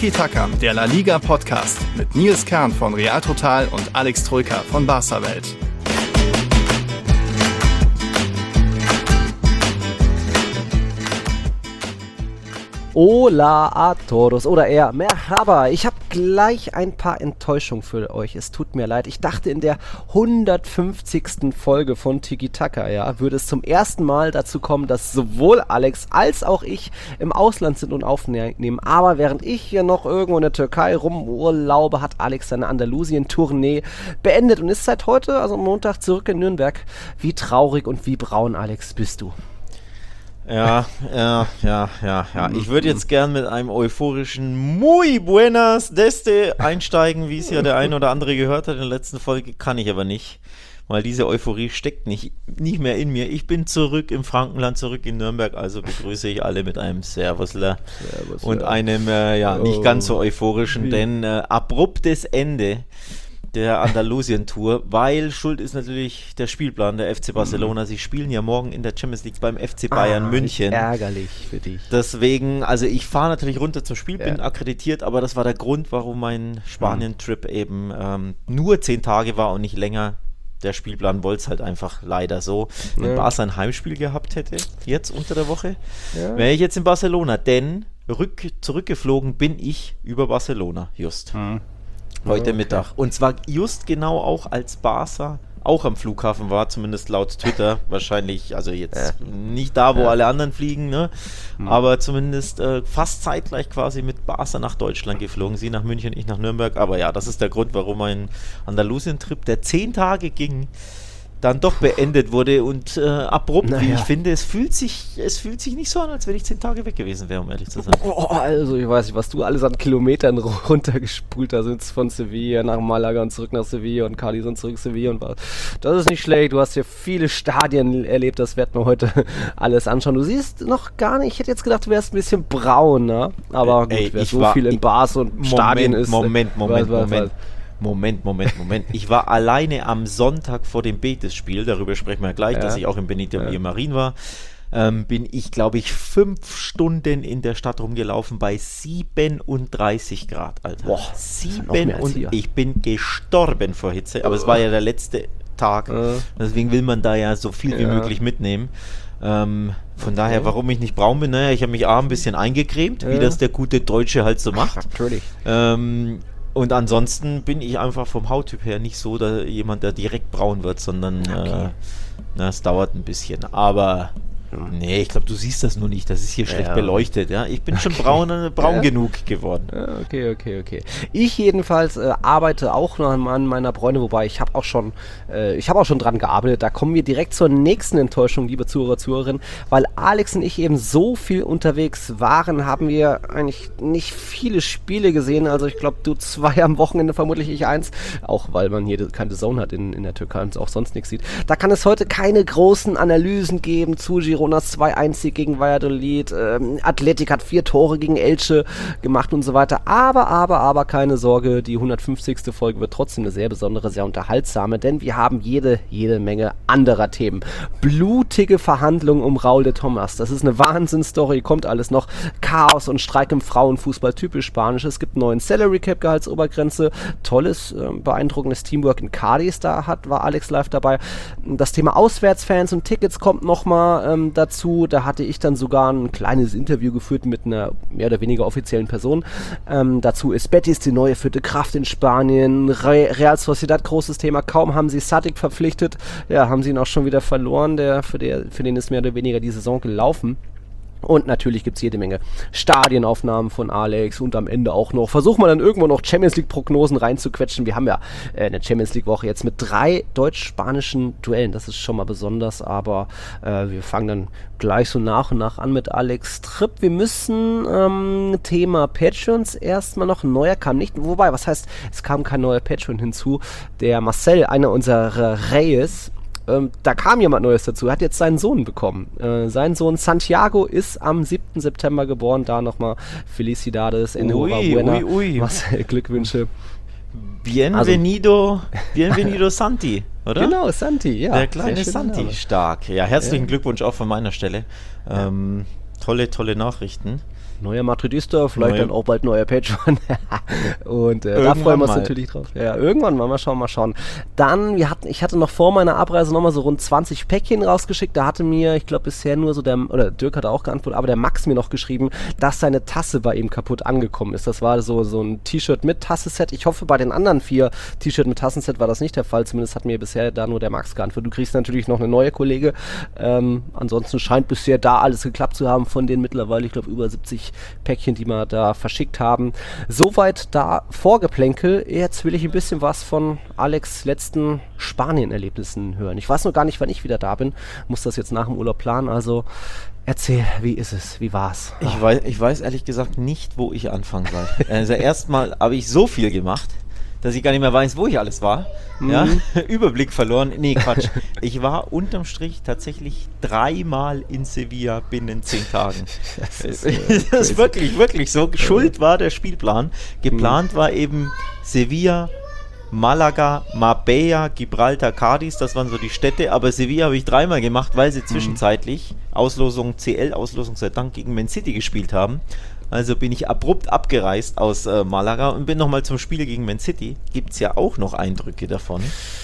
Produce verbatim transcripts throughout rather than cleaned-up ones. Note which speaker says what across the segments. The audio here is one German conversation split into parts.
Speaker 1: Tiki Taka, der La Liga Podcast mit Nils Kern von Real Total und Alex Troika von Barca Welt.
Speaker 2: Hola a todos oder eher Merhaba. Ich habe gleich ein paar Enttäuschungen für euch. Es tut mir leid. Ich dachte, in der hundertfünfzigsten Folge von Tiki Taka, ja, würde es zum ersten Mal dazu kommen, dass sowohl Alex als auch ich im Ausland sind und aufnehmen. Aber während ich hier noch irgendwo in der Türkei rumurlaube, hat Alex seine Andalusien-Tournee beendet und ist seit heute, also Montag, zurück in Nürnberg. Wie traurig und wie braun, Alex, bist du?
Speaker 3: Ja, ja, ja, ja, ja. Ich würde jetzt gern mit einem euphorischen Muy buenas deste einsteigen, wie es ja der ein oder andere gehört hat in der letzten Folge, kann ich aber nicht, weil diese Euphorie steckt nicht, nicht mehr in mir. Ich bin zurück im Frankenland, zurück in Nürnberg, also begrüße ich alle mit einem Servusler Servus, und einem, äh, ja, nicht ganz so euphorischen, denn äh, abruptes Ende der Andalusien-Tour, weil schuld ist natürlich der Spielplan der F C Barcelona. Sie spielen ja morgen in der Champions League beim F C Bayern
Speaker 2: ah,
Speaker 3: München.
Speaker 2: Ärgerlich für dich.
Speaker 3: Deswegen, also ich fahre natürlich runter zum Spiel, bin
Speaker 2: ja.
Speaker 3: akkreditiert, aber das war der Grund, warum mein Spanien-Trip eben ähm, nur zehn Tage war und nicht länger. Der Spielplan wollte es halt einfach leider so. Wenn ja. Barca ein Heimspiel gehabt hätte, jetzt unter der Woche, ja. wäre ich jetzt in Barcelona, denn rück, zurückgeflogen bin ich über Barcelona, just. Mhm. Heute okay. Mittag. Und zwar just genau auch als Barca auch am Flughafen war, zumindest laut Twitter. Wahrscheinlich, also jetzt ja. nicht da, wo ja. alle anderen fliegen, ne? Mhm. Aber zumindest äh, fast zeitgleich quasi mit Barca nach Deutschland geflogen. Sie nach München, ich nach Nürnberg. Aber ja, das ist der Grund, warum mein Andalusien-Trip, der zehn Tage ging, dann doch beendet wurde und äh, abrupt, naja. wie ich finde. Es fühlt sich es fühlt sich nicht so an, als wenn ich zehn Tage weg gewesen wäre, um ehrlich zu sein.
Speaker 2: Oh, also ich weiß nicht, was du alles an Kilometern runtergespult hast, jetzt von Sevilla nach Malaga und zurück nach Sevilla und Cadiz und zurück Sevilla und was. Das ist nicht schlecht, du hast ja viele Stadien erlebt, das werden wir heute alles anschauen. Du siehst noch gar nicht, ich hätte jetzt gedacht, du wärst ein bisschen braun, ne? Aber gut,
Speaker 3: Ey,
Speaker 2: wer so
Speaker 3: war,
Speaker 2: viel in Bars und
Speaker 3: Moment,
Speaker 2: Stadien ist.
Speaker 3: Moment, Moment,
Speaker 2: was, was,
Speaker 3: Moment.
Speaker 2: Was.
Speaker 3: Moment, Moment, Moment. Ich war alleine am Sonntag vor dem Betis-Spiel, darüber sprechen wir gleich, ja. dass ich auch in Benito ja. Villamarín war, ähm, bin ich, glaube ich, fünf Stunden in der Stadt rumgelaufen bei siebenunddreißig Grad, Alter. Boah, sieben und ich bin gestorben vor Hitze, aber oh. es war ja der letzte Tag, oh. deswegen will man da ja so viel wie ja. möglich mitnehmen. Ähm, von daher, okay. warum ich nicht braun bin, naja, ich habe mich A, ein bisschen eingecremt, ja. wie das der gute Deutsche halt so macht.
Speaker 2: Natürlich.
Speaker 3: Ähm, Und ansonsten bin ich einfach vom Hauttyp her nicht so da, jemand, der direkt braun wird, sondern okay. äh, na, es dauert ein bisschen. Aber nee, ich glaube, du siehst das nur nicht. Das ist hier schlecht ja. beleuchtet. Ja? Ich bin schon okay. braun, braun ja. genug geworden.
Speaker 2: Ja, okay, okay, okay. Ich jedenfalls äh, arbeite auch noch an meiner Bräune, wobei ich habe auch schon äh, ich habe auch schon dran gearbeitet. Da kommen wir direkt zur nächsten Enttäuschung, liebe Zuhörer, Zuhörerinnen. Weil Alex und ich eben so viel unterwegs waren, haben wir eigentlich nicht viele Spiele gesehen. Also ich glaube, du zwei am Wochenende, vermutlich ich eins. Auch weil man hier keine Zone hat in, in der Türkei und auch sonst nichts sieht. Da kann es heute keine großen Analysen geben zu Girona zwei eins gegen Valladolid, ähm, Athletic hat vier Tore gegen Elche gemacht und so weiter, aber, aber, aber keine Sorge, die hundertfünfzigste Folge wird trotzdem eine sehr besondere, sehr unterhaltsame, denn wir haben jede, jede Menge anderer Themen. Blutige Verhandlungen um Raúl de Tomás, das ist eine Wahnsinnsstory, kommt alles noch, Chaos und Streik im Frauenfußball, typisch spanisch, es gibt einen neuen Salary Cap Gehaltsobergrenze, tolles, äh, beeindruckendes Teamwork in Cadiz, da hat, war Alex live dabei, das Thema Auswärtsfans und Tickets kommt nochmal ähm, dazu, da hatte ich dann sogar ein kleines Interview geführt mit einer mehr oder weniger offiziellen Person. Ähm, dazu ist Betis die neue vierte Kraft in Spanien, Re- Real Sociedad, großes Thema, kaum haben sie Sadik verpflichtet, ja, haben sie ihn auch schon wieder verloren, der, für, der, für den ist mehr oder weniger die Saison gelaufen. Und natürlich gibt es jede Menge Stadienaufnahmen von Alex und am Ende auch noch, versuchen wir dann irgendwo noch Champions League-Prognosen reinzuquetschen. Wir haben ja äh, eine Champions League-Woche jetzt mit drei deutsch-spanischen Duellen, das ist schon mal besonders, aber äh, wir fangen dann gleich so nach und nach an mit Alex Tripp. Wir müssen ähm, Thema Patreons erstmal noch, ein neuer kam nicht, wobei, was heißt, es kam kein neuer Patreon hinzu, der Marcel, einer unserer Reyes, Ähm, da kam jemand Neues dazu, er hat jetzt seinen Sohn bekommen. Äh, sein Sohn Santiago ist am siebten September geboren, da nochmal Felicidades, Enhorabuena,
Speaker 3: ui, ui.
Speaker 2: Marcel, Glückwünsche.
Speaker 3: Bienvenido, also, bienvenido Santi, oder?
Speaker 2: Genau, Santi, ja.
Speaker 3: Der kleine Santi,
Speaker 2: Name.
Speaker 3: Stark. Ja, herzlichen
Speaker 2: ja.
Speaker 3: Glückwunsch auch von meiner Stelle. Ähm, tolle, tolle Nachrichten.
Speaker 2: Neuer Madridista, vielleicht
Speaker 3: Neue.
Speaker 2: dann auch bald neuer Patreon. Und äh, da
Speaker 3: Irgendwann
Speaker 2: freuen wir uns
Speaker 3: mal.
Speaker 2: natürlich drauf. Ja, irgendwann mal, mal schauen, mal schauen. Dann, wir hatten, ich hatte noch vor meiner Abreise nochmal so rund zwanzig Päckchen rausgeschickt. Da hatte mir, ich glaube bisher nur so der, oder Dirk hat auch geantwortet, aber der Max mir noch geschrieben, dass seine Tasse bei ihm kaputt angekommen ist. Das war so, so ein T-Shirt mit Tassenset. Ich hoffe, bei den anderen vier T-Shirt mit Tassenset war das nicht der Fall. Zumindest hat mir bisher da nur der Max geantwortet. Du kriegst natürlich noch eine neue Kollege. Ähm, ansonsten scheint bisher da alles geklappt zu haben von den mittlerweile, ich glaube, über siebzig Päckchen, die wir da verschickt haben. Soweit da Vorgeplänkel. Jetzt will ich ein bisschen was von Alex' letzten Spanien-Erlebnissen hören. Ich weiß noch gar nicht, wann ich wieder da bin. Muss das jetzt nach dem Urlaub planen. Also erzähl, wie ist es? Wie war's?
Speaker 3: Ich weiß, ich weiß ehrlich gesagt nicht, wo ich anfangen soll. Also erstmal habe ich so viel gemacht, dass ich gar nicht mehr weiß, wo ich alles war.
Speaker 2: Mhm.
Speaker 3: Ja? Überblick verloren. Nee, Quatsch. Ich war unterm Strich tatsächlich dreimal in Sevilla binnen zehn Tagen. Das ist, äh, das ist wirklich, wirklich so. Schuld war der Spielplan. Geplant mhm. war eben Sevilla, Malaga, Marbella, Gibraltar, Cádiz, das waren so die Städte, aber Sevilla habe ich dreimal gemacht, weil sie zwischenzeitlich Auslosung, C L-Auslosung sei Dank gegen Man City gespielt haben. Also bin ich abrupt abgereist aus äh, Malaga und bin nochmal zum Spiel gegen Man City. Gibt es ja auch noch Eindrücke davon.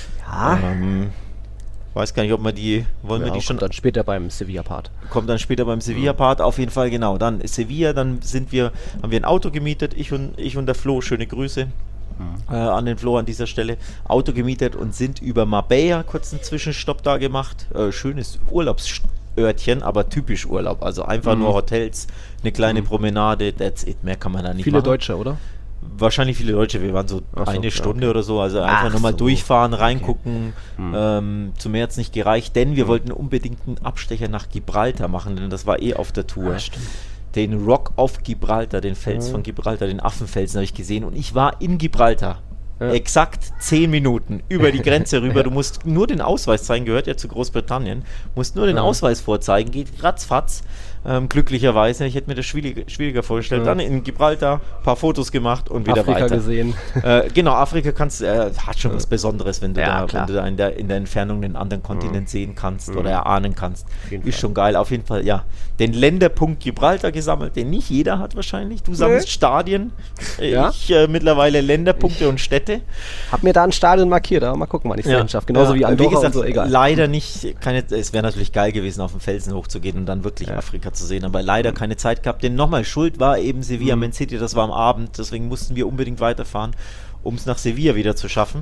Speaker 2: Ja.
Speaker 3: Ähm, weiß gar nicht, ob wir die, wollen
Speaker 2: Ja,
Speaker 3: wir die schon...
Speaker 2: kommt dann später beim Sevilla-Part.
Speaker 3: Kommt dann später beim Sevilla-Part, auf jeden Fall, genau. Dann Sevilla, dann sind wir, haben wir ein Auto gemietet, ich und, ich und der Flo, schöne Grüße. Äh, an den Flo an dieser Stelle, Auto gemietet und sind über Marbella kurz einen Zwischenstopp da gemacht. Äh, schönes Urlaubsörtchen, aber typisch Urlaub. Also einfach
Speaker 2: Mhm.
Speaker 3: nur Hotels, eine kleine
Speaker 2: Mhm.
Speaker 3: Promenade, that's it. Mehr kann man da nicht
Speaker 2: Viele
Speaker 3: machen.
Speaker 2: Deutsche, oder?
Speaker 3: Wahrscheinlich viele Deutsche. Wir waren so
Speaker 2: Ach so,
Speaker 3: eine
Speaker 2: ja,
Speaker 3: Stunde
Speaker 2: okay.
Speaker 3: oder so. Also einfach
Speaker 2: Ach
Speaker 3: nochmal
Speaker 2: so.
Speaker 3: durchfahren, reingucken.
Speaker 2: Mhm.
Speaker 3: Ähm, zu mehr hat es nicht gereicht, denn wir
Speaker 2: Mhm.
Speaker 3: wollten unbedingt einen Abstecher nach Gibraltar machen, denn das war eh auf der Tour.
Speaker 2: Ah, stimmt.
Speaker 3: Den Rock of Gibraltar, den Fels
Speaker 2: Ja.
Speaker 3: von Gibraltar, den Affenfelsen habe ich gesehen und ich war in Gibraltar.
Speaker 2: Ja.
Speaker 3: Exakt zehn Minuten über die Grenze rüber. Du musst nur den Ausweis zeigen, gehört ja zu Großbritannien. Musst nur den
Speaker 2: Ja.
Speaker 3: Ausweis vorzeigen, geht ratzfatz. Ähm, glücklicherweise, ich hätte mir das schwieriger, schwieriger vorgestellt.
Speaker 2: Ja.
Speaker 3: Dann in Gibraltar ein paar Fotos gemacht und wieder
Speaker 2: Afrika
Speaker 3: weiter.
Speaker 2: gesehen.
Speaker 3: Äh, genau, Afrika kannst, äh, hat schon was Besonderes, wenn du,
Speaker 2: Ja,
Speaker 3: da,
Speaker 2: klar.
Speaker 3: wenn du da in der, in der Entfernung den anderen Kontinent sehen kannst oder erahnen kannst.
Speaker 2: jeden
Speaker 3: Ist
Speaker 2: Fall.
Speaker 3: schon geil. Auf jeden Fall, ja. Den Länderpunkt Gibraltar gesammelt, den nicht jeder hat wahrscheinlich. Du sammelst
Speaker 2: Nee.
Speaker 3: Stadien. Äh,
Speaker 2: Ja.
Speaker 3: Ich äh, mittlerweile Länderpunkte und Städte.
Speaker 2: Hab mir da ein Stadion markiert, aber mal gucken, wann ich es
Speaker 3: Ja.
Speaker 2: schaffe. Genauso
Speaker 3: Ja,
Speaker 2: wie Andorra
Speaker 3: wie gesagt,
Speaker 2: und so, egal.
Speaker 3: leider nicht, keine, es wäre natürlich geil gewesen, auf den Felsen hochzugehen und dann wirklich
Speaker 2: Ja.
Speaker 3: Afrika zu sehen, aber leider keine Zeit gehabt, denn nochmal, Schuld war eben Sevilla,
Speaker 2: Mhm.
Speaker 3: Man City, das war am Abend, deswegen mussten wir unbedingt weiterfahren, um es nach Sevilla wieder zu schaffen.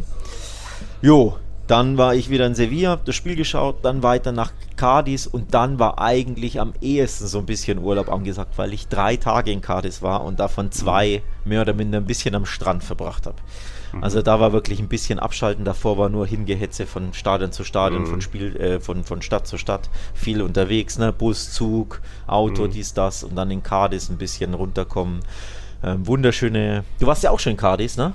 Speaker 3: Jo, dann war ich wieder in Sevilla, hab das Spiel geschaut, dann weiter nach Cádiz und dann war eigentlich am ehesten so ein bisschen Urlaub angesagt, weil ich drei Tage in Cádiz war und davon zwei mehr oder minder ein bisschen am Strand verbracht habe. Also da war wirklich ein bisschen Abschalten, davor war nur Hingehetze von Stadion zu Stadion,
Speaker 2: Mhm.
Speaker 3: von Spiel, äh, von, von Stadt zu Stadt, viel unterwegs, ne? Bus, Zug, Auto,
Speaker 2: Mhm.
Speaker 3: dies, das und dann in Cádiz ein bisschen runterkommen. Ähm, wunderschöne, du warst ja auch schon in Cádiz, ne?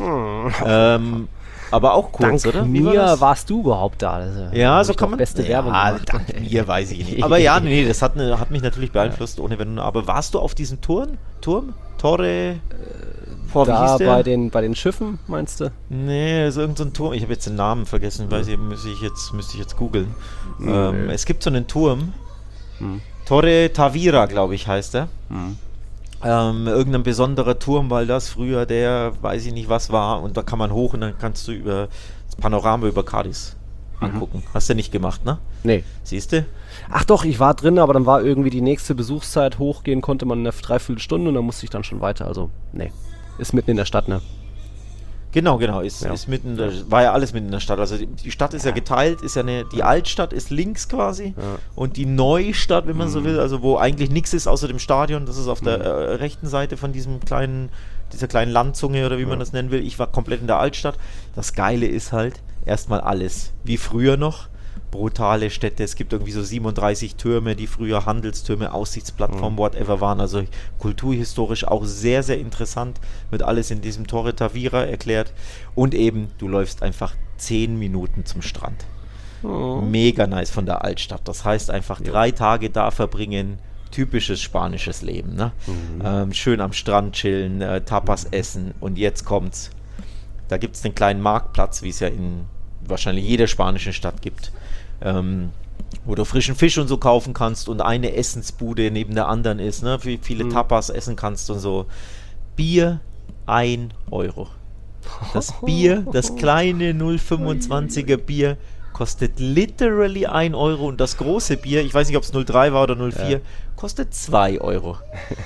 Speaker 3: Ähm, aber auch kurz,
Speaker 2: Dank
Speaker 3: oder? Wie
Speaker 2: mir
Speaker 3: war das?
Speaker 2: warst du überhaupt da. Also,
Speaker 3: Ja,
Speaker 2: hab
Speaker 3: so
Speaker 2: ich
Speaker 3: kann
Speaker 2: doch
Speaker 3: man.
Speaker 2: beste
Speaker 3: ja,
Speaker 2: Werbung gemacht.
Speaker 3: dank mir weiß ich nicht. Aber ja, nee, das hat, ne, hat mich natürlich beeinflusst, ohne Wenn und Aber. Warst du auf diesem Turm? Turm? Torre? Boah, wie
Speaker 2: Da
Speaker 3: hieß der?
Speaker 2: bei den, bei den Schiffen, meinst du?
Speaker 3: Nee, das ist irgendein so ein Turm. Ich habe jetzt den Namen vergessen, weiß ich, müsste ich jetzt, müsste ich jetzt googeln.
Speaker 2: Nee.
Speaker 3: Ähm, es gibt so einen Turm.
Speaker 2: Hm.
Speaker 3: Torre Tavira, glaube ich, heißt er.
Speaker 2: Hm.
Speaker 3: Ähm, irgendein besonderer Turm, weil das früher der, weiß ich nicht was war. Und da kann man hoch und dann kannst du über das Panorama über Cádiz angucken. Hast du nicht gemacht, ne?
Speaker 2: Nee.
Speaker 3: Siehst du?
Speaker 2: Ach doch, ich war drin, aber dann war irgendwie die nächste Besuchszeit hochgehen, konnte man eine Dreiviertelstunde und dann musste ich dann schon weiter. Also, nee. Ist mitten in der Stadt, ne?
Speaker 3: Genau, genau, ist,
Speaker 2: Ja.
Speaker 3: ist mitten, in der, war ja alles mitten in der Stadt. Also die, die Stadt ist ja geteilt, ist ja eine, die Altstadt ist links quasi
Speaker 2: Ja.
Speaker 3: und die Neustadt, wenn man so will, also wo eigentlich nichts ist außer dem Stadion, das ist auf der äh, rechten Seite von diesem kleinen, dieser kleinen Landzunge oder wie man das nennen will. Ich war komplett in der Altstadt. Das Geile ist halt, erstmal alles, wie früher noch, brutale Städte. Es gibt irgendwie so siebenunddreißig Türme, die früher Handelstürme, Aussichtsplattformen, whatever waren. Also kulturhistorisch auch sehr, sehr interessant. Wird alles in diesem Torre Tavira erklärt. Und eben, du läufst einfach zehn Minuten zum Strand.
Speaker 2: Oh.
Speaker 3: Mega nice von der Altstadt. Das heißt einfach
Speaker 2: Ja.
Speaker 3: drei Tage da verbringen. Typisches spanisches Leben. Ne? Ähm, schön am Strand chillen, äh, Tapas essen. Und jetzt kommt's. Da gibt es den kleinen Marktplatz, wie es ja in wahrscheinlich jeder spanischen Stadt gibt. Ähm, wo du frischen Fisch und so kaufen kannst und eine Essensbude neben der anderen ist, ne? Wie viele mhm. Tapas essen kannst und so. Bier, ein Euro. Das Bier, das kleine null Komma fünfundzwanziger Bier kostet literally ein Euro und das große Bier, ich weiß nicht, ob es null Komma drei war oder null Komma vier, ja. kostet zwei Euro.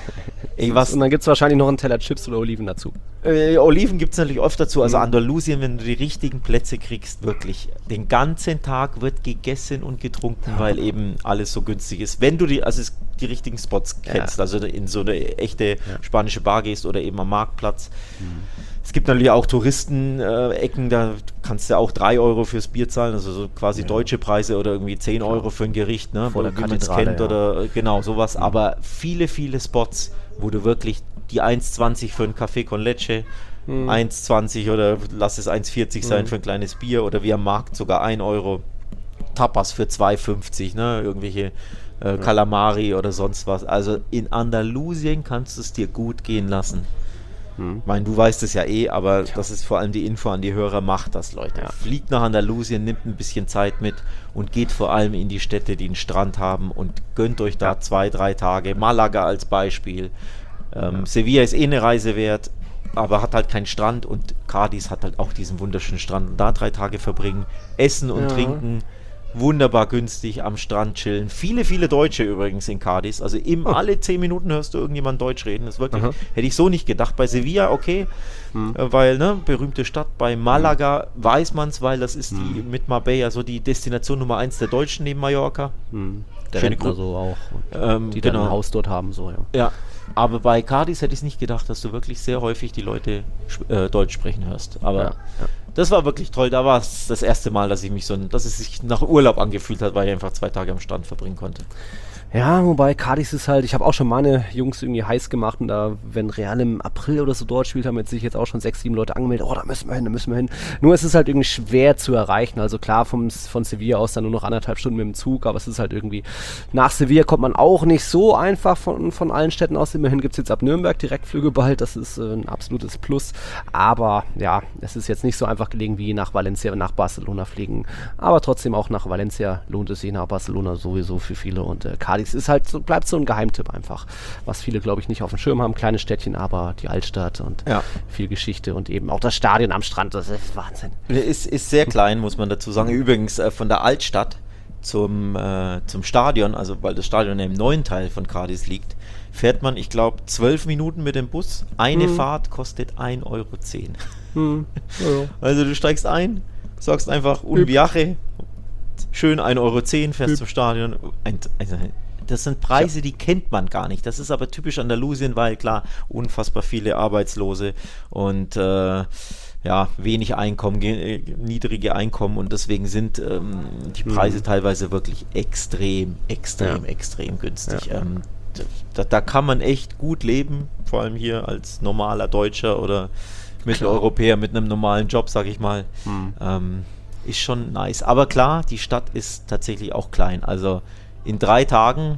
Speaker 3: Ey, was?
Speaker 2: Und dann gibt es wahrscheinlich noch einen Teller Chips oder Oliven dazu.
Speaker 3: Äh, Oliven gibt es natürlich oft dazu. Also mhm. Andalusien, wenn du die richtigen Plätze kriegst, wirklich, den ganzen Tag wird gegessen und getrunken, ja. weil eben alles so günstig ist. Wenn du die, also die richtigen Spots kennst, ja. also in so eine echte ja. spanische Bar gehst oder eben am Marktplatz. Mhm. Es gibt natürlich auch Touristen-Ecken, äh, da kannst du auch drei Euro fürs Bier zahlen, also so quasi ja. deutsche Preise oder irgendwie zehn Euro für ein Gericht, ne,
Speaker 2: oder
Speaker 3: wie man es kennt ja. oder genau sowas. Mhm. Aber viele, viele Spots, wo du wirklich die eins zwanzig für einen Café con Leche, mhm. eins zwanzig oder lass es eins vierzig sein mhm. für ein kleines Bier oder wie am Markt sogar ein Euro. Tapas für zwei fünfzig, ne, irgendwelche äh, Calamari oder sonst was. Also in Andalusien kannst du es dir gut gehen lassen. Ich meine, du weißt es ja eh, aber Tja. das ist vor allem die Info an die Hörer, macht das, Leute. Ja. Fliegt nach Andalusien, nimmt ein bisschen Zeit mit und geht vor allem in die Städte, die einen Strand haben und gönnt euch da ja. zwei, drei Tage. Malaga als Beispiel. Ähm, ja. Sevilla ist eh eine Reise wert, aber hat halt keinen Strand und Cadiz hat halt auch diesen wunderschönen Strand. Und da drei Tage verbringen, essen und ja. trinken, wunderbar günstig am Strand chillen. Viele, viele Deutsche übrigens in Cadiz. Also eben oh. alle zehn Minuten hörst du irgendjemand Deutsch reden. Das ist wirklich, Aha. hätte ich so nicht gedacht. Bei Sevilla, okay, hm. äh, weil, ne, berühmte Stadt. Bei Malaga hm. weiß man es, weil das ist hm. die mit Marbella so die Destination Nummer eins der Deutschen neben Mallorca.
Speaker 2: Hm. Der Rentner so auch.
Speaker 3: Ähm,
Speaker 2: die
Speaker 3: genau.
Speaker 2: dann ein Haus dort haben, so, ja.
Speaker 3: Ja, aber bei Cadiz hätte ich es nicht gedacht, dass du wirklich sehr häufig die Leute äh, Deutsch sprechen hörst. Aber ja, ja. das war wirklich toll. Da war es das erste Mal, dass ich mich so, dass es sich nach Urlaub angefühlt hat, weil ich einfach zwei Tage am Strand verbringen konnte.
Speaker 2: Ja, wobei Cadiz ist halt, ich habe auch schon meine Jungs irgendwie heiß gemacht und da, wenn Real im April oder so dort spielt, haben jetzt sich jetzt auch schon sechs, sieben Leute angemeldet, oh, da müssen wir hin, da müssen wir hin. Nur es ist halt irgendwie schwer zu erreichen, also klar, vom, von Sevilla aus dann nur noch anderthalb Stunden mit dem Zug, aber es ist halt irgendwie, nach Sevilla kommt man auch nicht so einfach von, von allen Städten aus, immerhin gibt es jetzt ab Nürnberg Direktflüge bald, das ist äh, ein absolutes Plus, aber ja, es ist jetzt nicht so einfach gelegen wie nach Valencia, nach Barcelona fliegen, aber trotzdem auch nach Valencia lohnt es sich, nach Barcelona sowieso für viele und äh, Cadiz ist halt so, bleibt so ein Geheimtipp einfach, was viele, glaube ich, nicht auf dem Schirm haben. Kleine Städtchen, aber die Altstadt und ja. viel Geschichte und eben auch das Stadion am Strand, das ist Wahnsinn.
Speaker 3: Ist, ist sehr klein, muss man dazu sagen. Übrigens, äh, von der Altstadt zum, äh, zum Stadion, also weil das Stadion im neuen Teil von Cadiz liegt, fährt man, ich glaube, zwölf Minuten mit dem Bus. Eine hm. Fahrt kostet ein Euro zehn. Hm. Ja. Also du steigst ein, sagst einfach un viaje, schön ein Euro zehn, fährst Hüb. zum Stadion. Ein, also, das sind Preise, ja. die kennt man gar nicht. Das ist aber typisch Andalusien, weil klar, unfassbar viele Arbeitslose und äh, ja, wenig Einkommen, ge- niedrige Einkommen und deswegen sind ähm, die Preise mhm. teilweise wirklich extrem, extrem, ja. extrem günstig. Ja. Ähm, da, da kann man echt gut leben, vor allem hier als normaler Deutscher oder Mitteleuropäer mit einem normalen Job, sag ich mal. Mhm. Ähm, ist schon nice. Aber klar, die Stadt ist tatsächlich auch klein. Also in drei Tagen,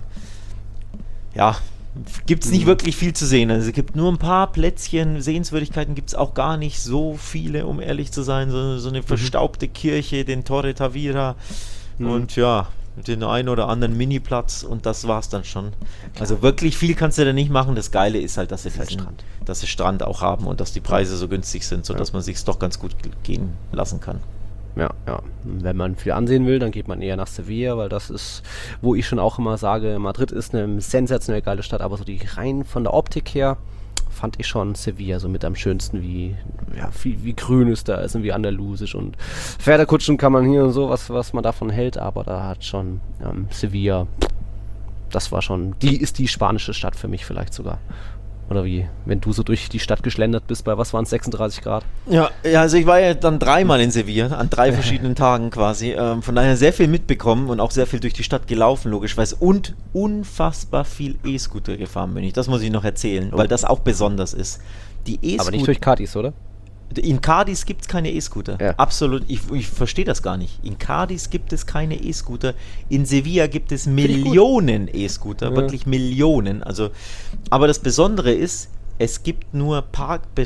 Speaker 3: ja, gibt es nicht mhm. wirklich viel zu sehen. Also es gibt nur ein paar Plätzchen, Sehenswürdigkeiten gibt es auch gar nicht so viele, um ehrlich zu sein. So, so eine mhm. verstaubte Kirche, den Torre Tavira mhm. und ja, den einen oder anderen Miniplatz und das war's dann schon. Ja, also wirklich viel kannst du da nicht machen. Das Geile ist halt, dass sie diesen, Strand. dass sie Strand auch haben und dass die Preise so günstig sind, sodass ja. man sich's doch ganz gut gehen lassen kann.
Speaker 2: Ja, ja. Wenn man viel ansehen will, dann geht man eher nach Sevilla, weil das ist, wo ich schon auch immer sage, Madrid ist eine sensationell geile Stadt, aber so die rein von der Optik her fand ich schon Sevilla so mit am schönsten, wie, ja, wie, wie grün es da ist und wie andalusisch und Pferdekutschen kann man hier und so, was, was man davon hält, aber da hat schon ähm, Sevilla, das war schon, die ist die spanische Stadt für mich vielleicht sogar. Oder wie, wenn du so durch die Stadt geschlendert bist, bei was waren es, sechsunddreißig Grad?
Speaker 3: Ja, ja, also ich war ja dann dreimal in Sevilla, an drei verschiedenen Tagen quasi. Ähm, von daher sehr viel mitbekommen und auch sehr viel durch die Stadt gelaufen, logischerweise. Und unfassbar viel E-Scooter gefahren bin ich. Das muss ich noch erzählen, oh. weil das auch besonders ist. Die E-Scooter.
Speaker 2: Aber nicht durch Cadiz, oder?
Speaker 3: In Cadiz gibt es keine E-Scooter. Ja. Absolut. Ich, ich verstehe das gar nicht. In Cadiz gibt es keine E-Scooter. In Sevilla gibt es Millionen E-Scooter. Ja. Wirklich Millionen. Also, aber das Besondere ist, es gibt nur Parkbe-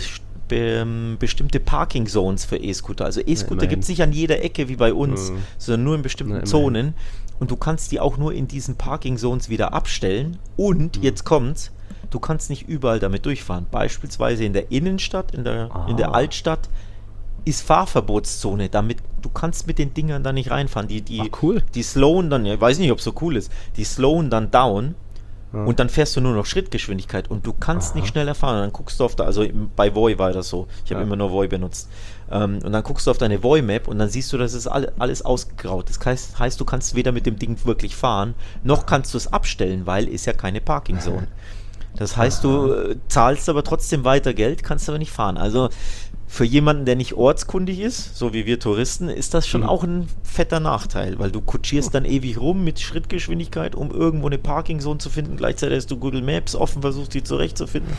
Speaker 3: be, bestimmte Parking-Zones für E-Scooter. Also E-Scooter
Speaker 2: Ja,
Speaker 3: gibt es nicht an jeder Ecke wie bei uns,
Speaker 2: Mhm.
Speaker 3: sondern nur in bestimmten
Speaker 2: Na,
Speaker 3: Zonen. Und du kannst die auch nur in diesen Parking-Zones wieder abstellen. Und,
Speaker 2: Mhm.
Speaker 3: jetzt kommt's, du kannst nicht überall damit durchfahren. Beispielsweise in der Innenstadt, in der, in der
Speaker 2: Ah.
Speaker 3: Altstadt, ist Fahrverbotszone, damit du kannst mit den Dingern da nicht reinfahren. Die, die,
Speaker 2: Ach, cool.
Speaker 3: die slowen dann, ja, ich weiß nicht, ob es so cool ist, die slowen dann down
Speaker 2: Ja.
Speaker 3: und dann fährst du nur noch Schrittgeschwindigkeit und du kannst
Speaker 2: Aha.
Speaker 3: nicht schneller fahren. Und dann guckst du auf der, also im, bei Voi war das so, ich habe
Speaker 2: Ja.
Speaker 3: immer nur Voi benutzt. Ähm, und dann guckst du auf deine Voi-Map und dann siehst du, das ist alle, alles ausgegraut. Das heißt, heißt, du kannst weder mit dem Ding wirklich fahren, noch kannst du es abstellen, weil ist ja keine Parking-Zone. Das heißt, du äh, zahlst aber trotzdem weiter Geld, kannst aber nicht fahren. Also für jemanden, der nicht ortskundig ist, so wie wir Touristen, ist das schon
Speaker 2: Mhm.
Speaker 3: auch ein fetter Nachteil, weil du kutschierst dann ewig rum mit Schrittgeschwindigkeit, um irgendwo eine Parking-Zone zu finden. Gleichzeitig hast du Google Maps offen, versuchst die zurechtzufinden.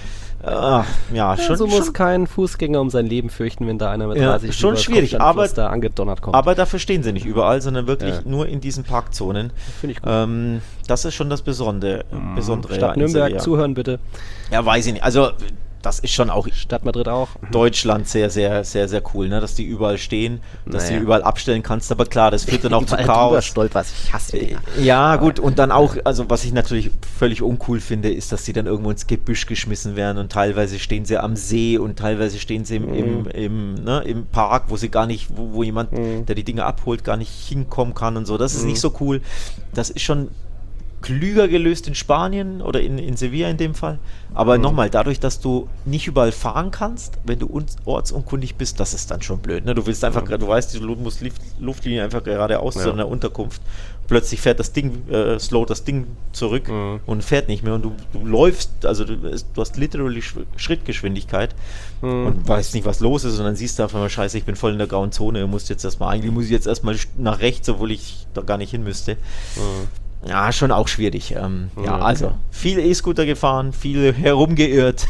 Speaker 3: Ah, ja, schon,
Speaker 2: so muss
Speaker 3: schon,
Speaker 2: kein Fußgänger um sein Leben fürchten, wenn da einer mit
Speaker 3: Ja,
Speaker 2: dreißig
Speaker 3: schon
Speaker 2: übers
Speaker 3: schwierig,
Speaker 2: Kopfsteinpflaster
Speaker 3: aber-
Speaker 2: da angedonnert kommt.
Speaker 3: aber dafür stehen sie nicht überall, sondern wirklich
Speaker 2: Ja.
Speaker 3: nur in diesen Parkzonen.
Speaker 2: Finde ich gut.
Speaker 3: Ähm, das ist schon das Besondere. Besondere
Speaker 2: Stadt
Speaker 3: in
Speaker 2: Nürnberg,
Speaker 3: Sevilla.
Speaker 2: zuhören bitte.
Speaker 3: Ja, weiß ich nicht. Also, das ist schon auch
Speaker 2: Stadt Madrid auch.
Speaker 3: Deutschland sehr, sehr, sehr, sehr cool, ne? Dass die überall stehen, dass
Speaker 2: Naja.
Speaker 3: du die überall abstellen kannst. Aber klar, das führt dann auch zu
Speaker 2: Überall drüber
Speaker 3: Chaos.
Speaker 2: stolperst, ich hasse die Dinger.
Speaker 3: Ja, gut, und dann auch, also was ich natürlich völlig uncool finde, ist, dass die dann irgendwo ins Gebüsch geschmissen werden und teilweise stehen sie am See und teilweise stehen sie im, im, im, ne, im Park, wo sie gar nicht, wo, wo jemand,
Speaker 2: Mhm.
Speaker 3: der die Dinge abholt, gar nicht hinkommen kann und so. Das ist nicht so cool. Das ist schon klüger gelöst in Spanien oder in, in Sevilla in dem Fall. Aber
Speaker 2: Mhm.
Speaker 3: nochmal, dadurch, dass du nicht überall fahren kannst, wenn du uns, ortsunkundig bist, das ist dann schon blöd. Ne? Du willst einfach,
Speaker 2: Ja.
Speaker 3: du weißt, du musst Luft, Luftlinie einfach geradeaus
Speaker 2: Ja.
Speaker 3: zu einer Unterkunft. Plötzlich fährt das Ding, äh, slowt das Ding zurück
Speaker 2: Mhm.
Speaker 3: und fährt nicht mehr und du, du läufst, also du, es- du hast literally Sch- Schrittgeschwindigkeit
Speaker 2: Mhm.
Speaker 3: und weißt nicht, was los ist und dann siehst du einfach mal, scheiße, ich bin voll in der grauen Zone, du musst jetzt erstmal, eigentlich muss ich jetzt erstmal nach rechts, obwohl ich da gar nicht hin müsste. Ja, schon auch schwierig. Ähm, ja,
Speaker 2: Ja.
Speaker 3: also viel E-Scooter gefahren, viel herumgeirrt.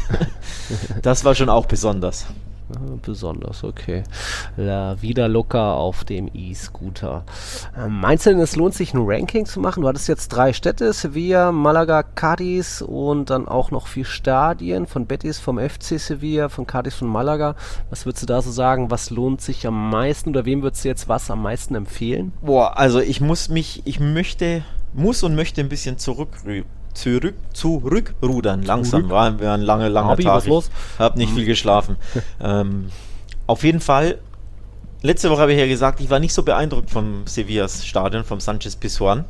Speaker 3: Das war schon auch besonders.
Speaker 2: Ah, besonders, okay. La Vida Loca auf dem E-Scooter. Ähm, meinst du denn, es lohnt sich ein Ranking zu machen? Du hattest jetzt drei Städte, Sevilla, Malaga, Cadiz und dann auch noch vier Stadien von Betis, vom F C Sevilla, von Cadiz, von Malaga. Was würdest du da so sagen? Was lohnt sich am meisten oder wem würdest du jetzt was am meisten empfehlen?
Speaker 3: Boah, also ich muss mich, ich möchte, muss und möchte ein bisschen zurück, zurück, zurückrudern. Langsam,
Speaker 2: Zurück.
Speaker 3: war, war ein langer, langer
Speaker 2: Abi,
Speaker 3: Tag.
Speaker 2: was los?
Speaker 3: Ich habe nicht viel geschlafen. ähm, auf jeden Fall, letzte Woche habe ich ja gesagt, ich war nicht so beeindruckt vom Sevillas Stadion, vom Sánchez Pizjuán.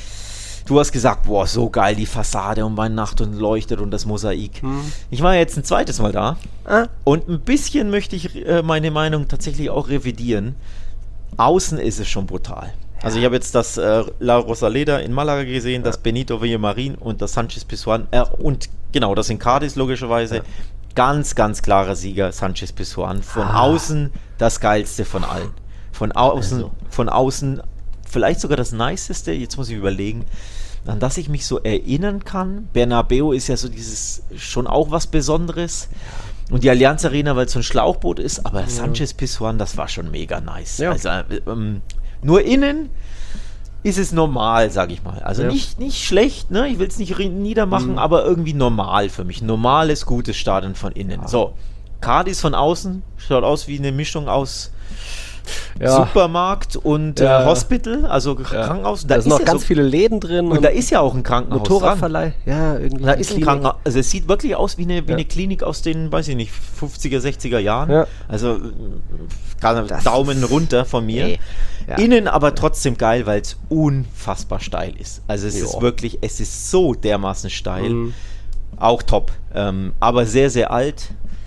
Speaker 3: Du hast gesagt, boah, so geil, die Fassade und bei Nacht und leuchtet und das Mosaik. Ich war jetzt ein zweites Mal da
Speaker 2: Ah.
Speaker 3: und ein bisschen möchte ich äh, meine Meinung tatsächlich auch revidieren. Außen ist es schon brutal. Also ich habe jetzt das äh, La Rosaleda in Malaga gesehen, das Benito Villamarín und das Sánchez Pizjuán äh, und genau, das in Cadiz logischerweise.
Speaker 2: Ja.
Speaker 3: Ganz, ganz klarer Sieger, Sánchez Pizjuán. Von
Speaker 2: Ah.
Speaker 3: außen das geilste von allen. Von außen,
Speaker 2: Also.
Speaker 3: von außen vielleicht sogar das niceste, jetzt muss ich überlegen, an das ich mich so erinnern kann. Bernabeu ist ja so dieses, schon auch was Besonderes. Und die Allianz Arena, weil es so ein Schlauchboot ist, aber Sánchez Pizjuán, das war schon mega nice.
Speaker 2: Ja.
Speaker 3: Also ähm, nur innen ist es normal, sag ich mal. Also
Speaker 2: Ja.
Speaker 3: nicht, nicht schlecht, ne? Ich will es nicht ri- niedermachen,
Speaker 2: Mhm.
Speaker 3: aber irgendwie normal für mich. Normales, gutes Stadion von innen.
Speaker 2: Ja.
Speaker 3: So, Cadiz von außen schaut aus wie eine Mischung aus
Speaker 2: Ja.
Speaker 3: Supermarkt und
Speaker 2: Ja.
Speaker 3: äh, Hospital, also
Speaker 2: Ja.
Speaker 3: Krankenhaus.
Speaker 2: Da, sind noch
Speaker 3: ja
Speaker 2: ganz
Speaker 3: so,
Speaker 2: viele Läden drin
Speaker 3: und da ist ja auch ein Krankenhaus dran.
Speaker 2: Motorradverleih. Ja, irgendwie.
Speaker 3: Da ist ein
Speaker 2: Klinik.
Speaker 3: Krankenhaus. Also es sieht wirklich aus wie eine, wie
Speaker 2: Ja.
Speaker 3: eine Klinik aus den, weiß ich nicht, fünfziger, sechziger Jahren.
Speaker 2: Ja.
Speaker 3: Also äh, kann-
Speaker 2: Das
Speaker 3: Daumen
Speaker 2: ist-
Speaker 3: runter von mir.
Speaker 2: Nee. Ja.
Speaker 3: Innen aber trotzdem geil, weil es unfassbar steil ist. Also es
Speaker 2: Jo.
Speaker 3: ist wirklich, es ist so dermaßen steil.
Speaker 2: Mhm.
Speaker 3: Auch top. Ähm, aber sehr, sehr alt.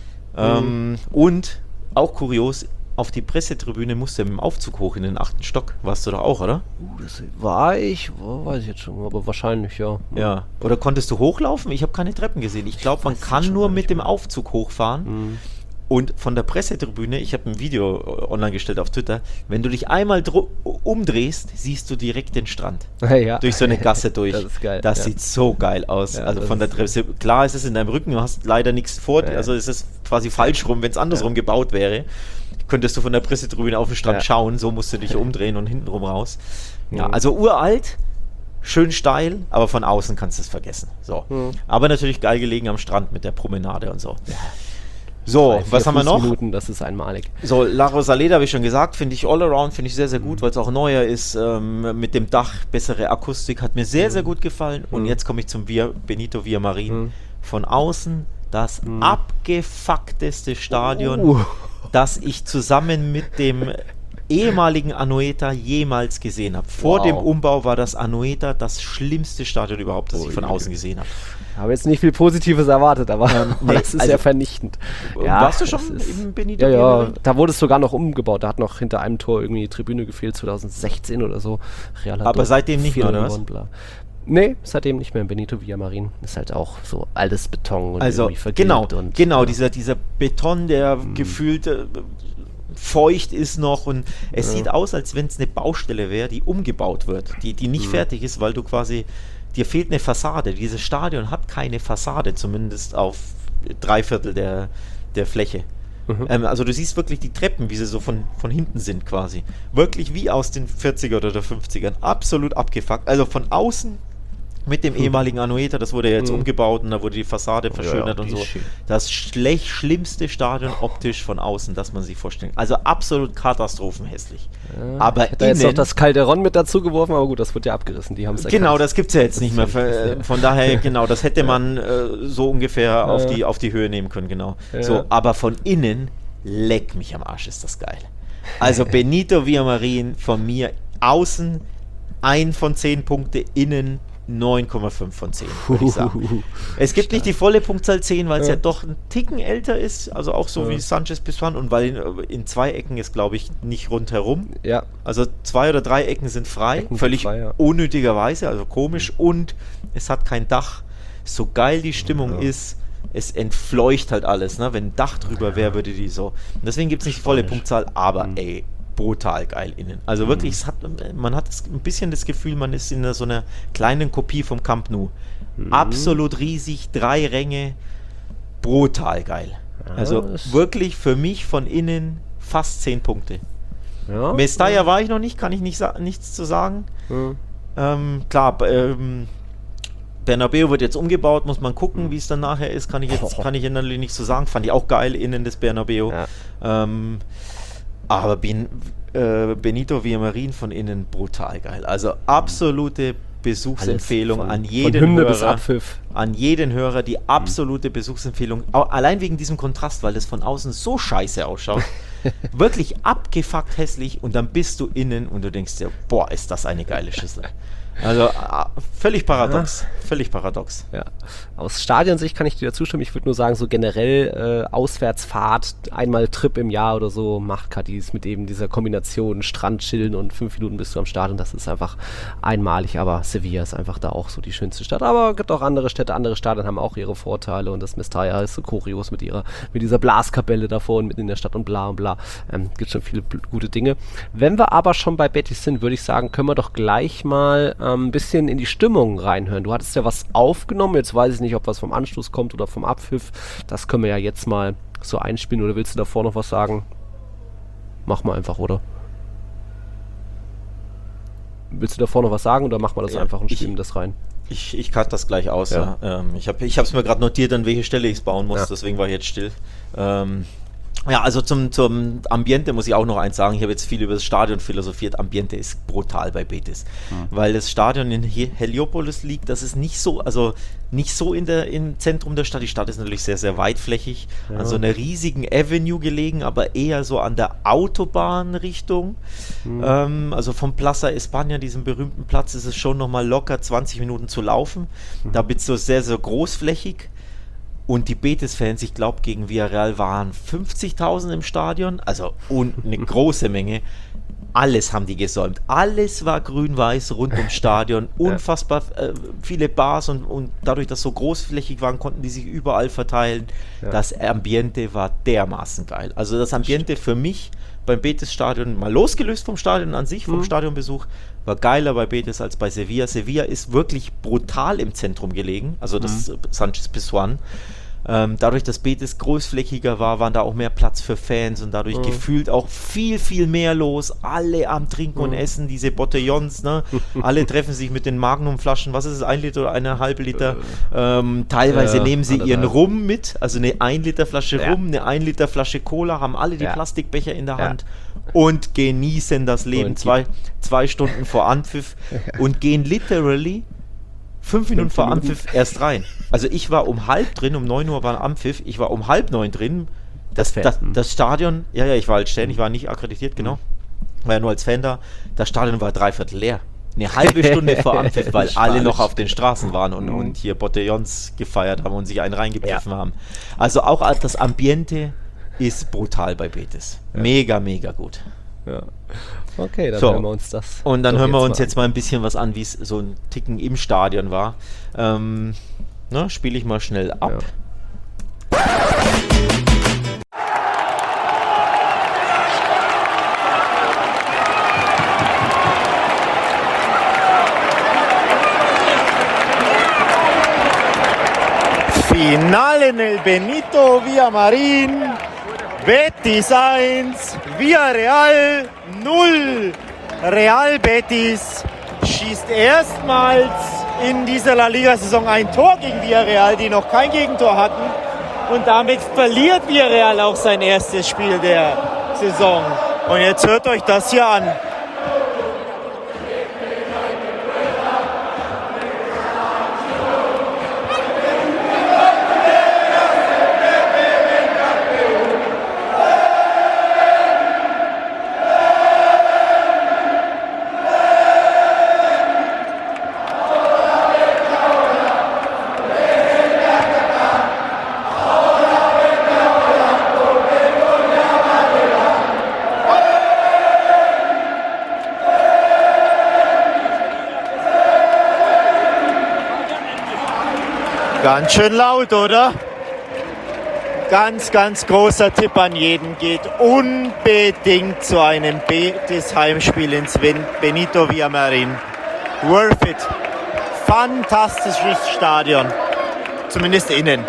Speaker 3: Ähm, Und auch kurios, auf die Pressetribüne musst du mit dem Aufzug hoch in den achten Stock. Warst du doch auch, oder?
Speaker 2: Uh, das war ich, wo, weiß ich jetzt schon, aber wahrscheinlich, ja.
Speaker 3: Ja. Oder konntest du hochlaufen? Ich habe keine Treppen gesehen. Ich glaube, man
Speaker 2: weiß
Speaker 3: kann
Speaker 2: es schon
Speaker 3: nur
Speaker 2: gar
Speaker 3: mit
Speaker 2: nicht
Speaker 3: dem
Speaker 2: mehr.
Speaker 3: Aufzug hochfahren.
Speaker 2: Mhm.
Speaker 3: Und von der Pressetribüne, ich habe ein Video äh, online gestellt auf Twitter, wenn du dich einmal dro- umdrehst, siehst du direkt den Strand.
Speaker 2: Ja.
Speaker 3: Durch so eine Gasse durch.
Speaker 2: Das ist geil.
Speaker 3: Das
Speaker 2: ja.
Speaker 3: sieht so geil aus.
Speaker 2: Ja,
Speaker 3: also
Speaker 2: das
Speaker 3: von der
Speaker 2: ist-
Speaker 3: Presse. Klar, es ist in deinem Rücken, du hast leider nichts vor dir.
Speaker 2: Ja.
Speaker 3: Also es ist quasi falsch rum, wenn es andersrum gebaut wäre. Könntest du von der Pressetribüne auf den Strand
Speaker 2: Ja.
Speaker 3: schauen, so musst du dich umdrehen und hintenrum raus. Ja,
Speaker 2: Mhm.
Speaker 3: also uralt, schön steil, aber von außen kannst du es vergessen. So.
Speaker 2: Mhm.
Speaker 3: Aber natürlich geil gelegen am Strand mit der Promenade und so. So,
Speaker 2: Drei, vier
Speaker 3: was haben wir noch?
Speaker 2: Minuten, das ist einmalig.
Speaker 3: So, La Rosaleda habe ich schon gesagt, finde ich all around, finde ich sehr, sehr gut, weil es auch neuer ist, ähm, mit dem Dach, bessere Akustik, hat mir sehr, sehr gut gefallen. Und
Speaker 2: Mhm.
Speaker 3: jetzt komme ich zum Via, Benito Villamarín.
Speaker 2: Mhm.
Speaker 3: Von außen das
Speaker 2: Mhm.
Speaker 3: abgefuckteste Stadion,
Speaker 2: Uh.
Speaker 3: das ich zusammen mit dem ehemaligen Anoeta jemals gesehen habe. Vor
Speaker 2: Wow.
Speaker 3: dem Umbau war das Anoeta das schlimmste Stadion überhaupt, das
Speaker 2: Ui.
Speaker 3: ich von außen gesehen habe.
Speaker 2: Habe jetzt nicht viel Positives erwartet, aber
Speaker 3: Ähm, nee,
Speaker 2: das ist
Speaker 3: also-
Speaker 2: ja vernichtend.
Speaker 3: Warst du
Speaker 2: das
Speaker 3: schon
Speaker 2: ist-
Speaker 3: im Benito
Speaker 2: Ja, ja,
Speaker 3: Villamarín?
Speaker 2: da wurde es sogar noch umgebaut. Da hat noch hinter einem Tor irgendwie die Tribüne gefehlt, zwanzig sechzehn oder so. Real hat
Speaker 3: Aber
Speaker 2: dort
Speaker 3: seitdem nicht mehr,
Speaker 2: vier
Speaker 3: oder
Speaker 2: null
Speaker 3: was?
Speaker 2: gewonnen, bla. Nee, seitdem nicht mehr in Benito Villamarín. Ist halt auch so altes Beton und
Speaker 3: Also
Speaker 2: irgendwie vergilbt
Speaker 3: genau,
Speaker 2: und
Speaker 3: genau
Speaker 2: ja.
Speaker 3: dieser, dieser Beton, der
Speaker 2: Mhm.
Speaker 3: gefühlt äh, feucht ist noch und es
Speaker 2: Ja.
Speaker 3: sieht aus, als wenn es eine Baustelle wäre, die umgebaut wird, die, die nicht
Speaker 2: Mhm.
Speaker 3: fertig ist, weil du quasi, dir fehlt eine Fassade. Dieses Stadion hat keine Fassade, zumindest auf drei Viertel der, der Fläche.
Speaker 2: Mhm.
Speaker 3: Ähm, also du siehst wirklich die Treppen, wie sie so von, von hinten sind quasi. Wirklich wie aus den vierziger oder der fünfzigern. Absolut abgefuckt. Also von außen mit dem ehemaligen Anoeta, das wurde ja jetzt
Speaker 2: Mhm.
Speaker 3: umgebaut und da wurde die Fassade verschönert
Speaker 2: die
Speaker 3: und so.
Speaker 2: ist schön.
Speaker 3: Das schlecht schlimmste Stadion optisch von außen, das man sich vorstellen kann. Also absolut katastrophenhässlich.
Speaker 2: Ja,
Speaker 3: aber
Speaker 2: ich hätte jetzt noch
Speaker 3: innen,
Speaker 2: das Calderon mit dazu geworfen, aber gut, das wird ja abgerissen. Die haben es
Speaker 3: genau, das gibt es ja jetzt nicht mehr.
Speaker 2: ist
Speaker 3: Ver-
Speaker 2: ja-
Speaker 3: Von daher, genau, das hätte man äh, so ungefähr auf,
Speaker 2: Ja.
Speaker 3: die, auf die Höhe nehmen können, genau.
Speaker 2: Ja.
Speaker 3: So, aber von innen, leck mich am Arsch, ist das geil. Also Benito Villamarín von mir außen ein von zehn Punkte, innen neun Komma fünf von zehn, würde ich sagen. Es gibt nicht die volle Punktzahl zehn, weil es ja.
Speaker 2: Ja.
Speaker 3: doch ein Ticken älter ist, also auch so
Speaker 2: Ja.
Speaker 3: wie Sanchez Pizjuan und weil in, in zwei Ecken ist, glaube ich, nicht rundherum.
Speaker 2: Ja,
Speaker 3: Also zwei oder drei Ecken sind frei,
Speaker 2: Ecken sind
Speaker 3: völlig
Speaker 2: frei, ja.
Speaker 3: unnötigerweise, also komisch und es hat kein Dach. So geil die Stimmung
Speaker 2: Ja.
Speaker 3: ist, es entfleucht halt alles, ne? Wenn ein Dach drüber wäre, würde die so. Und deswegen gibt es nicht die volle
Speaker 2: Spanisch.
Speaker 3: Punktzahl, aber
Speaker 2: Mhm.
Speaker 3: ey, brutal geil innen. Also wirklich, es hat, man hat das, ein bisschen das Gefühl, man ist in so einer kleinen Kopie vom Camp Nou.
Speaker 2: Mhm.
Speaker 3: Absolut riesig, drei Ränge, brutal geil.
Speaker 2: Ja,
Speaker 3: Also
Speaker 2: das-
Speaker 3: wirklich für mich von innen fast zehn Punkte.
Speaker 2: ja.
Speaker 3: Mestalla war ich noch nicht, kann ich nicht sa- nichts zu sagen.
Speaker 2: Mhm.
Speaker 3: Ähm, klar, b- ähm, Bernabeu wird jetzt umgebaut, muss man gucken, wie es dann nachher ist, kann ich jetzt, kann ich natürlich nicht so sagen. Fand ich auch geil, innen des Bernabeu.
Speaker 2: Ja.
Speaker 3: Ähm, aber Ben, äh, Benito Villamarín von innen brutal geil. Also absolute Besuchsempfehlung
Speaker 2: Alles
Speaker 3: an
Speaker 2: von,
Speaker 3: jeden
Speaker 2: von Hymne
Speaker 3: Hörer.
Speaker 2: bis Abpfiff.
Speaker 3: An jeden Hörer die absolute Besuchsempfehlung. Au- Allein wegen diesem Kontrast, weil das von außen so scheiße ausschaut. Wirklich abgefuckt hässlich und dann bist du innen und du denkst dir, boah, ist das eine geile Schüssel. Also ah, völlig paradox. Völlig paradox.
Speaker 2: Ja. Aus Stadionsicht kann ich dir zustimmen. Ich würde nur sagen, so generell äh, Auswärtsfahrt, einmal Trip im Jahr oder so, macht Cadiz mit eben dieser Kombination Strand chillen und fünf Minuten bist du am Stadion. Das ist einfach einmalig, aber Sevilla ist einfach da auch so die schönste Stadt. Aber es gibt auch andere Städte, andere Stadien haben auch ihre Vorteile und das Mestalla ist so kurios mit ihrer, mit dieser Blaskapelle davor und mitten in der Stadt und bla und bla. Ähm, gibt schon viele bl- gute Dinge. Wenn wir aber schon bei Betis sind, würde ich sagen, können wir doch gleich mal ein bisschen in die Stimmung reinhören. Du hattest ja was aufgenommen, jetzt weiß ich nicht, ob was vom Anstoß kommt oder vom Abpfiff. Das können wir ja jetzt mal so einspielen, oder willst du davor noch was sagen? Mach mal einfach, oder? Willst du davor noch was sagen oder machen wir das
Speaker 3: Ja,
Speaker 2: einfach und
Speaker 3: ich-
Speaker 2: spielen das rein?
Speaker 3: Ich, ich cut das gleich aus.
Speaker 2: Ja.
Speaker 3: Ja. Ähm, ich habe es mir gerade notiert, an welche Stelle ich es bauen muss,
Speaker 2: Ja.
Speaker 3: deswegen war ich jetzt still. Ähm, ja, also zum, zum Ambiente muss ich auch noch eins sagen. Ich habe jetzt viel über das Stadion philosophiert. Ambiente ist brutal bei Betis, weil das Stadion in He- Heliopolis liegt. Das ist nicht so, also nicht so in der, im Zentrum der Stadt. Die Stadt ist natürlich sehr, sehr weitflächig,
Speaker 2: Ja.
Speaker 3: an so einer riesigen Avenue gelegen, aber eher so an der Autobahnrichtung. Ähm, also vom Plaza España, diesem berühmten Platz, ist es schon nochmal locker zwanzig Minuten zu laufen. Da bist du sehr, sehr großflächig. Und die Betis-Fans, ich glaube, gegen Villarreal waren fünfzigtausend im Stadion, also und eine große Menge. Alles haben die gesäumt. Alles war grün-weiß rund ums Stadion. Unfassbar äh, viele Bars und, und dadurch, dass so großflächig waren, konnten die sich überall verteilen.
Speaker 2: Ja.
Speaker 3: Das Ambiente war dermaßen geil. Also das Ambiente für mich beim Betis-Stadion, mal losgelöst vom Stadion an sich, vom
Speaker 2: Mhm.
Speaker 3: Stadionbesuch, war geiler bei Betis als bei Sevilla. Sevilla ist wirklich brutal im Zentrum gelegen, also das
Speaker 2: Mhm.
Speaker 3: Sanchez Pizjuan. Ähm, dadurch, dass Betis großflächiger war, waren da auch mehr Platz für Fans und dadurch mhm. gefühlt auch viel, viel mehr los. Alle am Trinken mhm. und Essen, diese Botellons, ne? Alle treffen sich mit den Magnumflaschen, was ist es, ein Liter oder eine halbe Liter? Ähm, teilweise ja, nehmen sie ihren Rum mit, also eine ein Liter Flasche ja. Rum, eine ein Liter Flasche Cola, haben alle die ja. Plastikbecher in der ja. Hand und genießen das Leben zwei, zwei Stunden vor Anpfiff und gehen literally Fünf Minuten vor Anpfiff erst rein. Also ich war um halb drin, um neun Uhr war Anpfiff, ich war um halb neun drin. Das, das, das Stadion, ja, ja, ich war als Fan, ich war nicht akkreditiert, genau. War ja nur als Fan da. Das Stadion war dreiviertel leer. Eine halbe Stunde vor Anpfiff, weil alle noch auf den Straßen waren und, und hier Botellons gefeiert haben und sich einen reingepfiffen ja. haben. Also auch das Ambiente ist brutal bei Betis. Ja. Mega, mega gut.
Speaker 2: Ja. Okay, dann
Speaker 3: so,
Speaker 2: hören wir uns das.
Speaker 3: Und dann hören wir uns jetzt mal ein bisschen was an, wie es so ein Ticken im Stadion war. Ähm, ne, spiele ich mal schnell ab. Ja.
Speaker 4: Finale en el Benito Villamarín. Betis eins, Villarreal null. Real Betis schießt erstmals in dieser La Liga-Saison ein Tor gegen Villarreal, die noch kein Gegentor hatten. Und damit verliert Villarreal auch sein erstes Spiel der Saison. Und jetzt hört euch das hier an. Ganz schön laut, oder? Ganz, ganz großer Tipp an jeden. Geht unbedingt zu einem Betis-Heimspiel ins Benito Villamarín. Worth it. Fantastisches Stadion. Zumindest innen.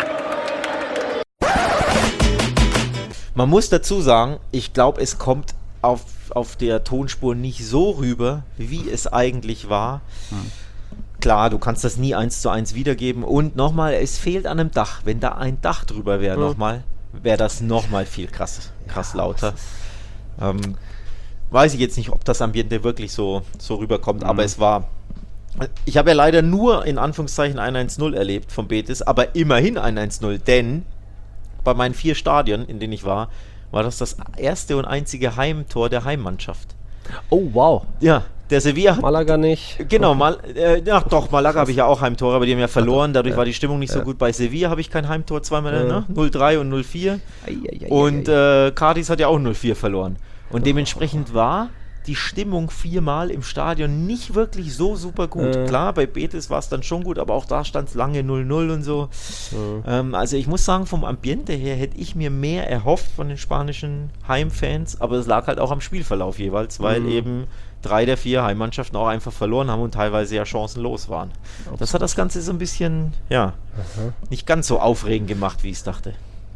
Speaker 3: Man muss dazu sagen, ich glaube, es kommt auf, auf der Tonspur nicht so rüber, wie es eigentlich war. Hm. Klar, du kannst das nie eins zu eins wiedergeben. Und nochmal, es fehlt an einem Dach. Wenn da ein Dach drüber wäre, mhm. nochmal, wäre das nochmal viel krass, krass ja, lauter. Ähm, weiß ich jetzt nicht, ob das Ambiente wirklich so, so rüberkommt, mhm. aber es war... Ich habe ja leider nur in Anführungszeichen ein eins null erlebt vom Betis, aber immerhin ein eins null, denn bei meinen vier Stadien, in denen ich war, war das das erste und einzige Heimtor der Heimmannschaft.
Speaker 2: Oh, wow.
Speaker 3: Ja, der Sevilla hat...
Speaker 2: Malaga nicht.
Speaker 3: Genau, Mal, äh, ach doch, Malaga habe ich ja auch Heimtore, aber die haben ja verloren, dadurch ja. war die Stimmung nicht so
Speaker 2: ja.
Speaker 3: gut. Bei Sevilla habe ich kein Heimtor, zweimal, ja. ne? null drei und null vier.
Speaker 2: Ei, ei, ei,
Speaker 3: und äh, Cadiz hat ja auch null vier verloren. Und dementsprechend war die Stimmung viermal im Stadion nicht wirklich so super gut. Äh. Klar, bei Betis war es dann schon gut, aber auch da stand es lange null null und so. Äh. Ähm, also ich muss sagen, vom Ambiente her hätte ich mir mehr erhofft von den spanischen Heimfans, aber es lag halt auch am Spielverlauf jeweils, weil mhm. eben drei der vier Heimmannschaften auch einfach verloren haben und teilweise ja chancenlos waren. Absolut. Das hat das Ganze so ein bisschen, ja, Aha. nicht ganz so aufregend gemacht, wie ich es dachte.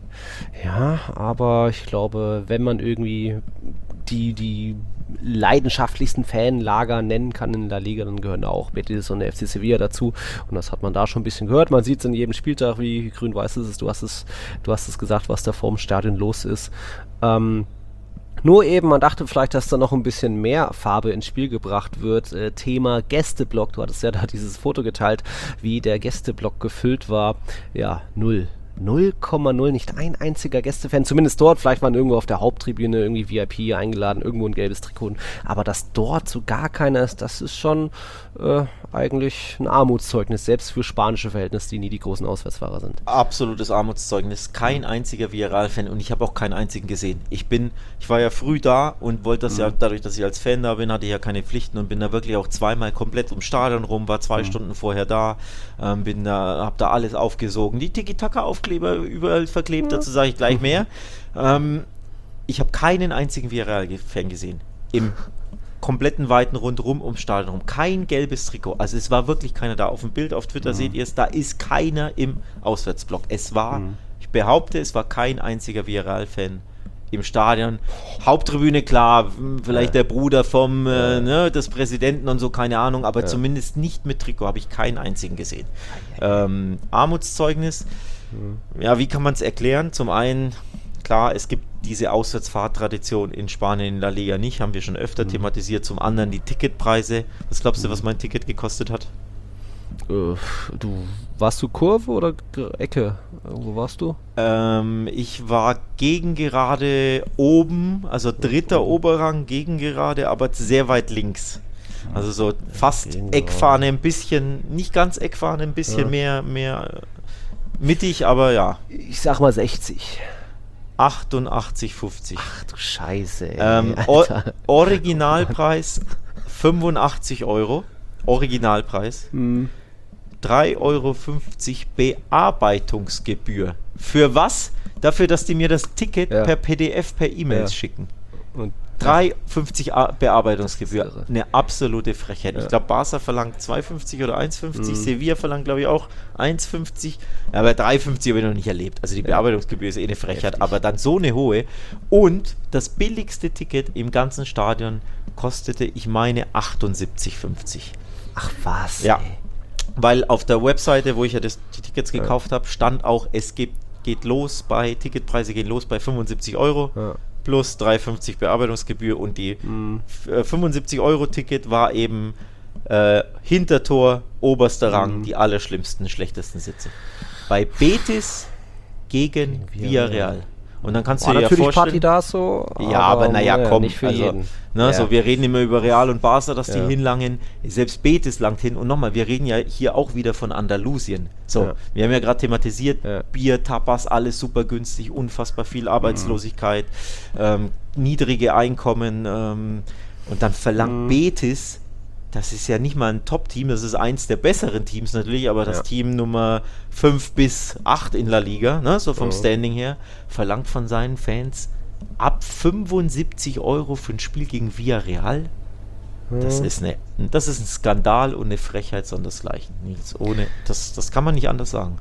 Speaker 2: Ja, aber ich glaube, wenn man irgendwie die, die leidenschaftlichsten Fanlager nennen kann in der Liga, dann gehören auch Betis und der F C Sevilla dazu. Und das hat man da schon ein bisschen gehört. Man sieht es in jedem Spieltag, wie grün-weiß es ist. Du hast es, du hast es gesagt, was da vorm Stadion los ist. Ähm, Nur eben, man dachte vielleicht, dass da noch ein bisschen mehr Farbe ins Spiel gebracht wird. Äh, Thema Gästeblock, du hattest ja da dieses Foto geteilt, wie der Gästeblock gefüllt war. Ja, null. null Komma null, nicht ein einziger Gästefan, zumindest dort, vielleicht waren irgendwo auf der Haupttribüne irgendwie V I P eingeladen, irgendwo ein gelbes Trikot, aber dass dort so gar keiner ist, das ist schon äh, eigentlich ein Armutszeugnis, selbst für spanische Verhältnisse, die nie die großen Auswärtsfahrer sind.
Speaker 3: Absolutes Armutszeugnis, kein einziger Villarreal-Fan und ich habe auch keinen einzigen gesehen. Ich bin, ich war ja früh da und wollte das mhm. ja, dadurch, dass ich als Fan da bin, hatte ich ja keine Pflichten und bin da wirklich auch zweimal komplett ums Stadion rum, war zwei mhm. Stunden vorher da, ähm, bin da, hab da alles aufgesogen, die Tiki-Taka-Aufkleber überall verklebt, dazu sage ich gleich mehr. Ähm, ich habe keinen einzigen Villarreal-Fan gesehen. Im kompletten weiten Rundrum ums Stadion rum. Kein gelbes Trikot. Also es war wirklich keiner da. Auf dem Bild auf Twitter mhm. seht ihr es, da ist keiner im Auswärtsblock. Es war mhm. Ich behaupte, es war kein einziger Villarreal-Fan im Stadion. Haupttribüne, klar, vielleicht ja. der Bruder vom äh, ne, des Präsidenten und so, keine Ahnung, aber ja. zumindest nicht mit Trikot habe ich keinen einzigen gesehen. Ähm, Armutszeugnis, mhm. ja, wie kann man es erklären? Zum einen, klar, es gibt diese Auswärtsfahrttradition in Spanien in La Liga nicht, haben wir schon öfter mhm. thematisiert. Zum anderen die Ticketpreise. Was glaubst du, was mein Ticket gekostet hat?
Speaker 2: Äh, du, warst du Kurve oder Ecke? Wo warst du?
Speaker 3: Ähm, ich war gegengerade oben, also dritter Oberrang gegengerade, aber sehr weit links. Also so fast Eckfahne, ein bisschen, nicht ganz Eckfahne, ein bisschen ja. mehr, mehr mittig, aber ja.
Speaker 2: Ich sag mal sechzig.
Speaker 3: achtundachtzig fünfzig.
Speaker 2: Ach du Scheiße. Ey,
Speaker 3: ähm, o- Originalpreis fünfundachtzig Euro. Originalpreis.
Speaker 2: Hm.
Speaker 3: drei Euro fünfzig Bearbeitungsgebühr. Für was? Dafür, dass die mir das Ticket ja. per P D F, per E-Mails ja. schicken. Und drei Euro fünfzig Bearbeitungsgebühr. Eine absolute Frechheit. Ja. Ich glaube, Barca verlangt zwei Euro fünfzig oder eins Euro fünfzig. Mhm. Sevilla verlangt, glaube ich, auch eins Euro fünfzig. Aber drei Euro fünfzig habe ich noch nicht erlebt. Also die Bearbeitungsgebühr ist eh eine Frechheit. Heftig. Aber dann so eine hohe. Und das billigste Ticket im ganzen Stadion kostete, ich meine, achtundsiebzig fünfzig.
Speaker 2: Ach was?
Speaker 3: Ja. Ey. Weil auf der Webseite, wo ich ja das, die Tickets gekauft ja. habe, stand auch, es gibt, geht los bei, Ticketpreise gehen los bei fünfundsiebzig Euro. Ja. Plus drei Euro fünfzig Bearbeitungsgebühr und die mhm. fünfundsiebzig Euro Ticket war eben äh, Hintertor, oberster Rang, mhm. die allerschlimmsten, schlechtesten Sitze. Bei Betis gegen Villarreal. Und dann kannst
Speaker 2: War
Speaker 3: du dir ja vorstellen...
Speaker 2: Partidas so,
Speaker 3: ja, aber, aber naja, komm.
Speaker 2: Nicht für
Speaker 3: also,
Speaker 2: jeden.
Speaker 3: Ne,
Speaker 2: ja.
Speaker 3: so, wir reden immer über Real und Barca, dass
Speaker 2: ja.
Speaker 3: die hinlangen. Selbst Betis langt hin. Und nochmal, wir reden ja hier auch wieder von Andalusien. So, ja. wir haben ja gerade thematisiert, ja. Bier, Tapas, alles super günstig, unfassbar viel Arbeitslosigkeit, mhm. ähm, niedrige Einkommen. Ähm, und dann verlangt mhm. Betis... Das ist ja nicht mal ein Top-Team, das ist eins der besseren Teams natürlich, aber das ja. Team Nummer fünf bis acht in La Liga, ne, so vom oh. Standing her, verlangt von seinen Fans ab fünfundsiebzig Euro für ein Spiel gegen Villarreal. Oh. Das ist eine, das ist ein Skandal und eine Frechheit sondersgleichen. Nichts ohne, das, das kann man nicht anders sagen.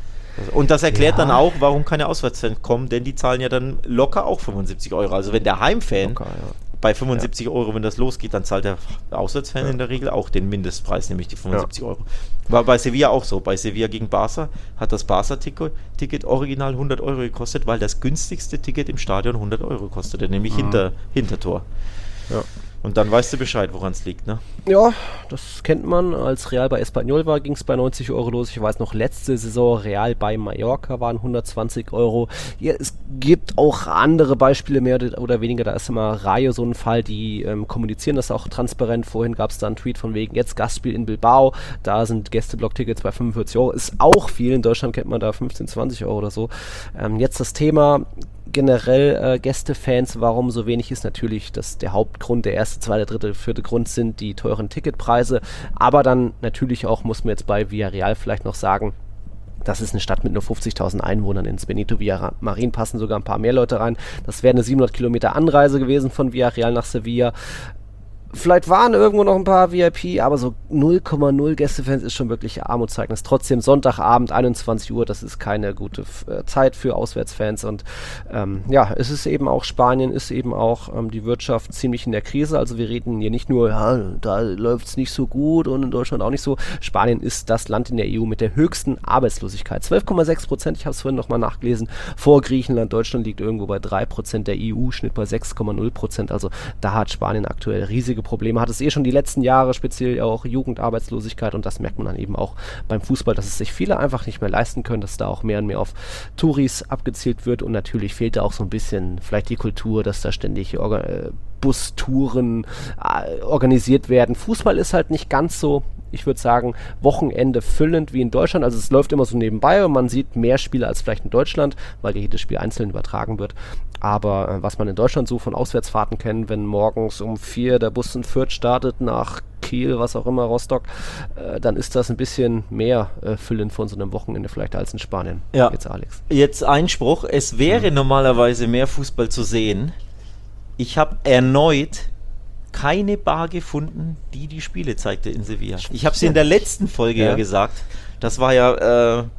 Speaker 3: Und das erklärt ja. dann auch, warum keine Auswärtsfans kommen, denn die zahlen ja dann locker auch fünfundsiebzig Euro. Also wenn der Heimfan locker, ja. bei fünfundsiebzig ja. Euro, wenn das losgeht, dann zahlt der Auswärtsfan ja. in der Regel auch den Mindestpreis, nämlich die fünfundsiebzig ja. Euro. War bei Sevilla auch so. Bei Sevilla gegen Barca hat das Barca-Ticket Ticket original hundert Euro gekostet, weil das günstigste Ticket im Stadion hundert Euro kostete, nämlich mhm. hinter, Hintertor. Ja. Und dann weißt du Bescheid, woran es liegt, ne?
Speaker 2: Ja, das kennt man. Als Real bei Espanyol war, ging es bei neunzig Euro los. Ich weiß noch, letzte Saison Real bei Mallorca waren hundertzwanzig Euro. Ja, es gibt auch andere Beispiele, mehr oder weniger. Da ist immer Rayo so ein Fall, die ähm, kommunizieren das auch transparent. Vorhin gab es da einen Tweet von wegen, jetzt Gastspiel in Bilbao. Da sind Gästeblock-Tickets bei fünfundvierzig Euro. Ist auch viel. In Deutschland kennt man da fünfzehn, zwanzig Euro oder so. Ähm, jetzt das Thema... Generell äh, Gästefans, warum so wenig ist natürlich, dass der Hauptgrund, der erste, zweite, dritte, vierte Grund sind die teuren Ticketpreise, aber dann natürlich auch, muss man jetzt bei Villarreal vielleicht noch sagen, das ist eine Stadt mit nur fünfzigtausend Einwohnern. Ins Benito Villamarín passen sogar ein paar mehr Leute rein. Das wäre eine siebenhundert Kilometer Anreise gewesen von Villarreal nach Sevilla. Vielleicht waren irgendwo noch ein paar V I P, aber so null Komma null Gästefans ist schon wirklich Armutszeugnis. Trotzdem Sonntagabend, einundzwanzig Uhr, das ist keine gute äh, Zeit für Auswärtsfans. Und ähm, ja, es ist eben auch, Spanien ist eben auch ähm, die Wirtschaft ziemlich in der Krise. Also wir reden hier nicht nur, ja, da läuft es nicht so gut und in Deutschland auch nicht so. Spanien ist das Land in der E U mit der höchsten Arbeitslosigkeit. zwölf Komma sechs Prozent, ich habe es vorhin nochmal nachgelesen, vor Griechenland. Deutschland liegt irgendwo bei drei Prozent, der E U-Schnitt bei sechs Komma null Prozent. Also da hat Spanien aktuell riesige Probleme, hat es eh schon die letzten Jahre, speziell auch Jugendarbeitslosigkeit, und das merkt man dann eben auch beim Fußball, dass es sich viele einfach nicht mehr leisten können, dass da auch mehr und mehr auf Touris abgezielt wird, und natürlich fehlt da auch so ein bisschen vielleicht die Kultur, dass da ständig Orga- äh, Bustouren äh, organisiert werden. Fußball ist halt nicht ganz so, ich würde sagen, Wochenende füllend wie in Deutschland. Also es läuft immer so nebenbei und man sieht mehr Spiele als vielleicht in Deutschland, weil jedes Spiel einzeln übertragen wird. Aber äh, was man in Deutschland so von Auswärtsfahrten kennt, wenn morgens um vier der Bus in Fürth startet nach Kiel, was auch immer, Rostock, äh, dann ist das ein bisschen mehr äh, füllend von so einem Wochenende vielleicht als in Spanien.
Speaker 3: Ja.
Speaker 2: Jetzt Alex.
Speaker 3: Jetzt Einspruch, es wäre mhm. normalerweise mehr Fußball zu sehen. Ich habe erneut keine Bar gefunden, die die Spiele zeigte in Sevilla. Ich habe sie in der letzten Folge ja, ja gesagt. Das war ja äh,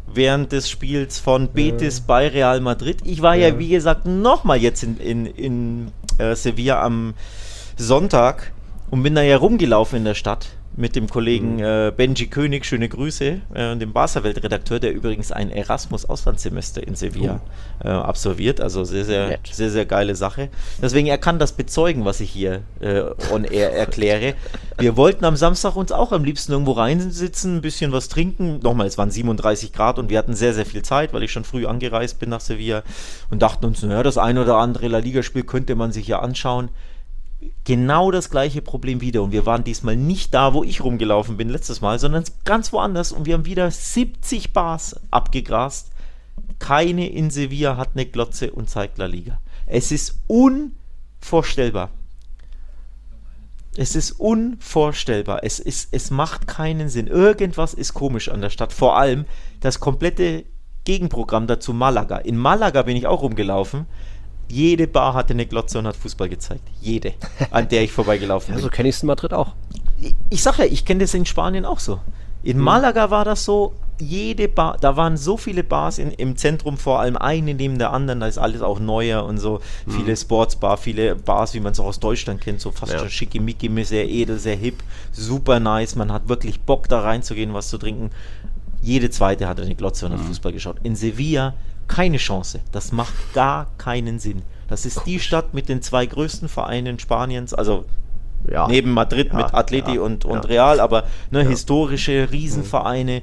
Speaker 3: während des Spiels von Betis ja. bei Real Madrid. Ich war ja, ja wie gesagt, nochmal jetzt in, in, in äh, Sevilla am Sonntag und bin da ja rumgelaufen in der Stadt mit dem Kollegen mhm. äh, Benji König, schöne Grüße, äh, dem Barca-Welt-Redakteur, der übrigens ein Erasmus-Auslandssemester in Sevilla oh. äh, absolviert, also sehr, sehr, Nett. sehr, sehr geile Sache. Deswegen, er kann das bezeugen, was ich hier äh, on air erkläre. Wir wollten am Samstag uns auch am liebsten irgendwo reinsitzen, ein bisschen was trinken. Nochmal, es waren siebenunddreißig Grad und wir hatten sehr, sehr viel Zeit, weil ich schon früh angereist bin nach Sevilla und dachten uns, naja, das ein oder andere La Liga-Spiel könnte man sich ja anschauen. Genau das gleiche Problem wieder und wir waren diesmal nicht da, wo ich rumgelaufen bin letztes Mal, sondern ganz woanders und wir haben wieder siebzig Bars abgegrast. Keine in Sevilla hat eine Glotze und zeigt La Liga. Es ist unvorstellbar. Es ist unvorstellbar. Es, ist, es macht keinen Sinn. Irgendwas ist komisch an der Stadt. Vor allem das komplette Gegenprogramm dazu Malaga. In Malaga bin ich auch rumgelaufen. Jede Bar hatte eine Glotze und hat Fußball gezeigt. Jede, an der ich vorbeigelaufen bin.
Speaker 2: Ja, so kenne ich es in Madrid auch.
Speaker 3: Ich, ich sag ja, ich kenne das in Spanien auch so. In mhm. Malaga war das so, jede Bar, da waren so viele Bars in, im Zentrum, vor allem eine neben der anderen, da ist alles auch neuer und so. Mhm. Viele Sportsbar, viele Bars, wie man es auch aus Deutschland kennt, so fast ja. schon schickimicki, sehr edel, sehr hip, super nice. Man hat wirklich Bock da reinzugehen, was zu trinken. Jede zweite hatte eine Glotze und hat mhm. Fußball geschaut. In Sevilla keine Chance. Das macht gar keinen Sinn. Das ist die Stadt mit den zwei größten Vereinen Spaniens, also ja. neben Madrid ja, mit Atleti ja, und, und ja. Real, aber ne, ja. historische Riesenvereine.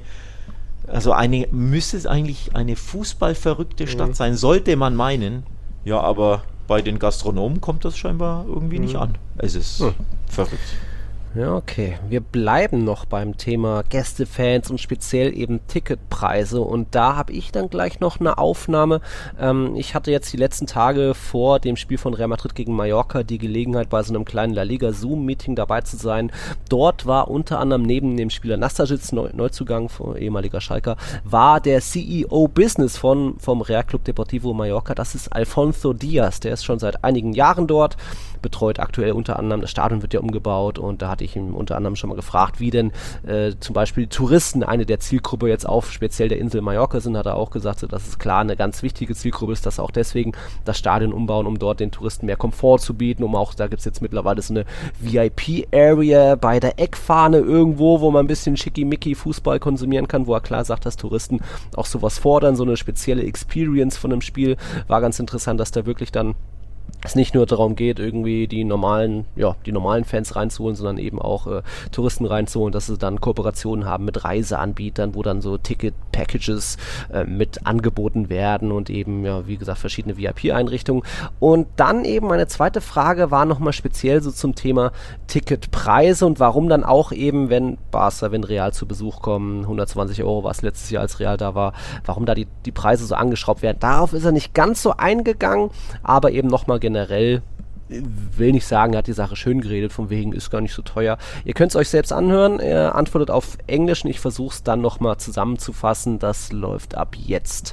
Speaker 3: Also eine müsste es eigentlich eine fußballverrückte Stadt mhm. sein, sollte man meinen. Ja, aber bei den Gastronomen kommt das scheinbar irgendwie mhm. nicht an. Es ist mhm. verrückt.
Speaker 2: Ja, okay. Wir bleiben noch beim Thema Gästefans und speziell eben Ticketpreise und da habe ich dann gleich noch eine Aufnahme. Ähm, ich hatte jetzt die letzten Tage vor dem Spiel von Real Madrid gegen Mallorca die Gelegenheit, bei so einem kleinen La Liga Zoom-Meeting dabei zu sein. Dort war unter anderem neben dem Spieler Nastasic, Neu Neuzugang, ehemaliger Schalker, war der C E O Business von, vom Real Club Deportivo Mallorca. Das ist Alfonso Diaz, der ist schon seit einigen Jahren dort, betreut aktuell unter anderem, das Stadion wird ja umgebaut und da hatte ich ihn unter anderem schon mal gefragt, wie denn äh, zum Beispiel Touristen eine der Zielgruppe jetzt auf speziell der Insel Mallorca sind, hat er auch gesagt, so, dass es klar eine ganz wichtige Zielgruppe ist, dass auch deswegen das Stadion umbauen, um dort den Touristen mehr Komfort zu bieten, um auch, da gibt es jetzt mittlerweile so eine V I P-Area bei der Eckfahne irgendwo, wo man ein bisschen schickimicki Fußball konsumieren kann, wo er klar sagt, dass Touristen auch sowas fordern, so eine spezielle Experience von einem Spiel, war ganz interessant, dass da wirklich dann es nicht nur darum geht, irgendwie die normalen, ja, die normalen Fans reinzuholen, sondern eben auch äh, Touristen reinzuholen, dass sie dann Kooperationen haben mit Reiseanbietern, wo dann so Ticket-Packages äh, mit angeboten werden und eben, ja, wie gesagt, verschiedene V I P-Einrichtungen. Und dann eben meine zweite Frage war nochmal speziell so zum Thema Ticketpreise und warum dann auch eben, wenn Barca, wenn Real zu Besuch kommen, hundertzwanzig Euro war es letztes Jahr, als Real da war, warum da die, die Preise so angeschraubt werden. Darauf ist er nicht ganz so eingegangen, aber eben nochmal generell, will nicht sagen, er hat die Sache schön geredet, von wegen ist gar nicht so teuer. Ihr könnt es euch selbst anhören, er antwortet auf Englisch und ich versuche es dann nochmal zusammenzufassen. Das läuft ab jetzt.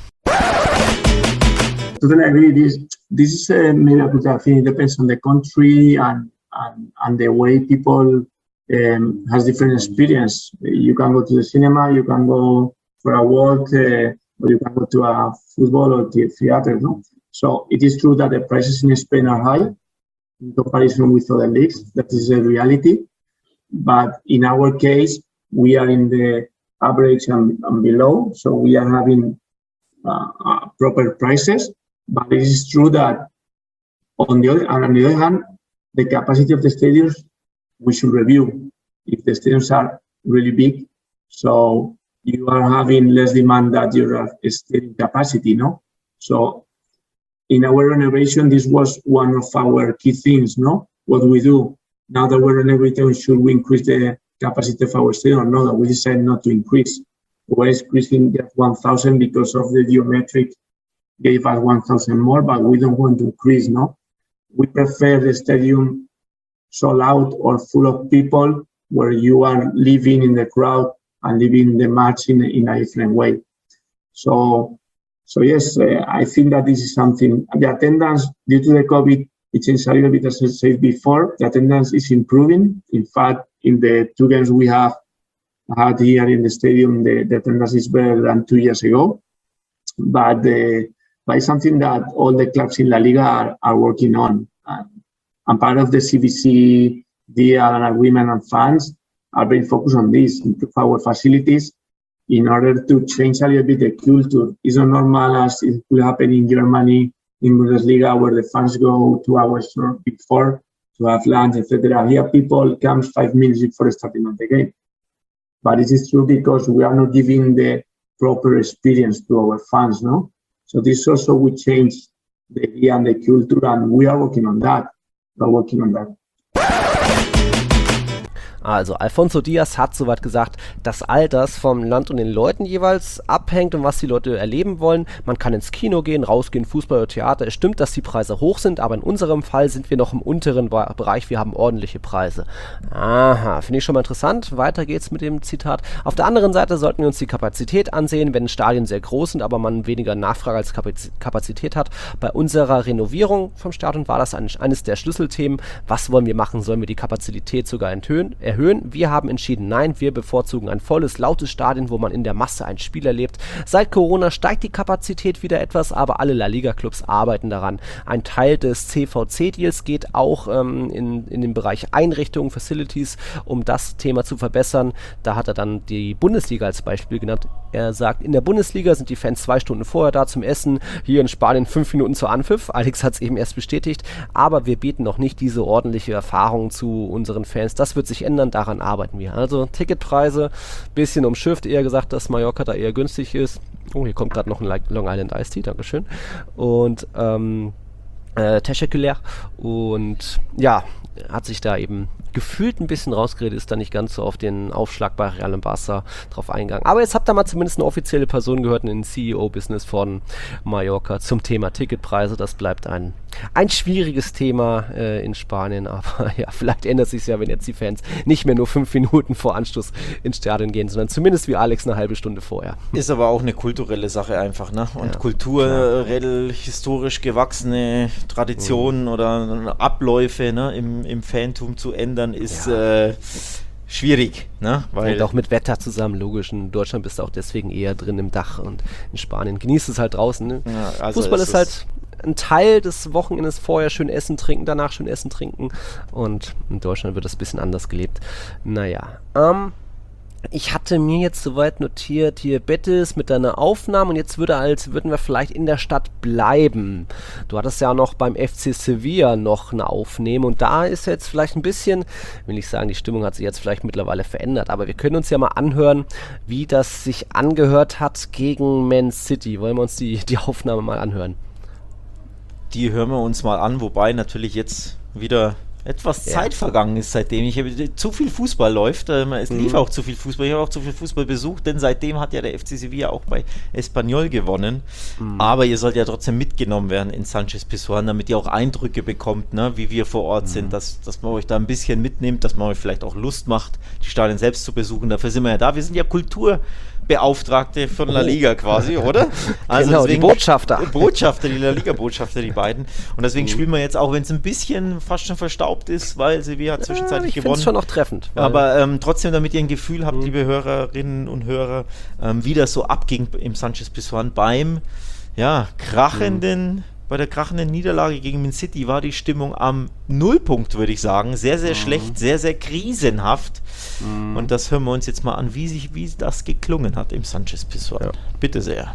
Speaker 5: Totally agree. This this is uh, maybe a good thing. It depends on the country and and, and the way people um, has different experience. You can go to the cinema, you can go for a walk, uh, or you can go to a football or the theater, no? So it is true that the prices in Spain are high in comparison with other leagues. That is a reality. But in our case, we are in the average and, and below. So we are having uh, uh, proper prices. But it is true that on the other, on the other hand, the capacity of the stadiums, we should review. If the stadiums are really big, so you are having less demand than your stadium capacity, no? So in our renovation, this was one of our key things, no? What we do now that we're renovating, should we increase the capacity of our stadium or no? That we decided not to increase. We're increasing just one thousand because of the geometric gave us one thousand more, but we don't want to increase, no? We prefer the stadium sold out or full of people where you are living in the crowd and living the match in, in a different way. So, So yes, uh, I think that this is something. The attendance due to the COVID, it changed a little bit, as I said before. The attendance is improving. In fact, in the two games we have had here in the stadium, the, the attendance is better than two years ago. But, uh, but it's something that all the clubs in La Liga are, are working on. And, and part of the C V C deal and agreement and funds are very focused on this, improve our facilities in order to change a little bit the culture. It's not normal as it will happen in Germany, in Bundesliga, where the fans go two hours before to have lunch, et cetera. Here, people come five minutes before the starting of the game. But this is true because we are not giving the proper experience to our fans, no? So this also will change the idea and the culture, and we are working on that. We are working on that.
Speaker 2: Also Alfonso Diaz hat soweit gesagt, dass all das vom Land und den Leuten jeweils abhängt und was die Leute erleben wollen. Man kann ins Kino gehen, rausgehen, Fußball oder Theater. Es stimmt, dass die Preise hoch sind, aber in unserem Fall sind wir noch im unteren Bereich. Wir haben ordentliche Preise. Aha, finde ich schon mal interessant. Weiter geht's mit dem Zitat. Auf der anderen Seite sollten wir uns die Kapazität ansehen, wenn Stadien sehr groß sind, aber man weniger Nachfrage als Kapazität hat. Bei unserer Renovierung vom Stadion war das ein, eines der Schlüsselthemen. Was wollen wir machen? Sollen wir die Kapazität sogar enthöhen? erhöhen. Wir haben entschieden, nein, wir bevorzugen ein volles, lautes Stadion, wo man in der Masse ein Spiel erlebt. Seit Corona steigt die Kapazität wieder etwas, aber alle La Liga-Clubs arbeiten daran. Ein Teil des C V C-Deals geht auch ähm, in, in den Bereich Einrichtungen, Facilities, um das Thema zu verbessern. Da hat er dann die Bundesliga als Beispiel genannt. Er sagt, in der Bundesliga sind die Fans zwei Stunden vorher da zum Essen, hier in Spanien fünf Minuten zu Anpfiff. Alex hat es eben erst bestätigt, aber wir bieten noch nicht diese ordentliche Erfahrung zu unseren Fans. Das wird sich ändern, daran arbeiten wir. Also Ticketpreise, bisschen umschifft, eher gesagt, dass Mallorca da eher günstig ist. Oh, hier kommt gerade noch ein Long Island Iced Tea, Dankeschön. Und, ähm, äh, teşekkürler. Und ja, hat sich da eben gefühlt ein bisschen rausgeredet, ist da nicht ganz so auf den Aufschlag bei Real und Barca drauf eingegangen. Aber jetzt habt ihr mal zumindest eine offizielle Person gehört in den C E O-Business von Mallorca zum Thema Ticketpreise. Das bleibt ein, ein schwieriges Thema äh, in Spanien, aber ja, vielleicht ändert sich es ja, wenn jetzt die Fans nicht mehr nur fünf Minuten vor Anstoß ins Stadion gehen, sondern zumindest wie Alex eine halbe Stunde vorher.
Speaker 3: Ist aber auch eine kulturelle Sache einfach, ne? Und ja, kulturell, historisch gewachsene Traditionen mhm. oder Abläufe, ne, im, im Fantum zu ändern, ist ja. äh, schwierig, ne? Weil
Speaker 2: und auch mit Wetter zusammen, logisch. In Deutschland bist du auch deswegen eher drin im Dach und in Spanien genießt es halt draußen. Ne? Ja, also Fußball ist, ist halt ein Teil des Wochenendes, vorher schön essen, trinken, danach schön essen, trinken und in Deutschland wird das ein bisschen anders gelebt. Naja, ähm, ich hatte mir jetzt soweit notiert, hier Betis mit deiner Aufnahme und jetzt würde als würden wir vielleicht in der Stadt bleiben. Du hattest ja noch beim F C Sevilla noch eine Aufnahme und da ist jetzt vielleicht ein bisschen, will ich sagen, die Stimmung hat sich jetzt vielleicht mittlerweile verändert, aber wir können uns ja mal anhören, wie das sich angehört hat gegen Man City. Wollen wir uns die, die Aufnahme mal anhören?
Speaker 3: Die hören wir uns mal an, wobei natürlich jetzt wieder etwas ja. Zeit vergangen ist seitdem. Ich habe zu viel Fußball läuft. Ähm, es lief mhm. auch zu viel Fußball. Ich habe auch zu viel Fußball besucht, denn seitdem hat ja der F C Sevilla auch bei Espanyol gewonnen. Mhm. Aber ihr sollt ja trotzdem mitgenommen werden in Sánchez Pizjuán, damit ihr auch Eindrücke bekommt, ne, wie wir vor Ort mhm. sind, dass, dass man euch da ein bisschen mitnimmt, dass man euch vielleicht auch Lust macht, die Stadien selbst zu besuchen. Dafür sind wir ja da. Wir sind ja Kulturbeauftragte von La Liga quasi, oder?
Speaker 2: Also genau, deswegen, die Botschafter.
Speaker 3: Botschafter, die La Liga-Botschafter, die beiden. Und deswegen mhm. spielen wir jetzt auch, wenn es ein bisschen fast schon verstaubt ist, weil Sevilla hat zwischenzeitlich
Speaker 2: ja, ich
Speaker 3: gewonnen.
Speaker 2: Ich finde es schon noch treffend.
Speaker 3: Aber ähm, trotzdem, damit ihr ein Gefühl habt, mhm. liebe Hörerinnen und Hörer, ähm, wie das so abging im Sánchez Pizjuán beim ja, krachenden, mhm. bei der krachenden Niederlage gegen Man City war die Stimmung am Nullpunkt, würde ich sagen. Sehr, sehr mhm. schlecht, sehr, sehr krisenhaft. Mhm. Und das hören wir uns jetzt mal an, wie sich wie das geklungen hat im Sánchez Pizjuán. Ja. Bitte sehr.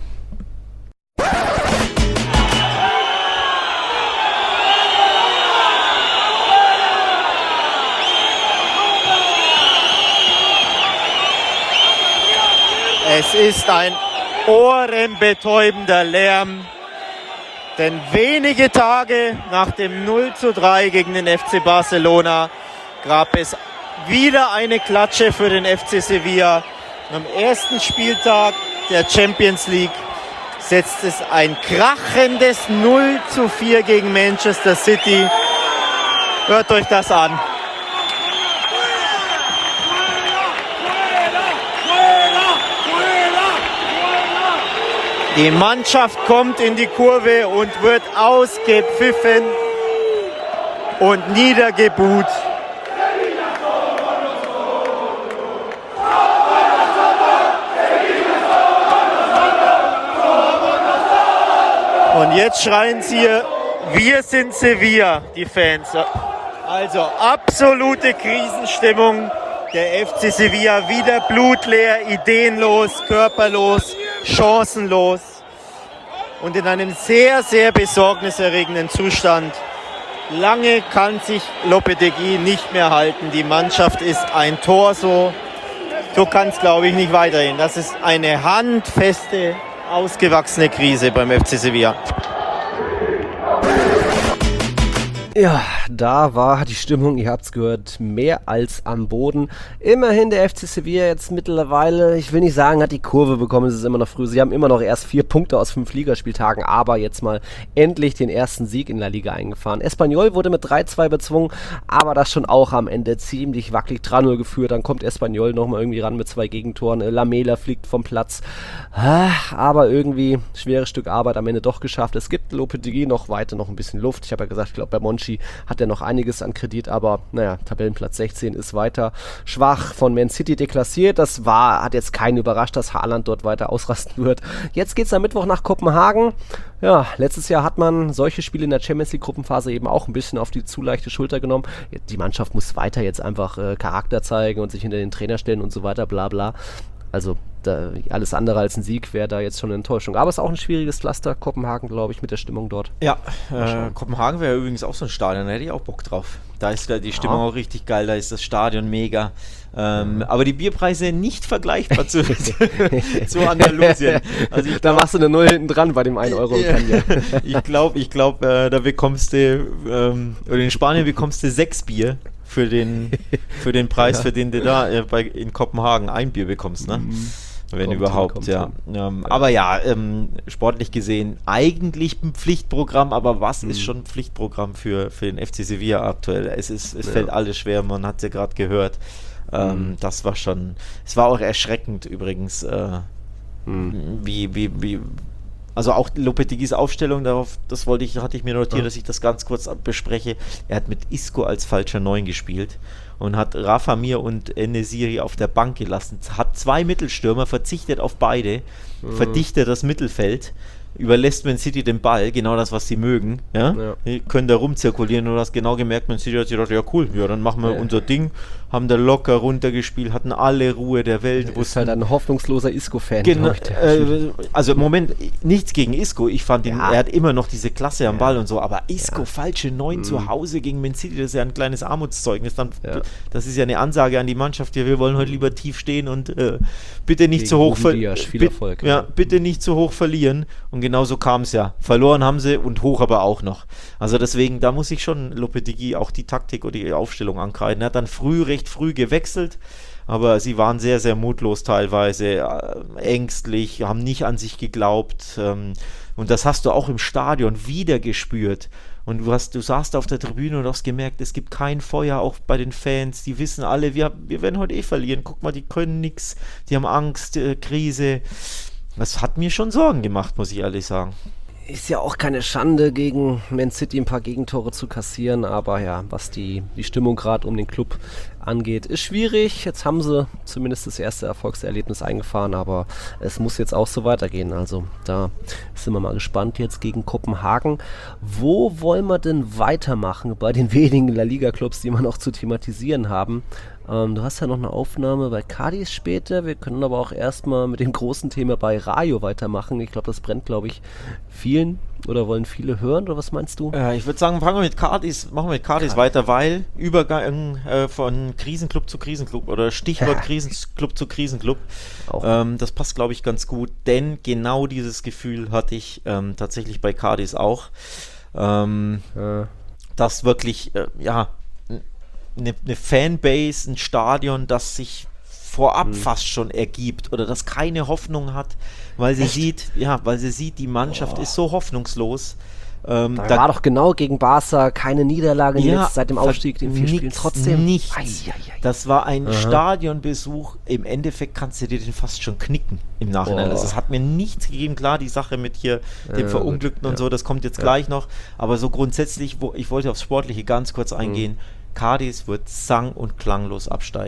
Speaker 4: Es ist ein ohrenbetäubender Lärm, denn wenige Tage nach dem null zu drei gegen den F C Barcelona gab es wieder eine Klatsche für den F C Sevilla. Am ersten Spieltag der Champions League setzt es ein krachendes null zu vier gegen Manchester City. Hört euch das an. Die Mannschaft kommt in die Kurve und wird ausgepfiffen und niedergebuht. jetzt schreien sie hier, wir sind Sevilla, die Fans. Also absolute Krisenstimmung. Der F C Sevilla wieder blutleer, ideenlos, körperlos, chancenlos und in einem sehr, sehr besorgniserregenden Zustand. Lange kann sich Lopetegui nicht mehr halten. Die Mannschaft ist ein Torso. So kann es, glaube ich, nicht weitergehen. Das ist eine handfeste, ausgewachsene Krise beim F C Sevilla.
Speaker 2: Ja, da war die Stimmung, ihr habt's gehört, mehr als am Boden. Immerhin der F C Sevilla jetzt mittlerweile, ich will nicht sagen, hat die Kurve bekommen, es ist immer noch früh. Sie haben immer noch erst vier Punkte aus fünf Ligaspieltagen, aber jetzt mal endlich den ersten Sieg in der Liga eingefahren. Espanyol wurde mit drei zwei bezwungen, aber das schon auch am Ende ziemlich wackelig, drei null geführt. Dann kommt Espanyol nochmal irgendwie ran mit zwei Gegentoren. Lamela fliegt vom Platz. Aber irgendwie schweres Stück Arbeit am Ende doch geschafft. Es gibt Lopetegui noch weiter, noch ein bisschen Luft. Ich habe ja gesagt, ich glaube bei Monchi hat er noch einiges an Kredit, aber naja, Tabellenplatz sechzehn ist weiter schwach von Man City deklassiert. Das war, hat jetzt keinen überrascht, dass Haaland dort weiter ausrasten wird. Jetzt geht es am Mittwoch nach Kopenhagen. Ja, letztes Jahr hat man solche Spiele in der Champions League Gruppenphase eben auch ein bisschen auf die zu leichte Schulter genommen. Die Mannschaft muss weiter jetzt einfach äh, Charakter zeigen und sich hinter den Trainer stellen und so weiter, bla bla. Also da, alles andere als ein Sieg wäre da jetzt schon eine Enttäuschung. Aber es ist auch ein schwieriges Pflaster, Kopenhagen, glaube ich, mit der Stimmung dort.
Speaker 3: Ja, äh, Kopenhagen wäre übrigens auch so ein Stadion, da hätte ich auch Bock drauf. Da ist die Stimmung ja. auch richtig geil, da ist das Stadion mega. Ähm, mhm. Aber die Bierpreise nicht vergleichbar zu, zu Andalusien. Also ich
Speaker 2: da
Speaker 3: glaub,
Speaker 2: machst du eine Null hinten dran bei dem ein Euro Kanja.
Speaker 3: Ich glaube, ich glaub, äh, da bekommst du, ähm, oder in Spanien bekommst du sechs Bier. Für den, für den Preis, ja. für den du da äh, bei, in Kopenhagen ein Bier bekommst, ne? Mhm. Wenn kommt überhaupt, kommt ja. Ähm, ja. Aber ja, ähm, sportlich gesehen eigentlich ein Pflichtprogramm, aber was mhm. ist schon ein Pflichtprogramm für, für den F C Sevilla aktuell? Es, ist, es ja. fällt alles schwer, man hat es ja gerade gehört. Ähm, mhm. Das war schon, es war auch erschreckend übrigens, äh, mhm. wie, wie, wie, also auch Lopeteguis Aufstellung, darauf, das wollte ich, hatte ich mir notiert, ja. dass ich das ganz kurz bespreche. Er hat mit Isco als falscher Neun gespielt und hat Rafa Mir und En-Nesyri auf der Bank gelassen. Hat zwei Mittelstürmer, verzichtet auf beide, mhm. verdichtet das Mittelfeld, überlässt Man City den Ball, genau das, was sie mögen. Ja? Ja. Die können da rumzirkulieren und du hast genau gemerkt, Man City hat sich gedacht, ja cool, ja, dann machen wir ja. unser Ding, haben da locker runtergespielt, hatten alle Ruhe der Welt.
Speaker 2: Du bist halt ein hoffnungsloser Isco-Fan.
Speaker 3: Genau, äh, also im Moment, nichts gegen Isco, ich fand ihn, ja. er hat immer noch diese Klasse am ja. Ball und so, aber Isco, ja. falsche Neun mhm. zu Hause gegen Man City, das ist ja ein kleines Armutszeugnis. Dann, ja. Das ist ja eine Ansage an die Mannschaft, ja, wir wollen heute lieber tief stehen und äh, bitte nicht zu hoch verlieren. Ja, bitte nicht zu hoch verlieren. Und genau so kam es ja. Verloren haben sie und hoch aber auch noch. Also deswegen, da muss ich schon Lopetegui auch die Taktik oder die Aufstellung ankreiden. Er hat dann früh, recht früh gewechselt, aber sie waren sehr, sehr mutlos teilweise, äh, ängstlich, haben nicht an sich geglaubt. Ähm, und das hast du auch im Stadion wieder gespürt. Und du, hast, du saßt auf der Tribüne und hast gemerkt, es gibt kein Feuer, auch bei den Fans. Die wissen alle, wir, wir werden heute eh verlieren. Guck mal, die können nichts, die haben Angst, äh, Krise. Das hat mir schon Sorgen gemacht, muss ich ehrlich sagen.
Speaker 2: Ist ja auch keine Schande, gegen Man City ein paar Gegentore zu kassieren, aber ja, was die, die Stimmung gerade um den Club angeht, ist schwierig. Jetzt haben sie zumindest das erste Erfolgserlebnis eingefahren, aber es muss jetzt auch so weitergehen. Also da sind wir mal gespannt jetzt gegen Kopenhagen. Wo wollen wir denn weitermachen bei den wenigen La Liga-Clubs, die wir noch zu thematisieren haben? Ähm, du hast ja noch eine Aufnahme bei Cádiz später. Wir können aber auch erstmal mit dem großen Thema bei Rayo weitermachen. Ich glaube, das brennt, glaube ich, vielen oder wollen viele hören, oder was meinst du?
Speaker 3: Äh, ich würde sagen, fangen wir mit Cádiz, machen wir mit Cádiz Cádiz. weiter, weil Übergang äh, von Krisenclub zu Krisenclub oder Stichwort Krisenclub zu Krisenclub, ähm, das passt, glaube ich, ganz gut, denn genau dieses Gefühl hatte ich ähm, tatsächlich bei Cádiz auch, ähm, ja. dass wirklich, äh, ja, eine, eine Fanbase, ein Stadion, das sich vorab mhm. fast schon ergibt oder das keine Hoffnung hat, weil sie Echt? sieht, ja, weil sie sieht, die Mannschaft oh. ist so hoffnungslos.
Speaker 2: Ähm, da, da war doch genau gegen Barca keine Niederlage ja, jetzt seit dem Aufstieg in vier Spielen. Trotzdem
Speaker 3: nichts. Ei, ei, ei. Das war ein Aha. Stadionbesuch. Im Endeffekt kannst du dir den fast schon knicken im Nachhinein. Oh. Also es hat mir nichts gegeben. Klar, die Sache mit hier dem äh, Verunglückten ja. und so, das kommt jetzt ja. gleich noch. Aber so grundsätzlich, wo, ich wollte aufs Sportliche ganz kurz eingehen. Mhm. Cádiz wird sang- und klanglos absteigen.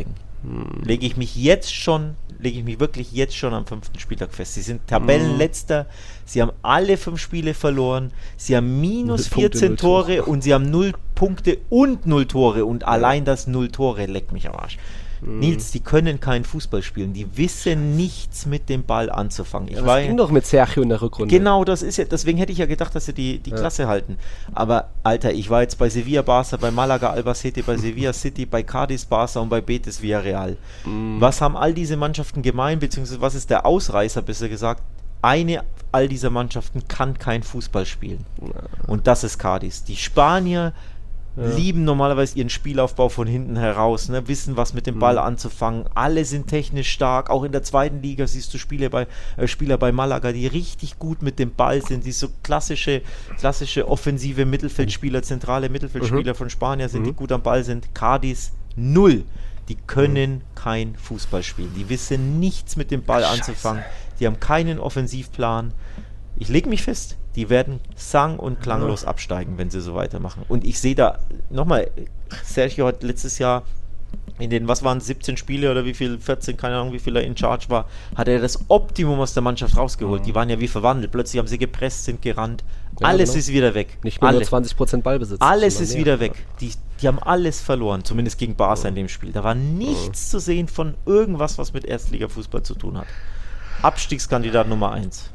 Speaker 3: hm. lege ich mich jetzt schon, lege ich mich wirklich jetzt schon am fünften Spieltag fest. Sie sind Tabellenletzter, hm. sie haben alle fünf Spiele verloren, sie haben minus vierzehn Punkte, Tore und sie haben null Punkte und null Tore und ja. allein das null Tore leckt mich am Arsch. Mhm. Nils, die können keinen Fußball spielen. Die wissen nichts mit dem Ball anzufangen. Ich
Speaker 2: ja, das
Speaker 3: war,
Speaker 2: ging doch mit Sergio in der Rückrunde.
Speaker 3: Genau, das ist ja, deswegen hätte ich ja gedacht, dass sie die, die ja. Klasse halten. Aber, Alter, ich war jetzt bei Sevilla Barca, bei Malaga Albacete, bei Sevilla City, bei Cadiz Barca und bei Betis Villarreal. Mhm. Was haben all diese Mannschaften gemein, beziehungsweise was ist der Ausreißer, besser gesagt? Eine all dieser Mannschaften kann kein Fußball spielen. Ja. Und das ist Cadiz. Die Spanier Ja. lieben normalerweise ihren Spielaufbau von hinten heraus, ne? Wissen, was mit dem Ball mhm. anzufangen. Alle sind technisch stark. Auch in der zweiten Liga siehst du Spieler bei, äh, Spieler bei Malaga, die richtig gut mit dem Ball sind. Die so klassische, klassische offensive Mittelfeldspieler, zentrale Mittelfeldspieler mhm. von Spanien sind, mhm. die gut am Ball sind. Cadiz null. Die können mhm. kein Fußball spielen. Die wissen nichts mit dem Ball Scheiße. anzufangen. Die haben keinen Offensivplan. Ich lege mich fest, die werden sang- und klanglos ja. absteigen, wenn sie so weitermachen. Und ich sehe da, nochmal, Sergio hat letztes Jahr in den, was waren es, siebzehn Spiele oder wie viel, vierzehn, keine Ahnung, wie viel er in Charge war, hat er das Optimum aus der Mannschaft rausgeholt. Mhm. Die waren ja wie verwandelt. Plötzlich haben sie gepresst, sind gerannt. Ja, alles genau. ist wieder weg.
Speaker 2: Nicht mehr nur zwanzig Prozent Ballbesitz.
Speaker 3: Alles ist mehr. wieder weg. Die, die haben alles verloren, zumindest gegen Barca ja. in dem Spiel. Da war nichts ja. zu sehen von irgendwas, was mit Erstligafußball zu tun hat. Abstiegskandidat Nummer eins.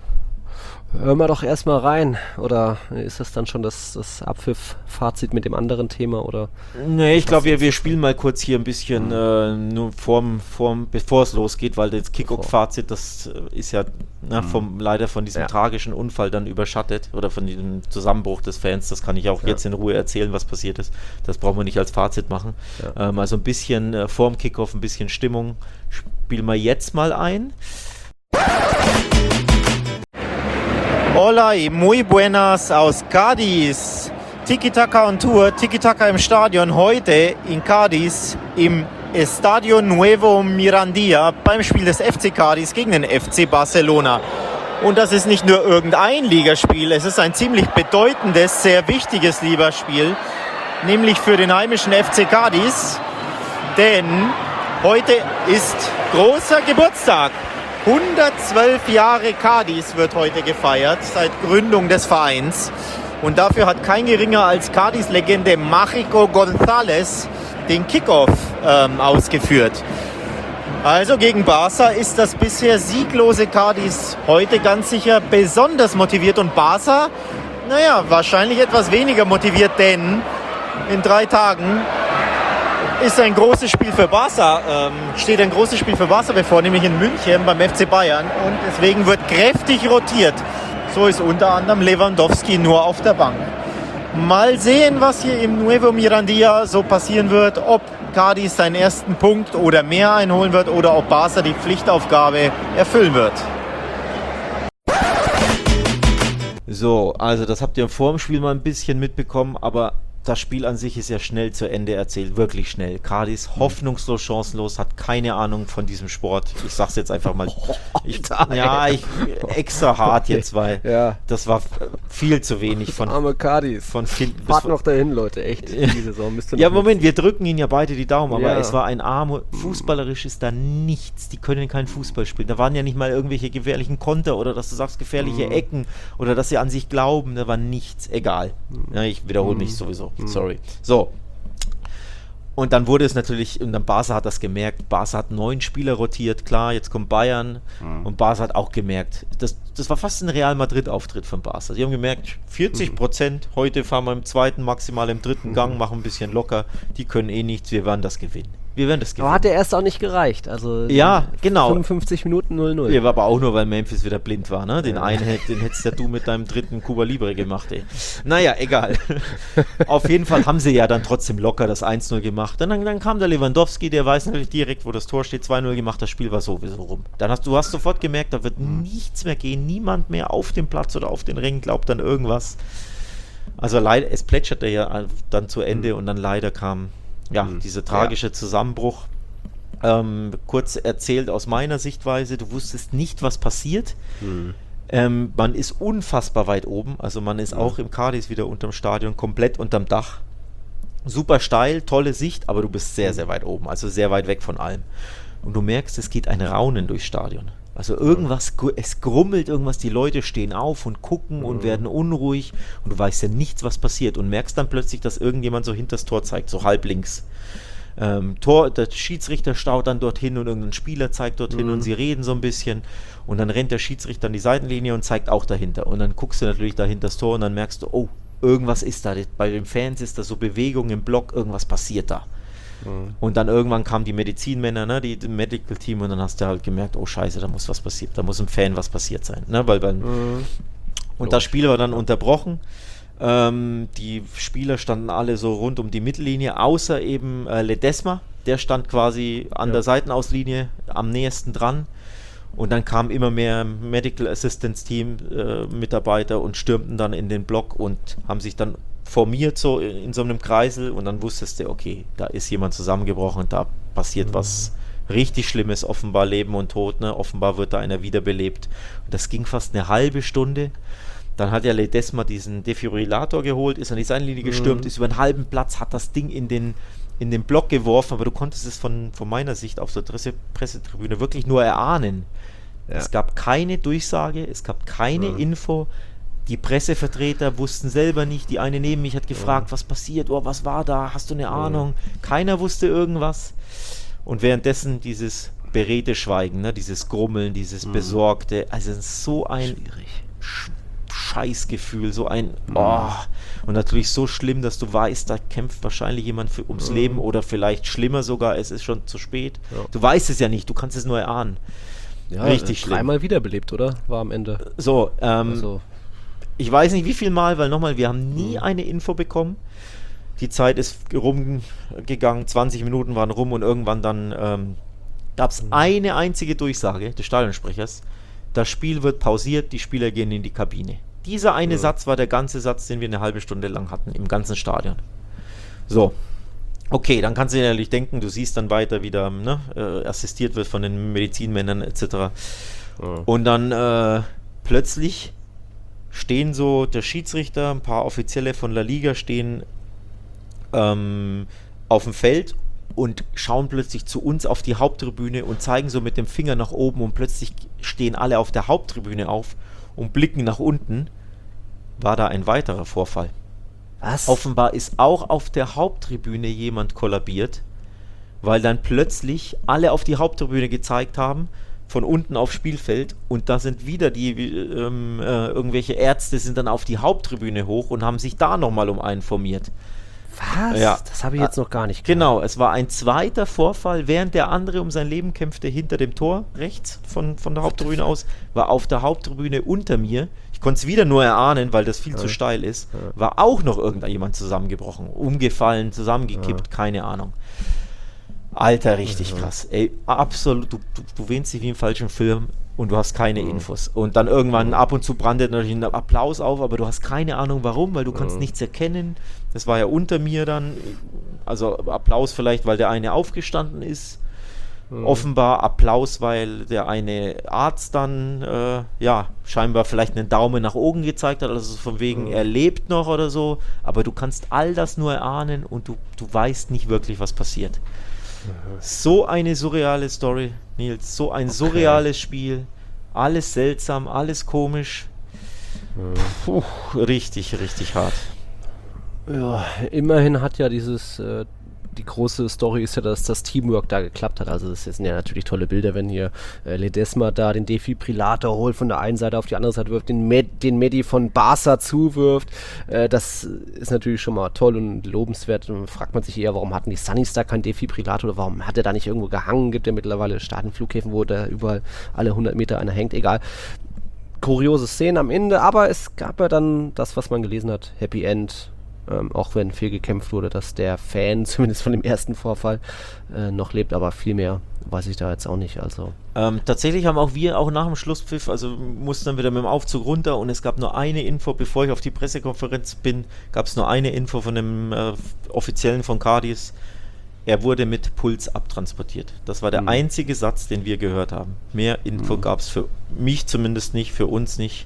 Speaker 2: Hören wir doch erstmal rein. Oder ist das dann schon das, das Abpfiff-Fazit mit dem anderen Thema? Oder
Speaker 3: nee, ich glaube, wir, wir spielen mal kurz hier ein bisschen, mhm. äh, nur vorm, vorm, bevor es losgeht, weil das Kick-Off-Fazit, das ist ja na, vom, leider von diesem ja. tragischen Unfall dann überschattet oder von diesem Zusammenbruch des Fans. Das kann ich auch ja. jetzt in Ruhe erzählen, was passiert ist. Das brauchen wir nicht als Fazit machen. Ja. Ähm, also ein bisschen äh, vorm Kick-Off, ein bisschen Stimmung. Spielen wir jetzt mal ein.
Speaker 4: Hola y muy buenas aus Cádiz. Tiki-Taka on Tour, Tiki-Taka im Stadion, heute in Cádiz im Estadio Nuevo Mirandilla beim Spiel des F C Cádiz gegen den F C Barcelona. Und das ist nicht nur irgendein Ligaspiel, es ist ein ziemlich bedeutendes, sehr wichtiges Ligaspiel, nämlich für den heimischen F C Cádiz, denn heute ist großer Geburtstag. hundertzwölf Jahre Cádiz wird heute gefeiert, seit Gründung des Vereins. Und dafür hat kein geringer als Cádiz-Legende Mágico González den Kickoff ähm, ausgeführt. Also gegen Barca ist das bisher sieglose Cádiz heute ganz sicher besonders motiviert. Und Barca, naja, wahrscheinlich etwas weniger motiviert, denn in drei Tagen ist ein großes Spiel für Barca, ähm, steht ein großes Spiel für Barca bevor, nämlich in München beim F C Bayern. Und deswegen wird kräftig rotiert. So ist unter anderem Lewandowski nur auf der Bank. Mal sehen, was hier im Nuevo Mirandilla so passieren wird, ob Cádiz seinen ersten Punkt oder mehr einholen wird oder ob Barca die Pflichtaufgabe erfüllen wird.
Speaker 3: So, also das habt ihr vor dem Spiel mal ein bisschen mitbekommen, aber das Spiel an sich ist ja schnell zu Ende erzählt, wirklich schnell. Cádiz hoffnungslos, chancenlos, hat keine Ahnung von diesem Sport. Ich sag's jetzt einfach mal. Ich, ja, ich extra hart jetzt, weil ja. das war viel zu wenig von
Speaker 2: arme Cádiz.
Speaker 3: Von viel,
Speaker 2: Fahrt noch dahin, Leute, echt. Die Saison müsste
Speaker 3: ja, Moment, wir drücken ihnen ja beide die Daumen, aber ja. es war ein armer, fußballerisch ist da nichts. Die können keinen Fußball spielen. Da waren ja nicht mal irgendwelche gefährlichen Konter oder dass du sagst, gefährliche mhm. Ecken oder dass sie an sich glauben, da war nichts. Egal. Ja, ich wiederhole mich sowieso. Sorry. So. Und dann wurde es natürlich, und dann Barca hat das gemerkt, Barca hat neun Spieler rotiert, klar, jetzt kommt Bayern mhm. und Barca hat auch gemerkt, das, das war fast ein Real Madrid-Auftritt von Barca. Die haben gemerkt, vierzig Prozent, mhm. heute fahren wir im zweiten, maximal im dritten mhm. Gang, machen ein bisschen locker, die können eh nichts, wir werden das gewinnen. Wir werden das gewinnen.
Speaker 2: Aber hat der erst auch nicht gereicht. Also
Speaker 3: ja, genau.
Speaker 2: fünfundfünfzig Minuten null null.
Speaker 3: Ja, aber auch nur, weil Memphis wieder blind war, ne? Den ja. einen, den hättest ja du mit deinem dritten Cuba Libre gemacht, ey. Naja, egal. Auf jeden Fall haben sie ja dann trotzdem locker das eins null gemacht. Dann, dann, dann kam der Lewandowski, der weiß natürlich direkt, wo das Tor steht, zwei null gemacht, das Spiel war sowieso rum. Dann hast du hast sofort gemerkt, da wird nichts mehr gehen, niemand mehr auf dem Platz oder auf den Ring glaubt an irgendwas. Also leider, es plätscherte ja dann zu Ende mhm. und dann leider kam ja, mhm. dieser tragische ja. Zusammenbruch. Ähm, kurz erzählt aus meiner Sichtweise, du wusstest nicht, was passiert. Mhm. Ähm, man ist unfassbar weit oben, also man ist mhm. auch im Cádiz wieder unterm Stadion, komplett unterm Dach. super steil, tolle Sicht, aber du bist sehr, sehr weit oben, also sehr weit weg von allem. Und du merkst, es geht ein Raunen durchs Stadion. Also irgendwas, es grummelt irgendwas, die Leute stehen auf und gucken und werden unruhig und du weißt ja nichts, was passiert und merkst dann plötzlich, dass irgendjemand so hinter das Tor zeigt, so halb links. Ähm, Tor, der Schiedsrichter staut dann dorthin und irgendein Spieler zeigt dorthin mhm. und sie reden so ein bisschen und dann rennt der Schiedsrichter an die Seitenlinie und zeigt auch dahinter und dann guckst du natürlich dahinter das Tor und dann merkst du, oh, irgendwas ist da, bei den Fans ist da so Bewegung im Block, irgendwas passiert da. Mhm. Und dann irgendwann kamen die Medizinmänner, ne, die, die Medical Team und dann hast du halt gemerkt, oh scheiße, da muss was passiert, da muss im Fan was passiert sein. Ne, weil, weil mhm. Und das Spiel war dann unterbrochen. Ähm, die Spieler standen alle so rund um die Mittellinie, außer eben äh, Ledesma, der stand quasi an ja. der Seitenauslinie am nächsten dran. Und dann kamen immer mehr Medical Assistance Team äh, Mitarbeiter und stürmten dann in den Block und haben sich dann formiert so in, in so einem Kreisel und dann wusstest du, okay, da ist jemand zusammengebrochen, da passiert mhm. was richtig Schlimmes, offenbar Leben und Tod, ne? Offenbar wird da einer wiederbelebt. Und das ging fast eine halbe Stunde. Dann hat ja Ledesma diesen Defibrillator geholt, ist an die Seitenlinie gestürmt, mhm. ist über einen halben Platz, hat das Ding in den, in den Block geworfen, aber du konntest es von, von meiner Sicht auf der Presse, Pressetribüne wirklich nur erahnen. Ja. Es gab keine Durchsage, es gab keine mhm. Info. Die Pressevertreter wussten selber nicht. Die eine neben mich hat gefragt, mhm. was passiert, oh, was war da, hast du eine mhm. Ahnung? Keiner wusste irgendwas. Und währenddessen dieses beredte Schweigen, ne, dieses Grummeln, dieses mhm. Besorgte, also so ein Sch- Scheißgefühl, so ein mhm. oh, und natürlich so schlimm, dass du weißt, da kämpft wahrscheinlich jemand für, ums mhm. Leben oder vielleicht schlimmer sogar, es ist schon zu spät. Ja. Du weißt es ja nicht, du kannst es nur erahnen.
Speaker 2: Ja,
Speaker 3: richtig schlimm.
Speaker 2: Dreimal wiederbelebt, oder? War am Ende.
Speaker 3: So, ähm,
Speaker 2: also.
Speaker 3: ich weiß nicht wie viel Mal, weil nochmal, wir haben nie mhm. eine Info bekommen. Die Zeit ist rumgegangen, zwanzig Minuten waren rum und irgendwann dann ähm, gab es mhm. eine einzige Durchsage des Stadionsprechers. Das Spiel wird pausiert, die Spieler gehen in die Kabine. Dieser eine ja. Satz war der ganze Satz, den wir eine halbe Stunde lang hatten, im ganzen Stadion. So, okay, dann kannst du dir natürlich denken, du siehst dann weiter, wie da ne, äh, assistiert wird von den Medizinmännern et cetera. Ja. Und dann äh, plötzlich stehen so der Schiedsrichter, ein paar Offizielle von La Liga stehen ähm, auf dem Feld und schauen plötzlich zu uns auf die Haupttribüne und zeigen so mit dem Finger nach oben und plötzlich stehen alle auf der Haupttribüne auf und blicken nach unten. War da ein weiterer Vorfall.
Speaker 2: Was?
Speaker 3: Offenbar ist auch auf der Haupttribüne jemand kollabiert, weil dann plötzlich alle auf die Haupttribüne gezeigt haben, von unten aufs Spielfeld und da sind wieder die ähm, äh, irgendwelche Ärzte sind dann auf die Haupttribüne hoch und haben sich da nochmal um einen formiert.
Speaker 2: Was?
Speaker 3: Ja.
Speaker 2: Das habe ich jetzt noch gar nicht
Speaker 3: gehört. Genau, es war ein zweiter Vorfall, während der andere um sein Leben kämpfte, hinter dem Tor, rechts von, von der Haupttribüne aus, war auf der Haupttribüne unter mir, ich konnte es wieder nur erahnen, weil das viel ja. zu steil ist, ja. war auch noch irgendjemand zusammengebrochen, umgefallen, zusammengekippt, ja. keine Ahnung. Alter, richtig mhm. krass. Ey, absolut, du, du, du wähnst dich wie im falschen Film und du hast keine mhm. Infos. Und dann irgendwann mhm. ab und zu brandet natürlich ein Applaus auf, aber du hast keine Ahnung warum, weil du mhm. kannst nichts erkennen. Das war ja unter mir dann, also Applaus vielleicht, weil der eine aufgestanden ist. Mhm. Offenbar Applaus, weil der eine Arzt dann, äh, ja, scheinbar vielleicht einen Daumen nach oben gezeigt hat, also von wegen, mhm. er lebt noch oder so. Aber du kannst all das nur erahnen und du, du weißt nicht wirklich, was passiert. So eine surreale Story, Nils, so ein okay. surreales Spiel, alles seltsam, alles komisch, Puh, richtig, richtig hart.
Speaker 2: Ja, immerhin hat ja dieses, äh, die große Story ist ja, dass das Teamwork da geklappt hat, also das sind ja natürlich tolle Bilder, wenn hier äh, Ledesma da den Defibrillator holt, von der einen Seite auf die andere Seite wirft, den, Med- den Medi von Barca zuwirft, äh, das ist natürlich schon mal toll und lobenswert und fragt man sich eher, warum hatten die Sunnies da keinen Defibrillator oder warum hat er da nicht irgendwo gehangen, gibt ja mittlerweile Stadionflughäfen, wo da überall alle hundert Meter einer hängt, egal. Kuriose Szenen am Ende, aber es gab ja dann das, was man gelesen hat, Happy End. Ähm, auch wenn viel gekämpft wurde, dass der Fan zumindest von dem ersten Vorfall äh, noch lebt, aber viel mehr weiß ich da jetzt auch nicht. Also
Speaker 3: ähm, tatsächlich haben auch wir auch nach dem Schlusspfiff, also mussten dann wieder mit dem Aufzug runter und es gab nur eine Info, bevor ich auf die Pressekonferenz bin, gab es nur eine Info von dem äh, Offiziellen von Cadiz. Er wurde mit Puls abtransportiert. Das war der mhm. einzige Satz, den wir gehört haben. Mehr Info mhm. gab es für mich zumindest nicht, für uns nicht.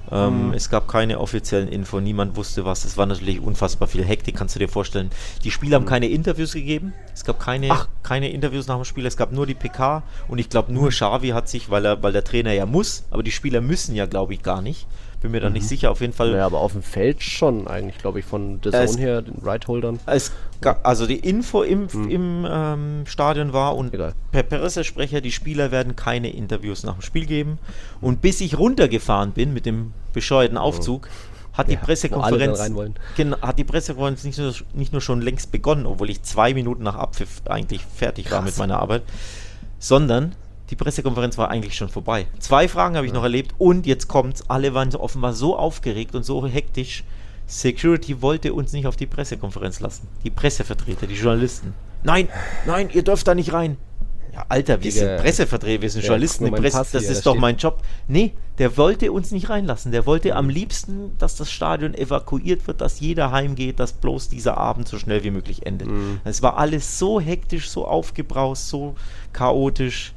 Speaker 3: Ähm,
Speaker 2: Mhm.
Speaker 3: Es gab keine offiziellen Info, niemand wusste was. Es war natürlich unfassbar viel Hektik, kannst du dir vorstellen. Die Spieler haben keine Interviews gegeben. Es gab keine,
Speaker 2: Ach.
Speaker 3: keine Interviews nach dem Spiel. Es gab nur die P K und ich glaube nur Xavi hat sich, weil er, weil der Trainer ja muss, aber die Spieler müssen ja, glaube ich, gar nicht. Bin mir da nicht sicher, auf jeden Fall.
Speaker 2: Naja, aber auf dem Feld schon eigentlich, glaube ich, von der
Speaker 3: Es-
Speaker 2: Zone her, den Right-Holdern.
Speaker 3: Es, ga- also die Info im, im ähm, Stadion war und
Speaker 2: Egal.
Speaker 3: per Pressesprecher, die Spieler werden keine Interviews nach dem Spiel geben. Und bis ich runtergefahren bin mit dem bescheuerten Aufzug, hat die
Speaker 2: Ja, wo alle
Speaker 3: Pressekonferenz
Speaker 2: dann rein wollen.
Speaker 3: Gen- hat die Pressekonferenz nicht nur, nicht nur schon längst begonnen, obwohl ich zwei Minuten nach Abpfiff eigentlich fertig war
Speaker 2: Krass.
Speaker 3: mit meiner Arbeit, sondern die Pressekonferenz war eigentlich schon vorbei. Zwei Fragen habe ich noch erlebt und jetzt kommt's, alle waren so offenbar so aufgeregt und so hektisch. Security wollte uns nicht auf die Pressekonferenz lassen. Die Pressevertreter, die Journalisten. Nein, nein, ihr dürft da nicht rein. Ja, Alter, wir
Speaker 2: Digga.
Speaker 3: sind Pressevertreter, wir sind
Speaker 2: Ja,
Speaker 3: Journalisten,
Speaker 2: guck mal
Speaker 3: im
Speaker 2: meinen
Speaker 3: Presse,
Speaker 2: Pass
Speaker 3: das
Speaker 2: hier,
Speaker 3: ist
Speaker 2: da
Speaker 3: doch
Speaker 2: steht-
Speaker 3: mein Job. Nee, der wollte uns nicht reinlassen. Der wollte am liebsten, dass das Stadion evakuiert wird, dass jeder heimgeht, dass bloß dieser Abend so schnell wie möglich endet. Es war alles so hektisch, so aufgebraust, so chaotisch.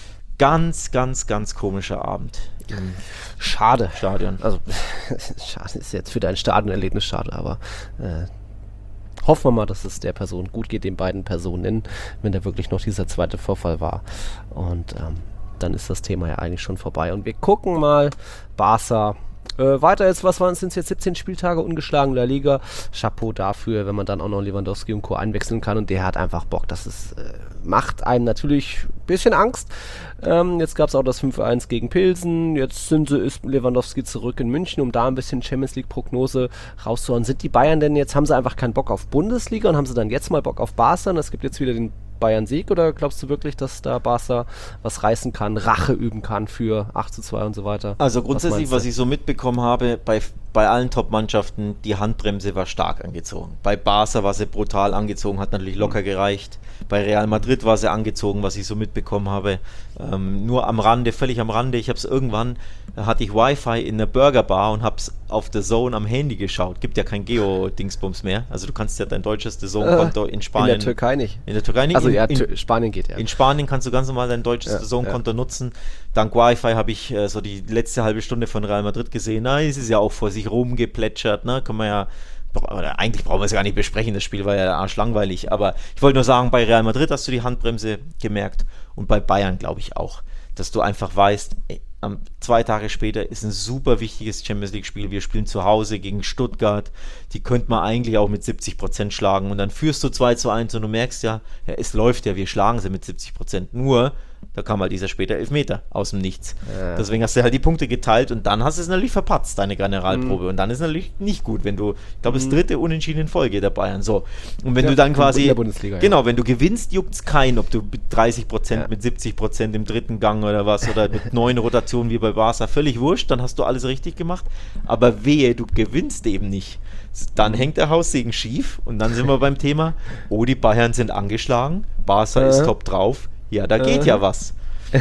Speaker 3: Ganz, ganz, ganz komischer Abend im
Speaker 2: Schade.
Speaker 3: Stadion.
Speaker 2: Also, schade ist jetzt für dein Stadionerlebnis schade, aber äh, hoffen wir mal, dass es der Person gut geht, den beiden Personen, wenn da wirklich noch dieser zweite Vorfall war. Und ähm, dann ist das Thema ja eigentlich schon vorbei. Und wir gucken mal, Barca. Äh, weiter jetzt, was waren es, sind es jetzt siebzehn Spieltage ungeschlagen in der Liga. Chapeau dafür, wenn man dann auch noch Lewandowski und Co. einwechseln kann und der hat einfach Bock. Das ist, äh, macht einen natürlich ein bisschen Angst. Ähm, jetzt gab es auch das fünf eins gegen Pilsen. Jetzt sind sie, ist Lewandowski zurück in München, um da ein bisschen Champions League Prognose rauszuhauen. Sind die Bayern denn jetzt, haben sie einfach keinen Bock auf Bundesliga und haben sie dann jetzt mal Bock auf Barca und es gibt jetzt wieder den Bayern-Sieg oder glaubst du wirklich, dass da Barca was reißen kann, Rache üben kann für acht zu zwei und so weiter?
Speaker 3: Also grundsätzlich, was,
Speaker 2: meinst du?
Speaker 3: ich so mitbekommen habe, bei, bei allen Top-Mannschaften, die Handbremse war stark angezogen. Bei Barca war sie brutal angezogen, hat natürlich locker gereicht. Bei Real Madrid war sie angezogen, was ich so mitbekommen habe. Ähm, nur am Rande, völlig am Rande. Ich habe es irgendwann, da hatte ich Wi-Fi in der Burgerbar und habe es auf The Zone am Handy geschaut. Gibt ja kein Geo-Dingsbums mehr. Also du kannst ja dein deutsches The Zone-Konto in Spanien...
Speaker 2: In der Türkei nicht.
Speaker 3: In der Türkei nicht.
Speaker 2: Also
Speaker 3: in,
Speaker 2: ja,
Speaker 3: in,
Speaker 2: Tür- Spanien geht ja.
Speaker 3: In Spanien kannst du ganz normal dein deutsches
Speaker 2: Ja,
Speaker 3: The Zone-Konto nutzen. Dank Wi-Fi habe ich äh, so die letzte halbe Stunde von Real Madrid gesehen. Na, es ist ja auch vor sich rumgeplätschert, ne? Kann man ja, oder eigentlich brauchen wir es gar nicht besprechen, das Spiel war ja arschlangweilig. Aber ich wollte nur sagen, bei Real Madrid hast du die Handbremse gemerkt und bei Bayern glaube ich auch, dass du einfach weißt, ey, am, zwei Tage später ist ein super wichtiges Champions League Spiel. Wir spielen zu Hause gegen Stuttgart. Die könnte man eigentlich auch mit siebzig Prozent schlagen. Und dann führst du zwei zu eins und du merkst ja, ja, es läuft ja, wir schlagen sie mit siebzig Prozent. Nur, da kam halt dieser später Elfmeter aus dem Nichts.
Speaker 2: Ja.
Speaker 3: Deswegen hast du halt die Punkte geteilt und dann hast du es natürlich verpatzt, deine Generalprobe. Mhm. Und dann ist es natürlich nicht gut, wenn du, ich glaube, das dritte Unentschieden in Folge der Bayern. So. Und wenn
Speaker 2: Ja,
Speaker 3: du dann quasi,
Speaker 2: in der Bundesliga, ja.
Speaker 3: genau, wenn du gewinnst, juckt es keinen, ob du mit dreißig Prozent,
Speaker 2: Ja.
Speaker 3: mit siebzig Prozent im dritten Gang oder was, oder mit neun Rotationen wie bei Barca, völlig wurscht, dann hast du alles richtig gemacht. Aber wehe, du gewinnst eben nicht. Dann hängt der Haussegen schief und dann sind wir beim Thema, oh, die Bayern sind angeschlagen, Barca
Speaker 2: Äh.
Speaker 3: ist top drauf, ja, da geht
Speaker 2: Äh.
Speaker 3: ja was.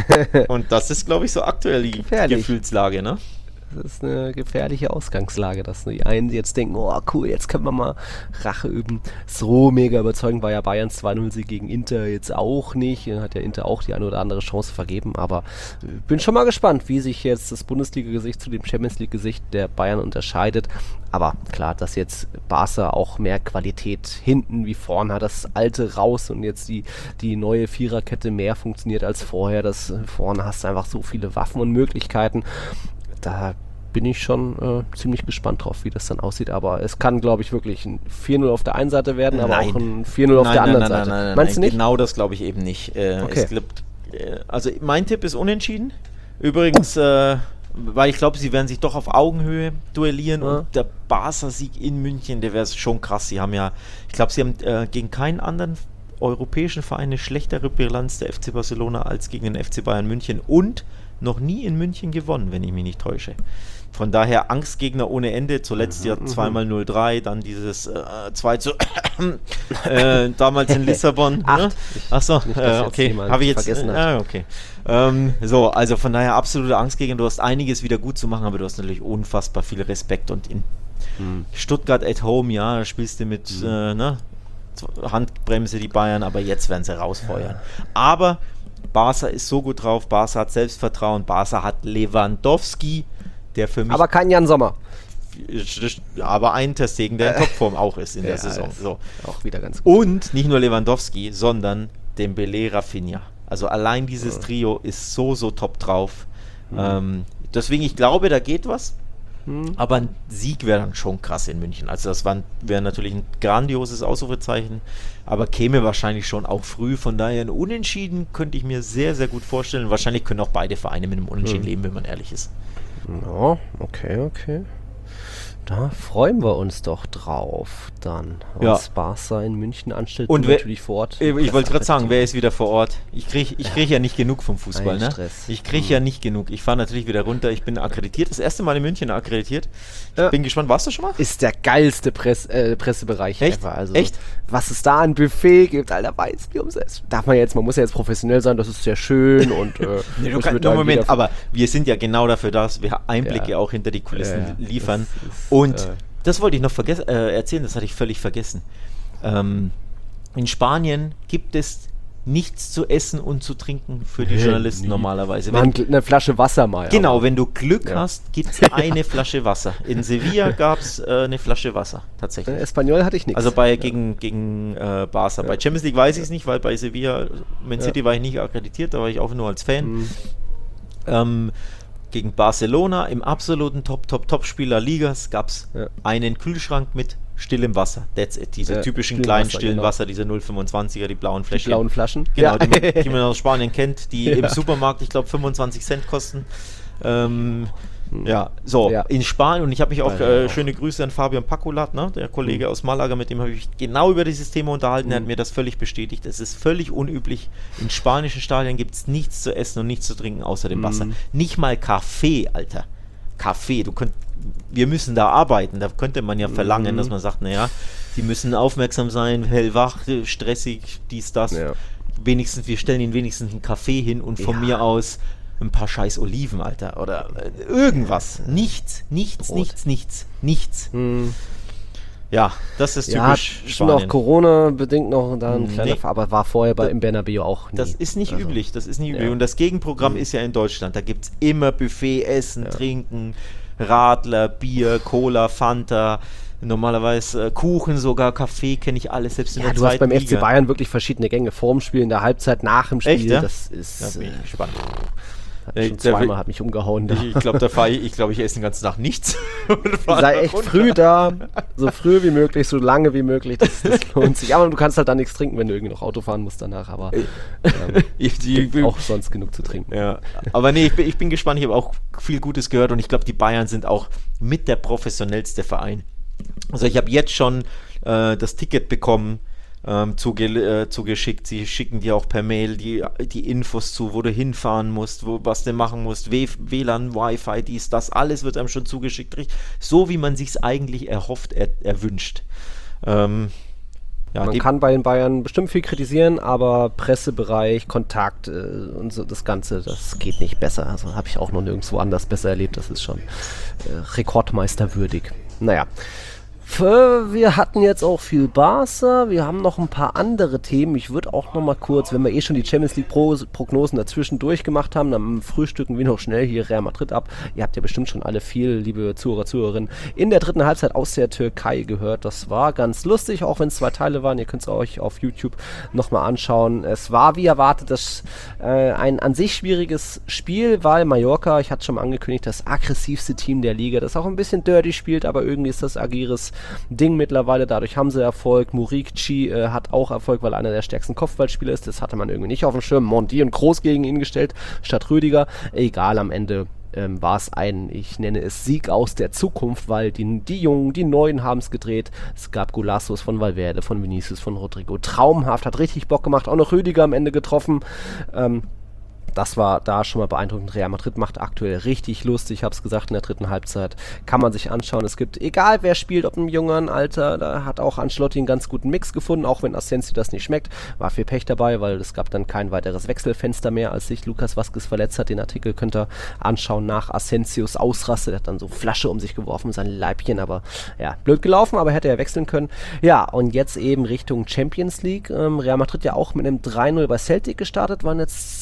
Speaker 3: Und das ist, glaube ich, so aktuell die
Speaker 2: Gefährlich.
Speaker 3: Gefühlslage, ne?
Speaker 2: Das ist eine gefährliche Ausgangslage, dass die einen jetzt denken, oh cool, jetzt können wir mal Rache üben. So mega überzeugend war ja Bayerns zwei null Sieg gegen Inter jetzt auch nicht. Dann hat ja Inter auch die eine oder andere Chance vergeben, aber bin schon mal gespannt, wie sich jetzt das Bundesliga-Gesicht zu dem Champions-League-Gesicht der Bayern unterscheidet. Aber klar, dass jetzt Barca auch mehr Qualität hinten wie vorne hat, das alte raus und jetzt die, die neue Viererkette mehr funktioniert als vorher. Das vorne hast du einfach so viele Waffen und Möglichkeiten. Da bin ich schon äh, ziemlich gespannt drauf, wie das dann aussieht. Aber es kann, glaube ich, wirklich ein vier null auf der einen Seite werden, aber
Speaker 3: Nein.
Speaker 2: auch ein vier null auf
Speaker 3: Nein,
Speaker 2: der
Speaker 3: nein,
Speaker 2: anderen
Speaker 3: nein,
Speaker 2: Seite.
Speaker 3: nein, nein,
Speaker 2: Meinst du
Speaker 3: nein,
Speaker 2: nicht?
Speaker 3: Genau das glaube ich eben nicht. Äh,
Speaker 2: Okay.
Speaker 3: es gibt, äh, also mein Tipp ist unentschieden. Übrigens, äh, weil ich glaube, sie werden sich doch auf Augenhöhe duellieren
Speaker 2: Ja.
Speaker 3: und der Barca-Sieg in München, der wäre schon krass. Sie haben ja, ich glaube, sie haben äh, gegen keinen anderen europäischen Verein eine schlechtere Bilanz, der F C Barcelona, als gegen den F C Bayern München und noch nie in München gewonnen, wenn ich mich nicht täusche. Von daher Angstgegner ohne Ende, zuletzt ja zweimal null drei, dann dieses äh, zwei zu äh, damals in Lissabon.
Speaker 2: Acht.
Speaker 3: Ne?
Speaker 2: Ich-
Speaker 3: Achso,
Speaker 2: nicht, dass
Speaker 3: äh,
Speaker 2: jetzt
Speaker 3: okay,
Speaker 2: jemand
Speaker 3: habe ich jetzt
Speaker 2: vergessen hat.
Speaker 3: äh, okay. Ähm, so, also von daher absolute Angstgegner, du hast einiges wieder gut zu machen, aber du hast natürlich unfassbar viel Respekt und in
Speaker 2: Hm.
Speaker 3: Stuttgart at home, ja, da spielst du mit äh, ne, Handbremse die Bayern, aber jetzt werden sie rausfeuern. Aber Barca ist so gut drauf, Barca hat Selbstvertrauen, Barca hat Lewandowski, der für mich...
Speaker 2: Aber kein Jan Sommer.
Speaker 3: Aber ein Ter Stegen, der in Topform auch ist in der
Speaker 2: Ja,
Speaker 3: Saison. So.
Speaker 2: Auch wieder ganz gut.
Speaker 3: Und nicht nur Lewandowski, sondern Dembélé, Rafinha. Also allein dieses Trio ist so, so top drauf. Mhm. Ähm, deswegen, ich glaube, da geht was. Mhm. Aber ein Sieg wäre dann schon krass in München. Also das wäre natürlich ein grandioses Ausrufezeichen, aber käme wahrscheinlich schon auch früh. Von daher ein Unentschieden könnte ich mir sehr, sehr gut vorstellen. Wahrscheinlich können auch beide Vereine mit einem Unentschieden mhm. leben, wenn man ehrlich ist.
Speaker 2: Ja, okay, okay. Da freuen wir uns doch drauf, dann, was ja. Barca in München anstellt.
Speaker 3: Und wer,
Speaker 2: natürlich vor Ort.
Speaker 3: Ich, ich wollte gerade sagen, wer ist wieder vor Ort? Ich kriege ich krieg ja. ja nicht genug vom Fußball, ne? Ich kriege mhm. ja nicht genug. Ich fahre natürlich wieder runter. Ich bin akkreditiert. Das erste Mal in München akkreditiert. Ich ja. bin gespannt. Warst du schon mal?
Speaker 2: Ist der geilste Press, äh, Pressebereich
Speaker 3: Echt?
Speaker 2: ever. Also,
Speaker 3: Echt?
Speaker 2: Was es da an Buffet gibt, Alter, weiß wie umsetzt. Darf man jetzt, man muss ja jetzt professionell sein, das ist sehr schön und äh,
Speaker 3: nee, du kannst, nur Moment, aber wir sind ja genau dafür da, dass wir Einblicke ja. auch hinter die Kulissen ja, ja. liefern. Ist, und äh, das wollte ich noch verges- äh, erzählen, das hatte ich völlig vergessen. Ähm, in Spanien gibt es nichts zu essen und zu trinken für die hey, Journalisten nie. normalerweise.
Speaker 2: Wenn, eine Flasche Wasser mal.
Speaker 3: Genau,
Speaker 2: aber.
Speaker 3: wenn du Glück ja. hast, gibt es eine Flasche Wasser. In Sevilla gab es äh, eine Flasche Wasser, tatsächlich.
Speaker 2: In Espanyol hatte ich nichts.
Speaker 3: Also bei ja. gegen, gegen äh, Barca. Ja. Bei Champions League weiß ich es nicht, weil bei Sevilla, Man City ja. war ich nicht akkreditiert, da war ich auch nur als Fan. Mhm. Ähm, Gegen Barcelona im absoluten Top-Top-Top-Spieler Ligas gab es ja. einen Kühlschrank mit stillem Wasser. That's it. Diese ja, typischen kleinen Wasser, stillen genau. Wasser, diese null Komma fünfundzwanziger, die blauen Fläschchen.
Speaker 2: Die blauen Flaschen.
Speaker 3: Genau,
Speaker 2: ja.
Speaker 3: die, man, die man aus Spanien kennt, die ja. im Supermarkt, ich glaube, fünfundzwanzig Cent kosten. Ähm, ja, so, ja. in Spanien, und ich habe mich auch, äh, schöne Grüße an Fabian Paculat, ne, der Kollege mhm. aus Malaga, mit dem habe ich genau über dieses Thema unterhalten, mhm. er hat mir das völlig bestätigt. Es ist völlig unüblich, in spanischen Stadien gibt es nichts zu essen und nichts zu trinken außer dem mhm. Wasser. Nicht mal Kaffee, Alter. Kaffee, du könnt, wir müssen da arbeiten, da könnte man ja verlangen, mhm. dass man sagt, naja, die müssen aufmerksam sein, hellwach, stressig, dies, das. Ja. Wenigstens, wir stellen ihnen wenigstens einen Kaffee hin und von ja. mir aus ein paar scheiß Oliven, Alter, oder äh, irgendwas. Nichts, nichts, Brot. nichts, nichts, nichts. Hm. Ja, das ist typisch
Speaker 2: ja, Spanien. Auch Corona-bedingt noch da ein kleiner,
Speaker 3: nee.
Speaker 2: aber war vorher bei, im Bernabeu auch nie.
Speaker 3: Das ist nicht
Speaker 2: also.
Speaker 3: üblich, das ist nicht üblich.
Speaker 2: Ja.
Speaker 3: Und das Gegenprogramm mhm. ist ja in Deutschland. Da gibt es immer Buffet, Essen, ja. Trinken, Radler, Bier, Cola, Fanta, normalerweise äh, Kuchen, sogar Kaffee, kenne ich alles, selbst in
Speaker 2: ja,
Speaker 3: der
Speaker 2: du
Speaker 3: zweiten
Speaker 2: hast beim
Speaker 3: Liga.
Speaker 2: F C Bayern wirklich verschiedene Gänge. Vorm Spiel, in der Halbzeit, nach dem Spiel.
Speaker 3: Echt, ja?
Speaker 2: Das ist
Speaker 3: da bin ich gespannt.
Speaker 2: Hat schon zweimal hat mich umgehauen. Da.
Speaker 3: Ich, ich glaube, da fahre ich, ich glaube, ich esse den ganzen Tag nichts.
Speaker 2: Sei echt runter. Früh da, so früh wie möglich, so lange wie möglich, das, das lohnt sich. Aber du kannst halt dann nichts trinken, wenn du irgendwie noch Auto fahren musst danach, aber ähm, ich, ich bin auch sonst genug zu trinken.
Speaker 3: Ja. Aber nee, ich bin, ich bin gespannt, ich habe auch viel Gutes gehört und ich glaube, die Bayern sind auch mit der professionellste Verein. Also ich habe jetzt schon äh, das Ticket bekommen, Ähm, zuge äh, zugeschickt. Sie schicken dir auch per Mail die, die Infos zu, wo du hinfahren musst, wo, was du machen musst, w W L A N, Wi-Fi, dies, das, alles wird einem schon zugeschickt. So wie man sich es eigentlich erhofft, er, erwünscht. Ähm, ja,
Speaker 2: man kann bei den Bayern bestimmt viel kritisieren, aber Pressebereich, Kontakt äh, und so das Ganze, das geht nicht besser. Also habe ich auch noch nirgendwo anders besser erlebt. Das ist schon äh, rekordmeisterwürdig. Naja. Wir hatten jetzt auch viel Barca, wir haben noch ein paar andere Themen. Ich würde auch noch mal kurz, wenn wir eh schon die Champions League Prognosen dazwischen durchgemacht haben, dann frühstücken wir noch schnell hier Real Madrid ab. Ihr habt ja bestimmt schon alle viel, liebe Zuhörer, Zuhörerinnen, in der dritten Halbzeit aus der Türkei gehört. Das war ganz lustig, auch wenn es zwei Teile waren. Ihr könnt es euch auf YouTube nochmal anschauen. Es war, wie erwartet, das, äh, ein an sich schwieriges Spiel, weil Mallorca, ich hatte schon mal angekündigt, das aggressivste Team der Liga, das auch ein bisschen dirty spielt, aber irgendwie ist das Agires Ding mittlerweile, dadurch haben sie Erfolg. Muriqi äh, hat auch Erfolg, weil er einer der stärksten Kopfballspieler ist. Das hatte man irgendwie nicht auf dem Schirm. Monti und Kroos gegen ihn gestellt, statt Rüdiger. Egal, am Ende ähm, war es ein, ich nenne es Sieg aus der Zukunft, weil die, die Jungen, die Neuen haben es gedreht. Es gab Golazos von Valverde, von Vinicius, von Rodrigo. Traumhaft, hat richtig Bock gemacht. Auch noch Rüdiger am Ende getroffen. Ähm, Das war da schon mal beeindruckend. Real Madrid macht aktuell richtig lustig, ich habe es gesagt, in der dritten Halbzeit. Kann man sich anschauen. Es gibt, egal wer spielt, ob im jüngeren Alter, da hat auch Ancelotti einen ganz guten Mix gefunden, auch wenn Asensio das nicht schmeckt. War viel Pech dabei, weil es gab dann kein weiteres Wechselfenster mehr, als sich Lucas Vázquez verletzt hat. Den Artikel könnt ihr anschauen nach Asensios Ausraste. Der hat dann so Flasche um sich geworfen, sein Leibchen, aber ja, blöd gelaufen, aber hätte er wechseln können. Ja, und jetzt eben Richtung Champions League. Ähm, Real Madrid ja auch mit einem drei null bei Celtic gestartet, waren jetzt sechs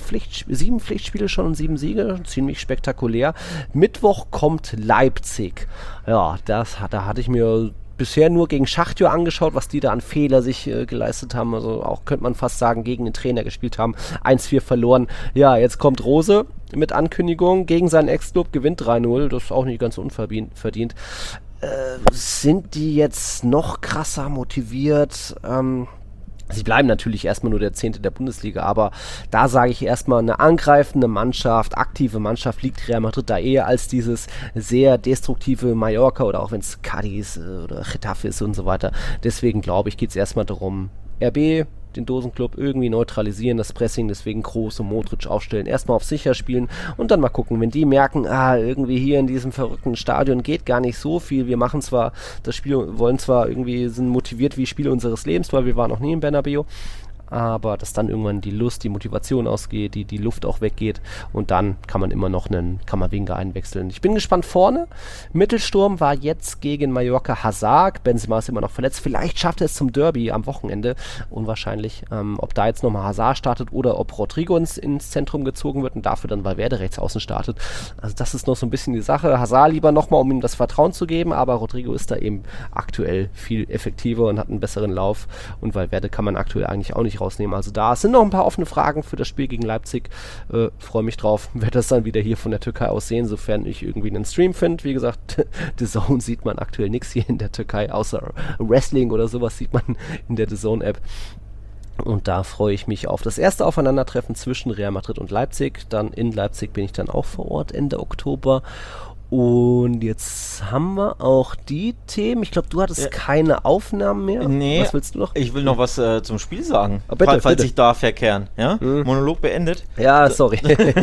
Speaker 2: Pflicht, sieben Pflichtspiele schon und sieben Siege, ziemlich spektakulär. Mittwoch kommt Leipzig. Ja, das, da hatte ich mir bisher nur gegen Schachtjör angeschaut, was die da an Fehler sich äh, geleistet haben. Also auch, könnte man fast sagen, gegen den Trainer gespielt haben. eins vier verloren. Ja, jetzt kommt Rose mit Ankündigung gegen seinen Ex-Club, gewinnt drei null. Das ist auch nicht ganz unverdient. Äh, sind die jetzt noch krasser motiviert? Ähm, Sie bleiben natürlich erstmal nur der Zehnte der Bundesliga, aber da sage ich erstmal, eine angreifende Mannschaft, aktive Mannschaft liegt Real Madrid da eher als dieses sehr destruktive Mallorca oder auch wenn es Cadiz oder Getafe ist und so weiter. Deswegen glaube ich, geht es erstmal darum, R B, den Dosenclub irgendwie neutralisieren, das Pressing, deswegen Kroos und Modric aufstellen, erstmal auf sicher spielen und dann mal gucken, wenn die merken, ah, irgendwie hier in diesem verrückten Stadion geht gar nicht so viel, wir machen zwar das Spiel, wollen zwar irgendwie, sind motiviert wie Spiele unseres Lebens, weil wir waren noch nie im Bernabeu, aber dass dann irgendwann die Lust, die Motivation ausgeht, die, die Luft auch weggeht und dann kann man immer noch einen Kammerwinger einwechseln. Ich bin gespannt vorne. Mittelsturm war jetzt gegen Mallorca Hazard. Benzema ist immer noch verletzt. Vielleicht schafft er es zum Derby am Wochenende. Unwahrscheinlich. Ähm, ob da jetzt nochmal Hazard startet oder ob Rodrigo ins, ins Zentrum gezogen wird und dafür dann Valverde rechts außen startet. Also das ist noch so ein bisschen die Sache. Hazard lieber nochmal, um ihm das Vertrauen zu geben, aber Rodrigo ist da eben aktuell viel effektiver und hat einen besseren Lauf und Valverde kann man aktuell eigentlich auch nicht rausnehmen. Also da sind noch ein paar offene Fragen für das Spiel gegen Leipzig. Äh, freue mich drauf. Werde das dann wieder hier von der Türkei aus sehen, sofern ich irgendwie einen Stream finde. Wie gesagt, The Zone sieht man aktuell nichts hier in der Türkei, außer Wrestling oder sowas sieht man in der The Zone App. Und da freue ich mich auf das erste Aufeinandertreffen zwischen Real Madrid und Leipzig. Dann in Leipzig bin ich dann auch vor Ort Ende Oktober. Und jetzt haben wir auch die Themen. Ich glaube, du hattest ja keine Aufnahmen mehr.
Speaker 3: Nee.
Speaker 2: Was willst du noch?
Speaker 3: Ich will noch was äh, zum Spiel sagen.
Speaker 2: Oh, bitte,
Speaker 3: falls falls
Speaker 2: bitte.
Speaker 3: ich darf, Herr Kern. Ja? Mhm. Monolog beendet.
Speaker 2: Ja, sorry.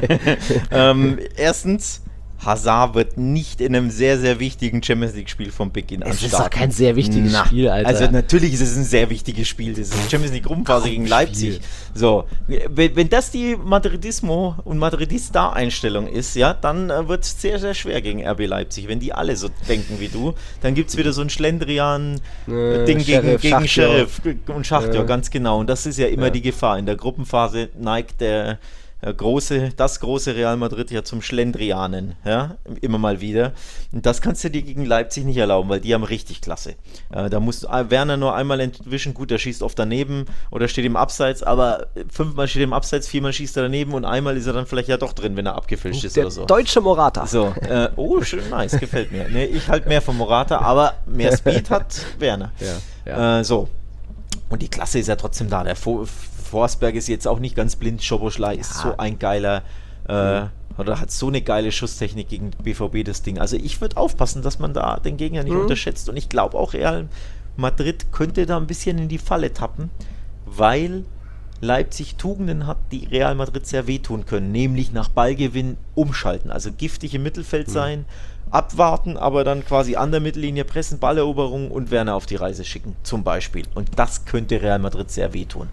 Speaker 3: ähm, erstens, Hazard wird nicht in einem sehr, sehr wichtigen Champions-League-Spiel vom Beginn an
Speaker 2: Es
Speaker 3: starten.
Speaker 2: ist doch kein sehr wichtiges
Speaker 3: Na,
Speaker 2: Spiel, Alter.
Speaker 3: Also natürlich ist es ein sehr wichtiges Spiel. Das ist Champions-League-Gruppenphase gegen Leipzig. So, wenn, wenn das die Madridismo- und Madridista-Einstellung ist, ja, dann äh, wird es sehr, sehr schwer gegen R B Leipzig. Wenn die alle so denken wie du, dann gibt es wieder so ein Schlendrian-Ding
Speaker 2: äh,
Speaker 3: gegen,
Speaker 2: Sheriff,
Speaker 3: gegen
Speaker 2: Schachtjör.
Speaker 3: Sheriff und Schachtjör,
Speaker 2: Ja.
Speaker 3: ganz genau. Und das ist ja immer
Speaker 2: Ja.
Speaker 3: die Gefahr. In der Gruppenphase neigt der große, das große Real Madrid ja zum Schlendrianen, ja, immer mal wieder. Und das kannst du dir gegen Leipzig nicht erlauben, weil die haben richtig Klasse. Äh, da muss Werner nur einmal entwischen, gut, der schießt oft daneben oder steht im Abseits, aber fünfmal steht er im Abseits, viermal schießt er daneben und einmal ist er dann vielleicht ja doch drin, wenn er abgefälscht ist
Speaker 2: Der
Speaker 3: oder so.
Speaker 2: deutsche Morata.
Speaker 3: So, äh, oh, schön, nice, gefällt mir. Nee, ich halt mehr von Morata, aber mehr Speed hat Werner.
Speaker 2: Ja, ja.
Speaker 3: Äh, so. Und die Klasse ist ja trotzdem da. Der Vo- Forsberg ist jetzt auch nicht ganz blind. Szoboszlai ist so ein geiler, äh, oder hat so eine geile Schusstechnik gegen B V B, das Ding. Also ich würde aufpassen, dass man da den Gegner nicht
Speaker 2: Mhm.
Speaker 3: unterschätzt. Und ich glaube auch, Real Madrid könnte da ein bisschen in die Falle tappen, weil Leipzig Tugenden hat, die Real Madrid sehr wehtun können. Nämlich nach Ballgewinn umschalten. Also giftig im Mittelfeld sein, abwarten, aber dann quasi an der Mittellinie pressen, Balleroberung und Werner auf die Reise schicken, zum Beispiel. Und das könnte Real Madrid sehr wehtun.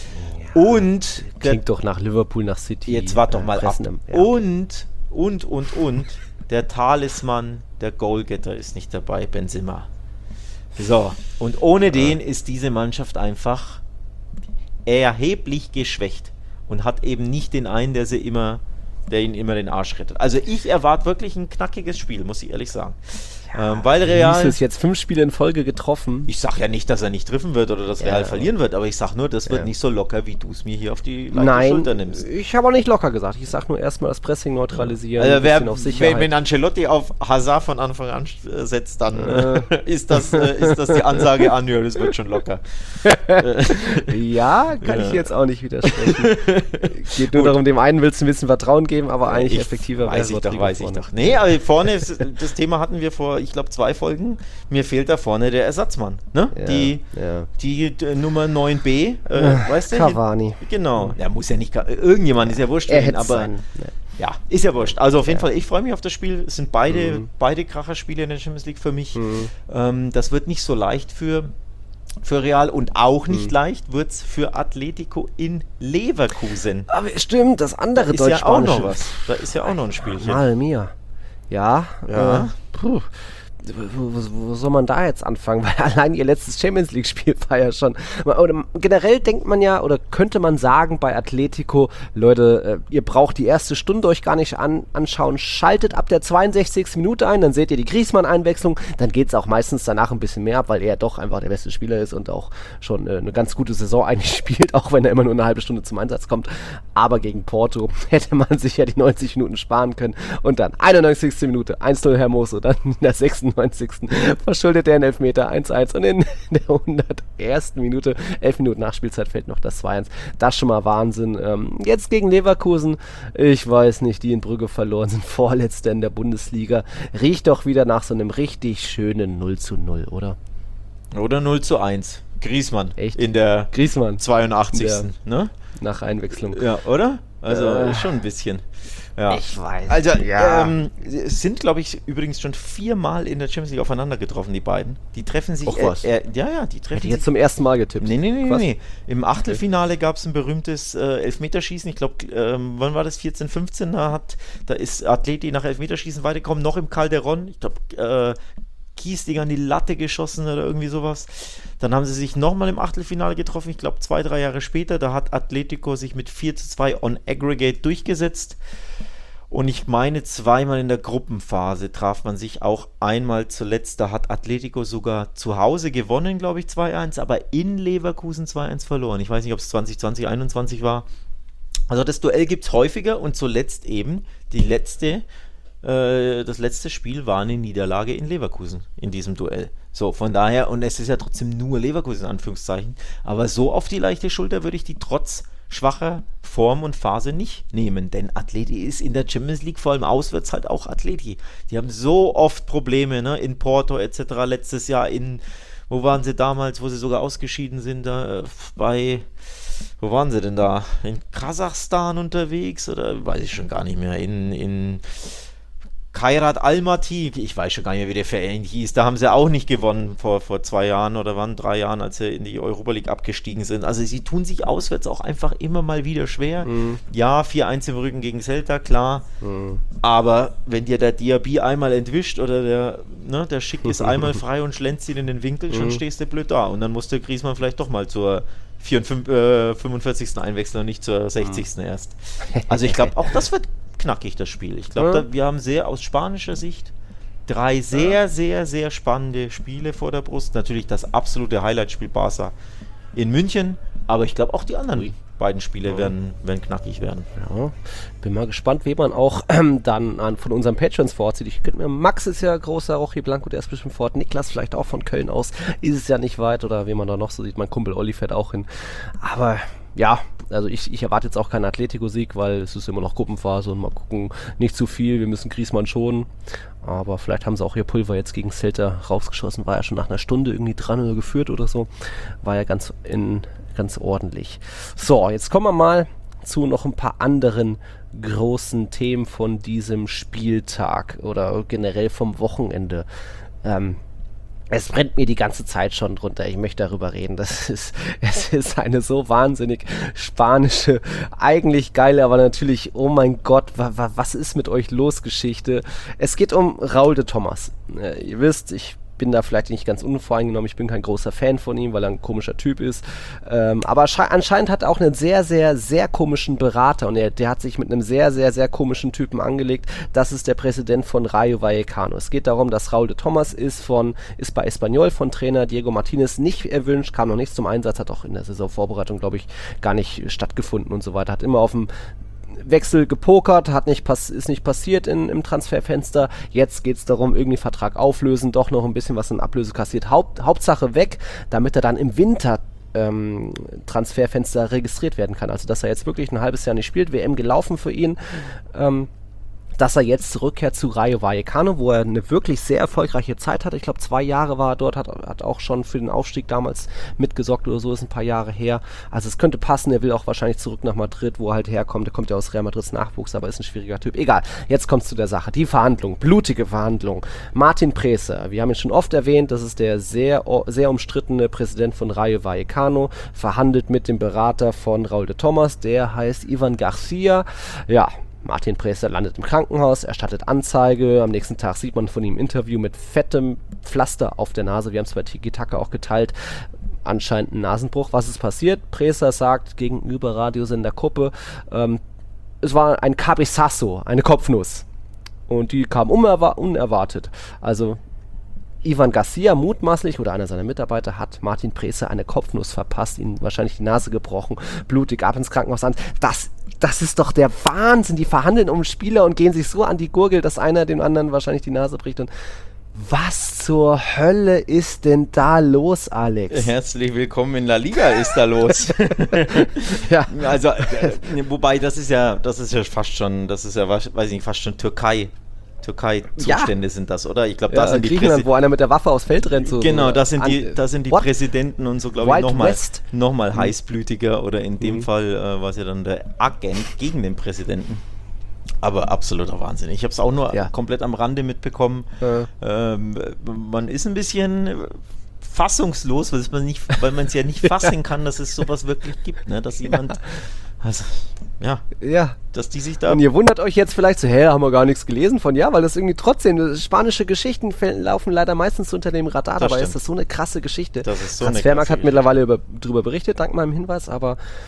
Speaker 3: Und der,
Speaker 2: Klingt doch nach Liverpool, nach City.
Speaker 3: jetzt wart doch
Speaker 2: äh,
Speaker 3: mal ab.
Speaker 2: Pressen, ja.
Speaker 3: Und, und, und, und, der Talisman, der Goalgetter ist nicht dabei, Benzema. So, und ohne den ist diese Mannschaft einfach erheblich geschwächt und hat eben nicht den einen, der sie immer, der ihnen immer den Arsch rettet. Also ich erwarte wirklich ein knackiges Spiel, muss ich ehrlich sagen. Ähm, weil Real...
Speaker 2: Real ist jetzt fünf Spiele in Folge getroffen.
Speaker 3: Ich sag ja nicht, dass er nicht treffen wird oder dass
Speaker 2: Ja.
Speaker 3: Real verlieren wird, aber ich sag nur, das wird
Speaker 2: Ja.
Speaker 3: nicht so locker, wie du es mir hier auf die leichte
Speaker 2: Nein,
Speaker 3: Schulter nimmst.
Speaker 2: ich habe auch nicht locker gesagt. Ich sag nur erstmal das Pressing neutralisieren,
Speaker 3: Also
Speaker 2: ein
Speaker 3: wer,
Speaker 2: bisschen auf
Speaker 3: wenn,
Speaker 2: Sicherheit.
Speaker 3: wenn Ancelotti auf Hazard von Anfang an äh, setzt, dann äh, ist, das, äh, ist das die Ansage an, ja, das wird schon locker.
Speaker 2: Ja, kann
Speaker 3: Ja.
Speaker 2: ich jetzt auch nicht widersprechen. Geht nur darum, dem einen willst du ein bisschen Vertrauen geben, aber eigentlich
Speaker 3: Ich
Speaker 2: effektiver
Speaker 3: weiß ich doch,
Speaker 2: Rodrigo
Speaker 3: weiß ich
Speaker 2: vorne.
Speaker 3: doch. Nee, aber vorne, ist, das Thema hatten wir vor, ich glaube, zwei Folgen. Mir fehlt da vorne der Ersatzmann. Ne?
Speaker 2: Ja,
Speaker 3: die
Speaker 2: ja.
Speaker 3: die äh, Nummer neun b, äh, weißt du?
Speaker 2: Cavani.
Speaker 3: Genau. Der muss ja nicht, Ka- irgendjemand ist ja wurscht,
Speaker 2: Er
Speaker 3: wen,
Speaker 2: hätte
Speaker 3: aber
Speaker 2: sein. Ja.
Speaker 3: ja, ist ja wurscht. Also auf jeden
Speaker 2: Ja.
Speaker 3: Fall, ich freue mich auf das Spiel. Es sind beide,
Speaker 2: Mhm.
Speaker 3: beide Kracherspiele in der Champions League für mich.
Speaker 2: Mhm.
Speaker 3: Ähm, das wird nicht so leicht für, für Real und auch nicht
Speaker 2: Mhm.
Speaker 3: leicht wird es für Atletico in Leverkusen.
Speaker 2: Aber stimmt, das andere
Speaker 3: Da ist ja auch
Speaker 2: deutsch-spanische.
Speaker 3: noch was. Da ist ja auch noch ein Spielchen.
Speaker 2: Mal mir. Ja.
Speaker 3: Ja.
Speaker 2: Äh, puh. wo, wo, wo soll man da jetzt anfangen? Weil allein ihr letztes Champions-League-Spiel war ja schon... Oder generell denkt man ja, oder könnte man sagen bei Atletico, Leute, äh, ihr braucht die erste Stunde euch gar nicht an, anschauen, schaltet ab der zweiundsechzigsten Minute ein, dann seht ihr die Griezmann-Einwechslung, dann geht es auch meistens danach ein bisschen mehr ab, weil er doch einfach der beste Spieler ist und auch schon äh, eine ganz gute Saison eigentlich spielt, auch wenn er immer nur eine halbe Stunde zum Einsatz kommt. Aber gegen Porto hätte man sich ja die neunzig Minuten sparen können und dann einundneunzigste Minute, eins null Hermoso, dann in der sechsundneunzigsten verschuldet er einen Elfmeter, eins eins und in der hundertersten Minute, elf Minuten Nachspielzeit fällt noch das zwei eins. Das schon mal Wahnsinn. Ähm, jetzt gegen Leverkusen, ich weiß nicht, die in Brügge verloren sind, Vorletzter in der Bundesliga. Riecht doch wieder nach so einem richtig schönen null zu null, oder?
Speaker 3: Oder null zu eins. Griezmann.
Speaker 2: Echt?
Speaker 3: In der
Speaker 2: Griezmann.
Speaker 3: zweiundachtzigsten Ne?
Speaker 2: Nach Einwechslung.
Speaker 3: Ja, oder? Also
Speaker 2: äh,
Speaker 3: schon ein bisschen. Ja.
Speaker 2: Ich weiß.
Speaker 3: Also,
Speaker 2: ja.
Speaker 3: ähm, es sind, glaube ich, übrigens schon viermal in der Champions League aufeinander getroffen, die beiden. Die treffen sich.
Speaker 2: Och, was?
Speaker 3: Äh, äh, ja, ja, die treffen
Speaker 2: Hätte ich
Speaker 3: sich.
Speaker 2: jetzt zum ersten Mal getippt.
Speaker 3: Nee, nee, nee,
Speaker 2: Was?
Speaker 3: nee. Im Achtelfinale gab es ein berühmtes äh, Elfmeterschießen. Ich glaube, ähm, wann war das? vierzehn, fünfzehn Da, hat, da ist Atleti nach Elfmeterschießen weitergekommen, noch im Calderon. Ich glaube, äh, Kiesling an die Latte geschossen oder irgendwie sowas. Dann haben sie sich nochmal im Achtelfinale getroffen, ich glaube zwei, drei Jahre später. Da hat Atletico sich mit vier zu zwei on Aggregate durchgesetzt. Und ich meine, zweimal in der Gruppenphase traf man sich auch einmal zuletzt. Da hat Atletico sogar zu Hause gewonnen, glaube ich, zwei eins, aber in Leverkusen zwei eins verloren. Ich weiß nicht, ob es zwanzig zwanzig, einundzwanzig war. Also das Duell gibt es häufiger und zuletzt eben die letzte das letzte Spiel war eine Niederlage in Leverkusen in diesem Duell. So, von daher, und es ist ja trotzdem nur Leverkusen in Anführungszeichen, aber so auf die leichte Schulter würde ich die trotz schwacher Form und Phase nicht nehmen, denn Atleti ist in der Champions League, vor allem auswärts halt auch Atleti. Die haben so oft Probleme, ne, in Porto et cetera. Letztes Jahr in, wo waren sie damals, wo sie sogar ausgeschieden sind, da bei... Wo waren sie denn da? In Kasachstan unterwegs oder weiß ich schon gar nicht mehr, in... in Kairat Almaty, ich weiß schon gar nicht mehr, wie der Verein hieß, da haben sie auch nicht gewonnen vor, vor zwei Jahren oder wann, drei Jahren, als sie in die Europa League abgestiegen sind. Also sie tun sich auswärts auch einfach immer mal wieder schwer. Mhm. Ja, vier eins im Rücken gegen Celta, klar, mhm. aber wenn dir der Diaby einmal entwischt oder der, ne, der Schick ist einmal frei und schlänzt ihn in den Winkel, mhm. schon stehst du blöd da und dann musste Griezmann vielleicht doch mal zur fünfundvierzigsten einwechseln und nicht zur sechzigsten Mhm. erst. Also ich glaube, auch das wird knackig, das Spiel. Ich glaube, ja. wir haben sehr aus spanischer Sicht drei sehr, ja. sehr, sehr spannende Spiele vor der Brust. Natürlich das absolute Highlight-Spiel Barca in München, aber ich glaube auch die anderen Ui. beiden Spiele ja. werden, werden knackig werden.
Speaker 2: Ja, bin mal gespannt, wie man auch ähm, dann an, von unseren Patrons vorzieht. Ich könnte mir, Max ist ja großer Rochi Blanco, der ist bestimmt fort. Niklas vielleicht auch von Köln aus, ist es ja nicht weit oder wie man da noch so sieht. Mein Kumpel Olli fährt auch hin. Aber ja, also ich, ich erwarte jetzt auch keinen Atletico-Sieg, weil es ist immer noch Gruppenphase und mal gucken, nicht zu viel, wir müssen Griezmann schonen. Aber vielleicht haben sie auch ihr Pulver jetzt gegen Celta rausgeschossen, war ja schon nach einer Stunde irgendwie dran oder geführt oder so. War ja ganz, in, ganz ordentlich. So, jetzt kommen wir mal zu noch ein paar anderen großen Themen von diesem Spieltag oder generell vom Wochenende. Ähm, Es brennt mir die ganze Zeit schon drunter. Ich möchte darüber reden. Das ist, es ist eine so wahnsinnig spanische, eigentlich geile, aber natürlich, oh mein Gott, wa, wa, was ist mit euch los, Geschichte? Es geht um Raúl de Tomás. Äh, ihr wisst, ich bin da vielleicht nicht ganz unvoreingenommen, ich bin kein großer Fan von ihm, weil er ein komischer Typ ist, ähm, aber anscheinend hat er auch einen sehr, sehr, sehr komischen Berater und er, der hat sich mit einem sehr, sehr, sehr komischen Typen angelegt. Das ist der Präsident von Rayo Vallecano. Es geht darum, dass Raúl de Tomás ist, von, ist bei Espanyol von Trainer Diego Martinez nicht erwünscht, kam noch nicht zum Einsatz, hat auch in der Saisonvorbereitung, glaube ich, gar nicht stattgefunden und so weiter, hat immer auf dem Wechsel gepokert, hat nicht pass- ist nicht passiert in, im Transferfenster. Jetzt geht es darum, irgendwie Vertrag auflösen, doch noch ein bisschen was in Ablöse kassiert. Haupt, Hauptsache weg, damit er dann im Winter ähm, Transferfenster registriert werden kann. Also, dass er jetzt wirklich ein halbes Jahr nicht spielt. W M gelaufen für ihn. Ähm, dass er jetzt zurückkehrt zu Rayo Vallecano, wo er eine wirklich sehr erfolgreiche Zeit hatte. Ich glaube, zwei Jahre war er dort, hat, hat auch schon für den Aufstieg damals mitgesorgt oder so, ist ein paar Jahre her. Also es könnte passen, er will auch wahrscheinlich zurück nach Madrid, wo er halt herkommt. Er kommt ja aus Real Madrids Nachwuchs, aber ist ein schwieriger Typ. Egal, jetzt kommt es zu der Sache. Die Verhandlung, blutige Verhandlung. Martin Presa, wir haben ihn schon oft erwähnt, das ist der sehr, sehr umstrittene Präsident von Rayo Vallecano, verhandelt mit dem Berater von Raúl de Tomás, der heißt Ivan Garcia. Ja, Martin Preßler landet im Krankenhaus, erstattet Anzeige. Am nächsten Tag sieht man von ihm ein Interview mit fettem Pflaster auf der Nase. Wir haben es bei Tiki-Taka auch geteilt. Anscheinend ein Nasenbruch. Was ist passiert? Preßler sagt gegenüber Radiosender Kuppe, ähm, es war ein Cabezazo, eine Kopfnuss. Und die kam unerwa- unerwartet. Also Ivan Garcia, mutmaßlich, oder einer seiner Mitarbeiter, hat Martin Preßler eine Kopfnuss verpasst, ihm wahrscheinlich die Nase gebrochen, blutig, ab ins Krankenhaus an. Das, das ist doch der Wahnsinn. Die verhandeln um Spieler und gehen sich so an die Gurgel, dass einer dem anderen wahrscheinlich die Nase bricht. Und was zur Hölle ist denn da los, Alex?
Speaker 3: Herzlich willkommen in La Liga ist da los.
Speaker 2: Ja.
Speaker 3: Also, äh, wobei, das ist ja, das ist ja fast schon, das ist ja, weiß ich nicht, fast schon Türkei. Türkei-Zustände ja. sind das, oder? Ich glaube, da
Speaker 2: ja,
Speaker 3: sind die
Speaker 2: Griechenland,
Speaker 3: Präsid-
Speaker 2: wo einer mit der Waffe aufs Feld rennt. So
Speaker 3: genau,
Speaker 2: so
Speaker 3: da sind
Speaker 2: an-
Speaker 3: die, da sind die
Speaker 2: What?
Speaker 3: Präsidenten und so, glaube ich, nochmal noch mal
Speaker 2: mhm.
Speaker 3: heißblütiger, oder in dem mhm. Fall äh, war es ja dann der Agent gegen den Präsidenten. Aber absoluter Wahnsinn. Ich habe es auch nur ja. komplett am Rande mitbekommen. Ja. Ähm, man ist ein bisschen fassungslos, weil man nicht, weil man es ja nicht fassen kann, dass es sowas wirklich gibt, ne? Dass jemand... Ja. Also, ja,
Speaker 2: ja,
Speaker 3: dass die sich da...
Speaker 2: Und ihr wundert euch jetzt vielleicht so, hä, haben wir gar nichts gelesen von, ja, weil das irgendwie trotzdem, spanische Geschichten f- laufen leider meistens unter dem Radar,
Speaker 3: das
Speaker 2: dabei
Speaker 3: stimmt.
Speaker 2: ist das so eine krasse Geschichte.
Speaker 3: Das ist so
Speaker 2: Transfermarkt hat
Speaker 3: Geschichte.
Speaker 2: mittlerweile über, drüber berichtet, dank meinem Hinweis, aber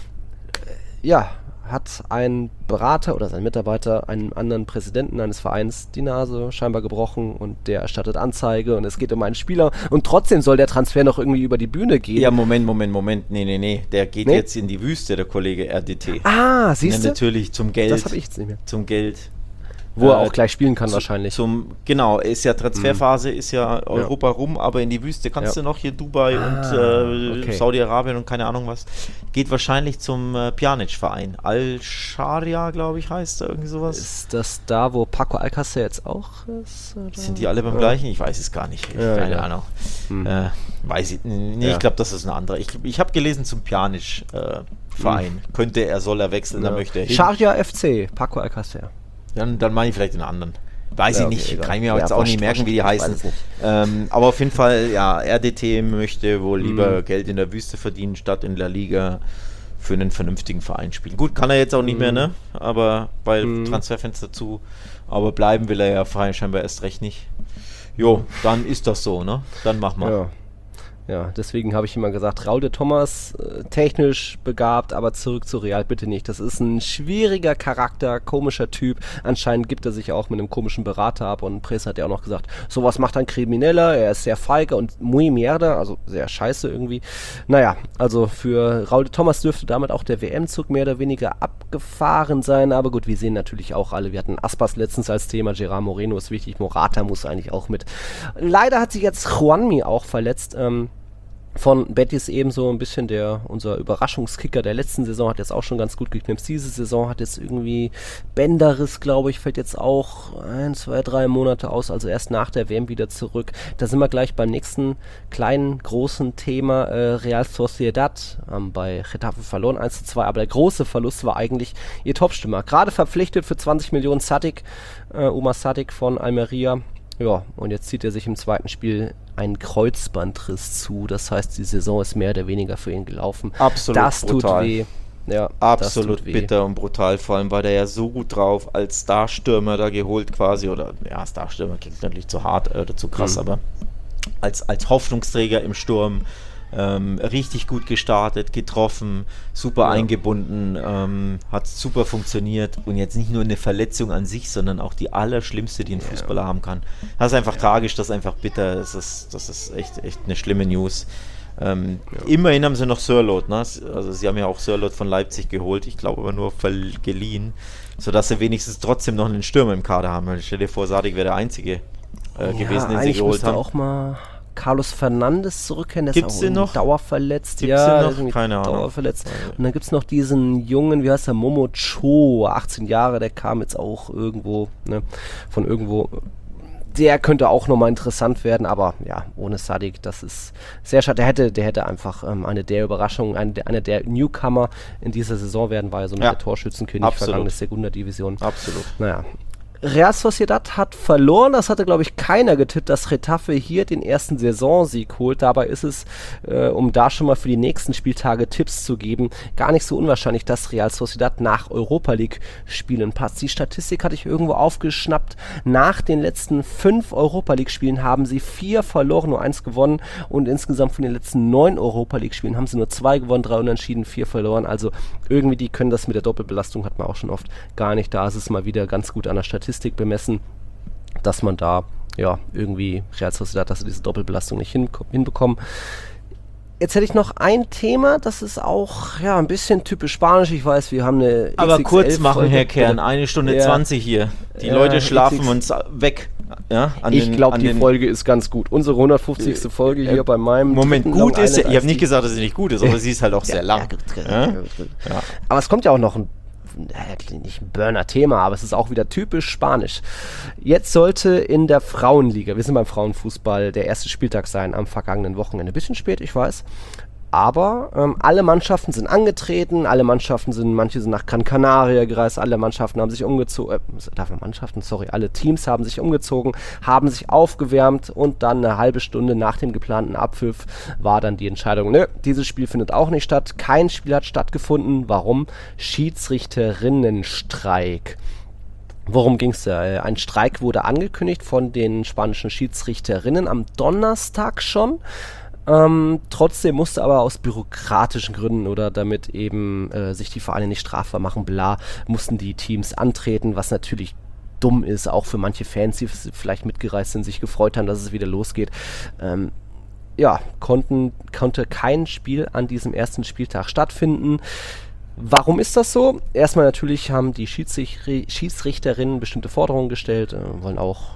Speaker 2: äh, ja, hat ein Berater oder sein Mitarbeiter einem anderen Präsidenten eines Vereins die Nase scheinbar gebrochen und der erstattet Anzeige und es geht um einen Spieler und trotzdem soll der Transfer noch irgendwie über die Bühne gehen.
Speaker 3: Ja, Moment, Moment, Moment, nee, nee, nee, der geht
Speaker 2: nee?
Speaker 3: jetzt in die Wüste, der Kollege R D T.
Speaker 2: Ah, siehst du?
Speaker 3: Ja, natürlich, zum Geld.
Speaker 2: Das habe ich jetzt nicht mehr.
Speaker 3: Zum Geld.
Speaker 2: Wo
Speaker 3: äh,
Speaker 2: er auch gleich spielen kann
Speaker 3: zu,
Speaker 2: wahrscheinlich.
Speaker 3: Zum, genau, ist ja Transferphase, mhm. ist ja Europa ja. rum, aber in die Wüste kannst
Speaker 2: ja.
Speaker 3: du noch, hier Dubai
Speaker 2: ah,
Speaker 3: und äh,
Speaker 2: okay.
Speaker 3: Saudi-Arabien und keine Ahnung was. Geht wahrscheinlich zum äh, Pjanic-Verein. Al-Sharia, glaube ich, heißt da irgendwie sowas.
Speaker 2: Ist das da, wo Paco Alcácer jetzt auch ist? Oder?
Speaker 3: Sind die alle beim ja. gleichen? Ich weiß es gar nicht. Ich,
Speaker 2: ja,
Speaker 3: keine
Speaker 2: ja.
Speaker 3: Ahnung.
Speaker 2: Hm.
Speaker 3: Äh, weiß ich, nee,
Speaker 2: ja.
Speaker 3: ich glaube, das ist eine andere. Ich, ich habe gelesen zum Pjanic-Verein. Hm. Könnte er, soll er wechseln,
Speaker 2: ja.
Speaker 3: da möchte er hin.
Speaker 2: Sharia F C, Paco Alcácer.
Speaker 3: Dann, dann meine ich vielleicht den anderen. Weiß
Speaker 2: ja,
Speaker 3: ich
Speaker 2: okay,
Speaker 3: nicht,
Speaker 2: egal.
Speaker 3: kann ich mir
Speaker 2: ja,
Speaker 3: jetzt auch nicht merken, wie die heißen. Ähm, aber auf jeden Fall, ja, R D T möchte wohl lieber mhm. Geld in der Wüste verdienen, statt in der Liga für einen vernünftigen Verein spielen. Gut, kann er jetzt auch nicht mhm. mehr, ne? Aber bei mhm. Transferfenster zu. Aber bleiben will er ja scheinbar erst recht nicht. Jo, dann ist das so, ne? Dann mach mal.
Speaker 2: Ja. Ja, deswegen habe ich immer gesagt, Raul de Thomas, äh, technisch begabt, aber zurück zu Real bitte nicht. Das ist ein schwieriger Charakter, komischer Typ. Anscheinend gibt er sich auch mit einem komischen Berater ab und Preßler hat ja auch noch gesagt, sowas macht ein Krimineller, er ist sehr feige und muy mierda, also sehr scheiße irgendwie. Naja, also für Raul de Thomas dürfte damit auch der W M-Zug mehr oder weniger abgefahren sein, aber gut, wir sehen natürlich auch alle, wir hatten Aspas letztens als Thema, Gerard Moreno ist wichtig, Morata muss eigentlich auch mit. Leider hat sich jetzt Juanmi auch verletzt, ähm, von Betis ebenso ein bisschen der, unser Überraschungskicker der letzten Saison, hat jetzt auch schon ganz gut geknipst. Diese Saison hat jetzt irgendwie Bänderriss, glaube ich, fällt jetzt auch ein, zwei, drei Monate aus, also erst nach der W M wieder zurück. Da sind wir gleich beim nächsten kleinen, großen Thema. Äh, Real Sociedad haben bei Getafe verloren, eins zu zwei, aber der große Verlust war eigentlich ihr Topstürmer. Gerade verpflichtet für zwanzig Millionen Sadik, äh, Omar Sadik von Almeria. Ja, und jetzt zieht er sich im zweiten Spiel einen Kreuzbandriss zu. Das heißt, die Saison ist mehr oder weniger für ihn gelaufen.
Speaker 3: Absolut
Speaker 2: das
Speaker 3: brutal.
Speaker 2: tut weh. Ja,
Speaker 3: Absolut
Speaker 2: das tut weh.
Speaker 3: bitter und brutal. Vor allem war der ja so gut drauf, als Starstürmer da geholt quasi. Oder ja, Starstürmer klingt natürlich zu hart oder zu krass, mhm. aber als, als Hoffnungsträger im Sturm. Ähm, richtig gut gestartet, getroffen, super ja. eingebunden, ähm, hat super funktioniert und jetzt nicht nur eine Verletzung an sich, sondern auch die allerschlimmste, die ein ja. Fußballer haben kann. Das ist einfach ja. tragisch, das ist einfach bitter, das ist, das ist echt, echt eine schlimme News. Ähm, ja. Immerhin haben sie noch Sörloth, ne? Also sie haben ja auch Sörloth von Leipzig geholt, ich glaube aber nur geliehen, sodass sie wenigstens trotzdem noch einen Stürmer im Kader haben. Stell dir vor, Sadik wäre der Einzige äh,
Speaker 2: ja,
Speaker 3: gewesen, den sie geholt haben.
Speaker 2: Auch mal Carlos Fernandes zurückkehren, der
Speaker 3: Gibt's
Speaker 2: ist auch
Speaker 3: noch?
Speaker 2: dauerverletzt.
Speaker 3: Gibt's
Speaker 2: ja,
Speaker 3: den noch? Keine Ahnung.
Speaker 2: Dauerverletzt. Und dann gibt es noch diesen Jungen, wie heißt der, Momo Cho, achtzehn Jahre, der kam jetzt auch irgendwo, ne, von irgendwo. Der könnte auch nochmal interessant werden, aber ja, ohne Sadik, das ist sehr schade. Der hätte, der hätte einfach ähm, eine der Überraschungen, eine der, eine der Newcomer in dieser Saison werden, war ja so mit
Speaker 3: ja.
Speaker 2: der Torschützenkönig vergangene Segunda Division.
Speaker 3: Absolut.
Speaker 2: Naja. Real Sociedad hat verloren, das hatte glaube ich keiner getippt, dass Getafe hier den ersten Saisonsieg holt. Dabei ist es, äh, um da schon mal für die nächsten Spieltage Tipps zu geben, gar nicht so unwahrscheinlich, dass Real Sociedad nach Europa League Spielen passt. Die Statistik hatte ich irgendwo aufgeschnappt. Nach den letzten fünf Europa League Spielen haben sie vier verloren, nur eins gewonnen und insgesamt von den letzten neun Europa League Spielen haben sie nur zwei gewonnen, drei unentschieden, vier verloren. Also irgendwie, die können das mit der Doppelbelastung, hat man auch schon oft, gar nicht. Da ist es mal wieder ganz gut an der Statistik bemessen, dass man da ja irgendwie Real Sociedad, dass sie diese Doppelbelastung nicht hin, hinbekommen. Jetzt hätte ich noch ein Thema, das ist auch ja ein bisschen typisch spanisch. Ich weiß, wir haben eine
Speaker 3: Aber
Speaker 2: X X
Speaker 3: kurz machen,
Speaker 2: Folge.
Speaker 3: Herr Kern, eine Stunde
Speaker 2: Ja.
Speaker 3: zwanzig hier. Die
Speaker 2: Ja,
Speaker 3: Leute schlafen
Speaker 2: X X
Speaker 3: uns weg. Ja, an
Speaker 2: Ich
Speaker 3: den-
Speaker 2: glaube,
Speaker 3: an
Speaker 2: die
Speaker 3: den-
Speaker 2: Folge ist ganz gut. Unsere hundertfünfzigste Folge hier bei meinem
Speaker 3: Moment,
Speaker 2: dritten
Speaker 3: gut
Speaker 2: Long
Speaker 3: ist,
Speaker 2: Island
Speaker 3: ich habe nicht
Speaker 2: Iced
Speaker 3: gesagt, dass sie nicht gut ist, aber sie ist halt auch sehr lang.
Speaker 2: Ja, gut,
Speaker 3: Ja?
Speaker 2: ja, gut, gut.
Speaker 3: Ja.
Speaker 2: Aber es kommt ja auch noch ein, äh, nicht ein Burner-Thema, aber es ist auch wieder typisch spanisch. Jetzt sollte in der Frauenliga, wir sind beim Frauenfußball, der erste Spieltag sein am vergangenen Wochenende. Bisschen spät, ich weiß. Aber ähm, alle Mannschaften sind angetreten, alle Mannschaften sind, manche sind nach Gran Canaria gereist, alle Mannschaften haben sich umgezogen, äh, darf man Mannschaften, sorry, alle Teams haben sich umgezogen, haben sich aufgewärmt und dann eine halbe Stunde nach dem geplanten Abpfiff war dann die Entscheidung, nö, dieses Spiel findet auch nicht statt, kein Spiel hat stattgefunden. Warum? Schiedsrichterinnenstreik. Worum ging es da? Ein Streik wurde angekündigt von den spanischen Schiedsrichterinnen am Donnerstag schon. Ähm, trotzdem musste aber aus bürokratischen Gründen oder damit eben äh, sich die Vereine nicht strafbar machen, bla, mussten die Teams antreten, was natürlich dumm ist, auch für manche Fans, die vielleicht mitgereist sind, sich gefreut haben, dass es wieder losgeht. Ähm, ja, konnten, konnte kein Spiel an diesem ersten Spieltag stattfinden. Warum ist das so? Erstmal natürlich haben die Schiedsrichter, Schiedsrichterinnen bestimmte Forderungen gestellt, äh, wollen auch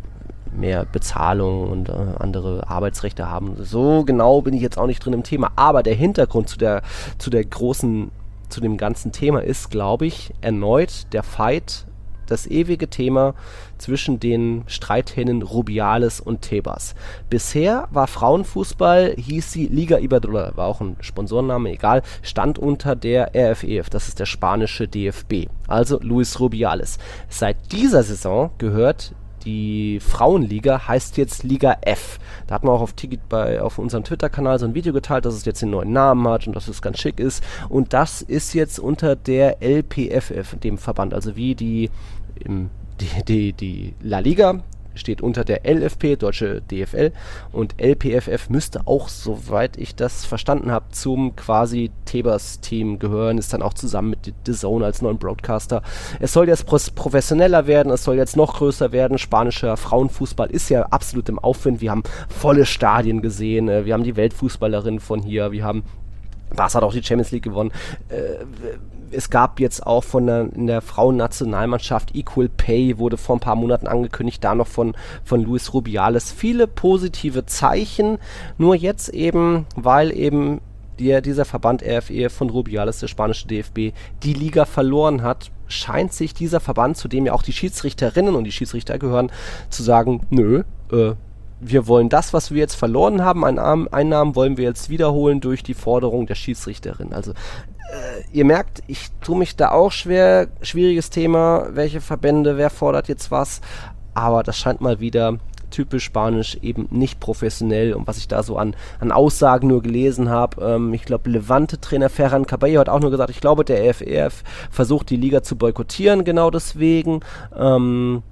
Speaker 2: mehr Bezahlung und äh, andere Arbeitsrechte haben. So genau bin ich jetzt auch nicht drin im Thema. Aber der Hintergrund zu der, zu der großen, zu dem ganzen Thema ist, glaube ich, erneut der Fight, das ewige Thema zwischen den Streithähnen Rubiales und Tebas. Bisher war Frauenfußball, hieß sie Liga Iberdrola, war auch ein Sponsorenname, egal, stand unter der R F E F, das ist der spanische D F B, also Luis Rubiales. Seit dieser Saison gehört die Frauenliga, heißt jetzt Liga F. Da hat man auch auf, Ticket bei, auf unserem Twitter-Kanal so ein Video geteilt, dass es jetzt den neuen Namen hat und dass es ganz schick ist. Und das ist jetzt unter der L P F F, dem Verband, also wie die, im, die, die, die La Liga steht unter der L F P, deutsche D F L, und L P F F müsste auch, soweit ich das verstanden habe, zum quasi Tebas-Team gehören, ist dann auch zusammen mit The Zone als neuen Broadcaster. Es soll jetzt professioneller werden, es soll jetzt noch größer werden. Spanischer Frauenfußball ist ja absolut im Aufwind. Wir haben volle Stadien gesehen, wir haben die Weltfußballerin von hier, wir haben Barca hat auch die Champions League gewonnen. Äh, es gab jetzt auch von der, in der Frauennationalmannschaft Equal Pay, wurde vor ein paar Monaten angekündigt, da noch von, von Luis Rubiales. Viele positive Zeichen, nur jetzt eben, weil eben die, dieser Verband R F E F von Rubiales, der spanische D F B, die Liga verloren hat, scheint sich dieser Verband, zu dem ja auch die Schiedsrichterinnen und die Schiedsrichter gehören, zu sagen, nö, äh, wir wollen das, was wir jetzt verloren haben, an Einnahmen wollen wir jetzt wiederholen durch die Forderung der Schiedsrichterin. Also äh, ihr merkt, ich tue mich da auch schwer, schwieriges Thema, welche Verbände, wer fordert jetzt was, aber das scheint mal wieder typisch spanisch, eben nicht professionell, und was ich da so an, an Aussagen nur gelesen habe, ähm, ich glaube Levante-Trainer Ferran Cabello hat auch nur gesagt, ich glaube der R F E F versucht die Liga zu boykottieren, genau deswegen, ähm,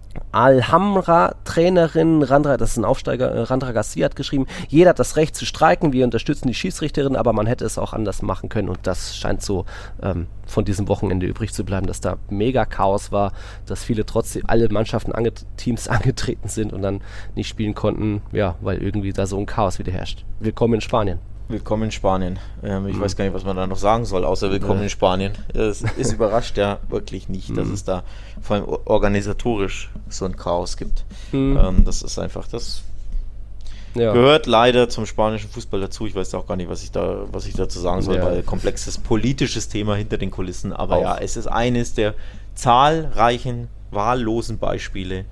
Speaker 2: Alhambra-Trainerin Randra, das ist ein Aufsteiger, äh, Randra Garcia hat geschrieben, jeder hat das Recht zu streiken, wir unterstützen die Schiedsrichterin, aber man hätte es auch anders machen können, und das scheint so ähm, von diesem Wochenende übrig zu bleiben, dass da mega Chaos war, dass viele trotzdem, alle Mannschaften, ange Teams angetreten sind und dann nicht spielen konnten, ja, weil irgendwie da so ein Chaos wieder herrscht. Willkommen in Spanien.
Speaker 3: Willkommen in Spanien. Ähm, ich mhm. weiß gar nicht, was man da noch sagen soll, außer willkommen ja. in Spanien. Es ist überrascht ja wirklich nicht, mhm. dass es da vor allem organisatorisch so ein Chaos gibt. Mhm. Ähm, das ist einfach, das ja. gehört leider zum spanischen Fußball dazu. Ich weiß auch gar nicht, was ich da, was ich dazu sagen soll, ja. weil komplexes politisches Thema hinter den Kulissen. Aber auch. ja, es ist eines der zahlreichen, wahllosen Beispiele,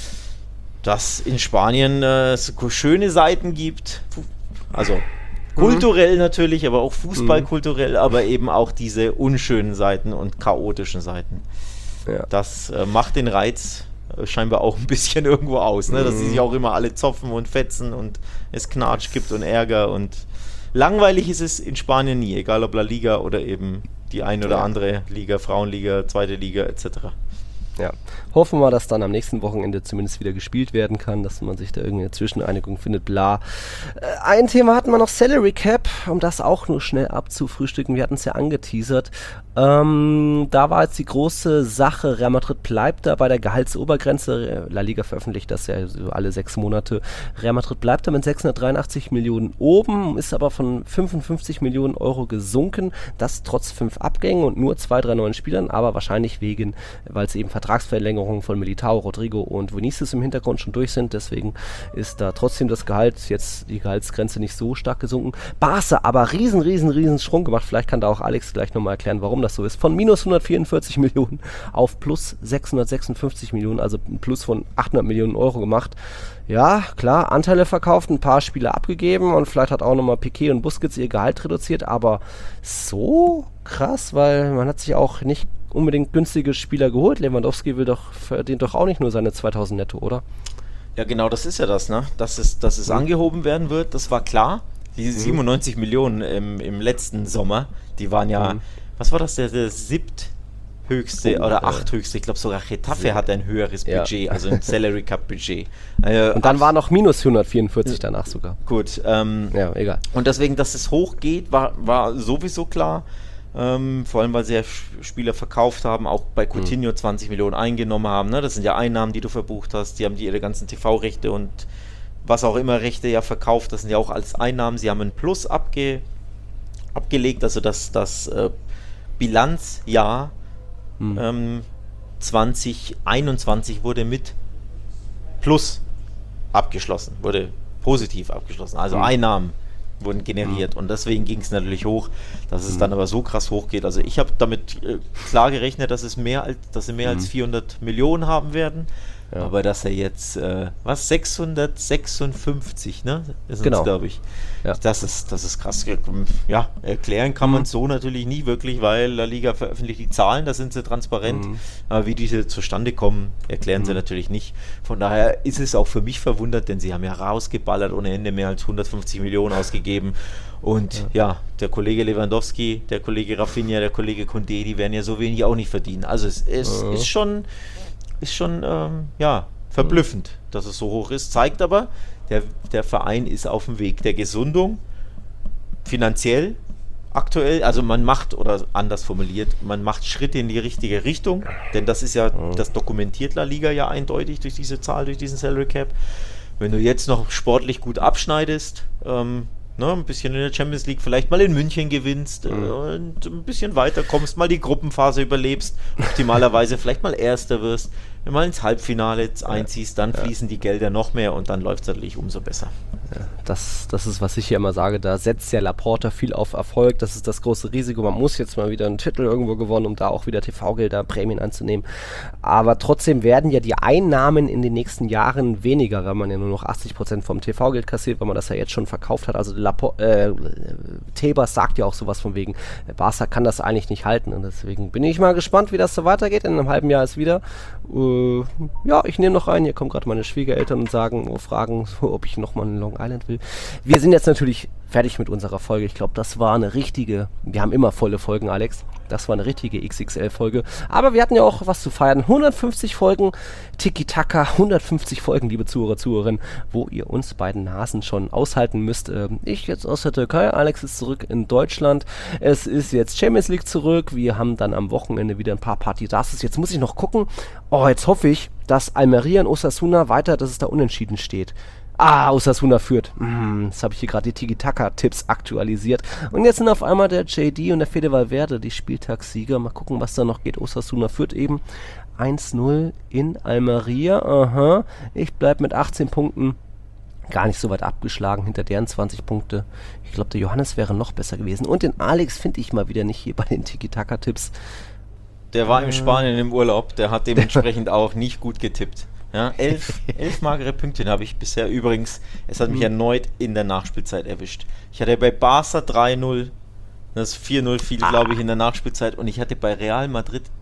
Speaker 3: dass in Spanien äh, so schöne Seiten gibt. Also kulturell mhm. natürlich, aber auch fußballkulturell, mhm. aber eben auch diese unschönen Seiten und chaotischen Seiten.
Speaker 2: Ja.
Speaker 3: Das äh, macht den Reiz äh, scheinbar auch ein bisschen irgendwo aus, ne? Dass
Speaker 2: Mhm.
Speaker 3: sie sich auch immer alle zopfen und fetzen und es Knatsch gibt und Ärger und langweilig ist es in Spanien nie, egal ob La Liga oder eben die ein oder
Speaker 2: Ja.
Speaker 3: andere Liga, Frauenliga, zweite Liga et cetera.
Speaker 2: Ja, hoffen wir, dass dann am nächsten Wochenende zumindest wieder gespielt werden kann, dass man sich da irgendeine Zwischeneinigung findet, bla. Äh, ein Thema hatten wir noch, Salary Cap, um das auch nur schnell abzufrühstücken, wir hatten es ja angeteasert. Ähm, da war jetzt die große Sache, Real Madrid bleibt da bei der Gehaltsobergrenze, La Liga veröffentlicht das ja so alle sechs Monate. Real Madrid bleibt da mit sechshundertdreiundachtzig Millionen oben, ist aber von fünfundfünfzig Millionen Euro gesunken, das trotz fünf Abgängen und nur zwei, drei neuen Spielern, aber wahrscheinlich wegen, weil es eben Vertragsverlängerungen von Militao, Rodrigo und Vinicius im Hintergrund schon durch sind, deswegen ist da trotzdem das Gehalt, jetzt die Gehaltsgrenze nicht so stark gesunken. Barca aber riesen, riesen, riesen Sprung gemacht, vielleicht kann da auch Alex gleich nochmal erklären, warum das so ist, von minus hundertvierundvierzig Millionen auf plus sechshundertsechsundfünfzig Millionen, also ein Plus von achthundert Millionen Euro gemacht. Ja, klar, Anteile verkauft, ein paar Spieler abgegeben und vielleicht hat auch nochmal Piqué und Busquets ihr Gehalt reduziert, aber so krass, weil man hat sich auch nicht unbedingt günstige Spieler geholt. Lewandowski will doch, verdient doch auch nicht nur seine zweitausend netto, oder?
Speaker 3: Ja, genau, das ist ja das, ne? Dass es, dass es
Speaker 2: Mhm.
Speaker 3: angehoben werden wird, das war klar. Die siebenundneunzig Millionen im, im letzten Sommer, die waren ja,
Speaker 2: Mhm.
Speaker 3: was war das, der, der siebthöchste
Speaker 2: Oh,
Speaker 3: oder
Speaker 2: äh,
Speaker 3: achthöchste, ich glaube sogar Getafe
Speaker 2: sehr-
Speaker 3: hat ein höheres
Speaker 2: Ja.
Speaker 3: Budget, also ein Salary Cup Budget. Äh,
Speaker 2: Und dann
Speaker 3: ach,
Speaker 2: war noch minus hundertvierundvierzig danach sogar.
Speaker 3: gut, ähm,
Speaker 2: Ja, egal.
Speaker 3: und deswegen, dass es hochgeht, war, war sowieso klar. Ähm, vor allem, weil sie ja Sch- Spieler verkauft haben, auch bei Coutinho zwanzig Millionen eingenommen haben. Ne? Das sind ja Einnahmen, die du verbucht hast. Die haben die ihre ganzen T V-Rechte und was auch immer Rechte ja verkauft. Das sind ja auch alles Einnahmen. Sie haben ein Plus abge, abgelegt, also das, das äh, Bilanzjahr
Speaker 2: Hm.
Speaker 3: ähm, zwanzig einundzwanzig wurde mit Plus abgeschlossen, wurde positiv abgeschlossen. Also
Speaker 2: Mhm.
Speaker 3: Einnahmen wurden generiert und deswegen ging es natürlich hoch, dass es
Speaker 2: Mhm.
Speaker 3: dann aber so krass hochgeht. Also ich habe damit äh, klar gerechnet, dass es mehr als, dass sie mehr
Speaker 2: Mhm.
Speaker 3: als vierhundert Millionen haben werden.
Speaker 2: Ja.
Speaker 3: Aber dass er jetzt, äh, was, sechshundertsechsundfünfzig, ne? Das
Speaker 2: Genau.
Speaker 3: glaube ich.
Speaker 2: Ja.
Speaker 3: Das ist, das ist krass. Ja, erklären kann man so natürlich nie wirklich, weil La Liga veröffentlicht die Zahlen, da sind sie transparent.
Speaker 2: Mhm.
Speaker 3: Aber wie diese zustande kommen, erklären sie
Speaker 2: Mhm.
Speaker 3: natürlich nicht. Von daher ist es auch für mich verwundert, denn sie haben ja rausgeballert, ohne Ende mehr als hundertfünfzig Millionen ausgegeben. Und ja. der Kollege Lewandowski, der Kollege Rafinha, der Kollege Koundé, die werden ja so wenig auch nicht verdienen. Also es ist,
Speaker 2: Mhm.
Speaker 3: ist schon, ist schon ähm, ja, verblüffend, dass es so hoch ist. Zeigt aber, der, der Verein ist auf dem Weg der Gesundung, finanziell aktuell. Also man macht, oder anders formuliert, man macht Schritte in die richtige Richtung, denn das ist ja, das dokumentiert La Liga ja eindeutig durch diese Zahl, durch diesen Salary Cap. Wenn du jetzt noch sportlich gut abschneidest, ähm, ne, ein bisschen in der Champions League, vielleicht mal in München gewinnst äh, und ein bisschen weiter kommst, mal die Gruppenphase überlebst, optimalerweise vielleicht mal Erster wirst, wenn du mal ins Halbfinale jetzt einziehst, dann fließen die Gelder noch mehr und dann läuft es natürlich umso besser.
Speaker 2: Das, das ist, was ich hier immer sage, da setzt ja Laporta viel auf Erfolg, das ist das große Risiko, man muss jetzt mal wieder einen Titel irgendwo gewonnen, um da auch wieder T V-Gelder, Prämien anzunehmen, aber trotzdem werden ja die Einnahmen in den nächsten Jahren weniger, weil man ja nur noch achtzig Prozent vom T V-Geld kassiert, weil man das ja jetzt schon verkauft hat, also Lapo- äh, Tebas sagt ja auch sowas von wegen, Barca kann das eigentlich nicht halten und deswegen bin ich mal gespannt, wie das so weitergeht, in einem halben Jahr ist wieder, äh, ja, ich nehme noch einen, hier kommen gerade meine Schwiegereltern und sagen, oh, fragen, ob ich nochmal in Long Island will. Wir sind jetzt natürlich fertig mit unserer Folge. Ich glaube, das war eine richtige, wir haben immer volle Folgen, Alex. Das war eine richtige X X L-Folge. Aber wir hatten ja auch was zu feiern. hundertfünfzig Folgen Tiki-Taka, hundertfünfzig Folgen, liebe Zuhörer, Zuhörerinnen, wo ihr uns beiden Nasen schon aushalten müsst. Ähm, ich jetzt aus der Türkei, Alex ist zurück in Deutschland. Es ist jetzt Champions League zurück. Wir haben dann am Wochenende wieder ein paar Partidas. Jetzt muss ich noch gucken. Oh, jetzt hoffe ich, dass Almeria und Osasuna weiter, dass es da unentschieden steht. Ah, Osasuna führt. Hm, jetzt habe ich hier gerade die Tiki-Taka-Tipps aktualisiert. Und jetzt sind auf einmal der J D und der Fede Valverde die Spieltagssieger. Mal gucken, was da noch geht. Osasuna führt eben eins null in Almeria. Aha. Ich bleibe mit achtzehn Punkten gar nicht so weit abgeschlagen hinter deren zwanzig Punkte. Ich glaube, der Johannes wäre noch besser gewesen. Und den Alex finde ich mal wieder nicht hier bei den Tiki-Taka-Tipps.
Speaker 3: Der war in Spanien im Urlaub, der hat dementsprechend auch nicht gut getippt. Ja, elf, elf magere Pünktchen habe ich bisher übrigens. Es hat mich erneut in der Nachspielzeit erwischt. Ich hatte bei Barca drei null, das vier null fiel, glaube ich, in der Nachspielzeit. Und ich hatte bei Real Madrid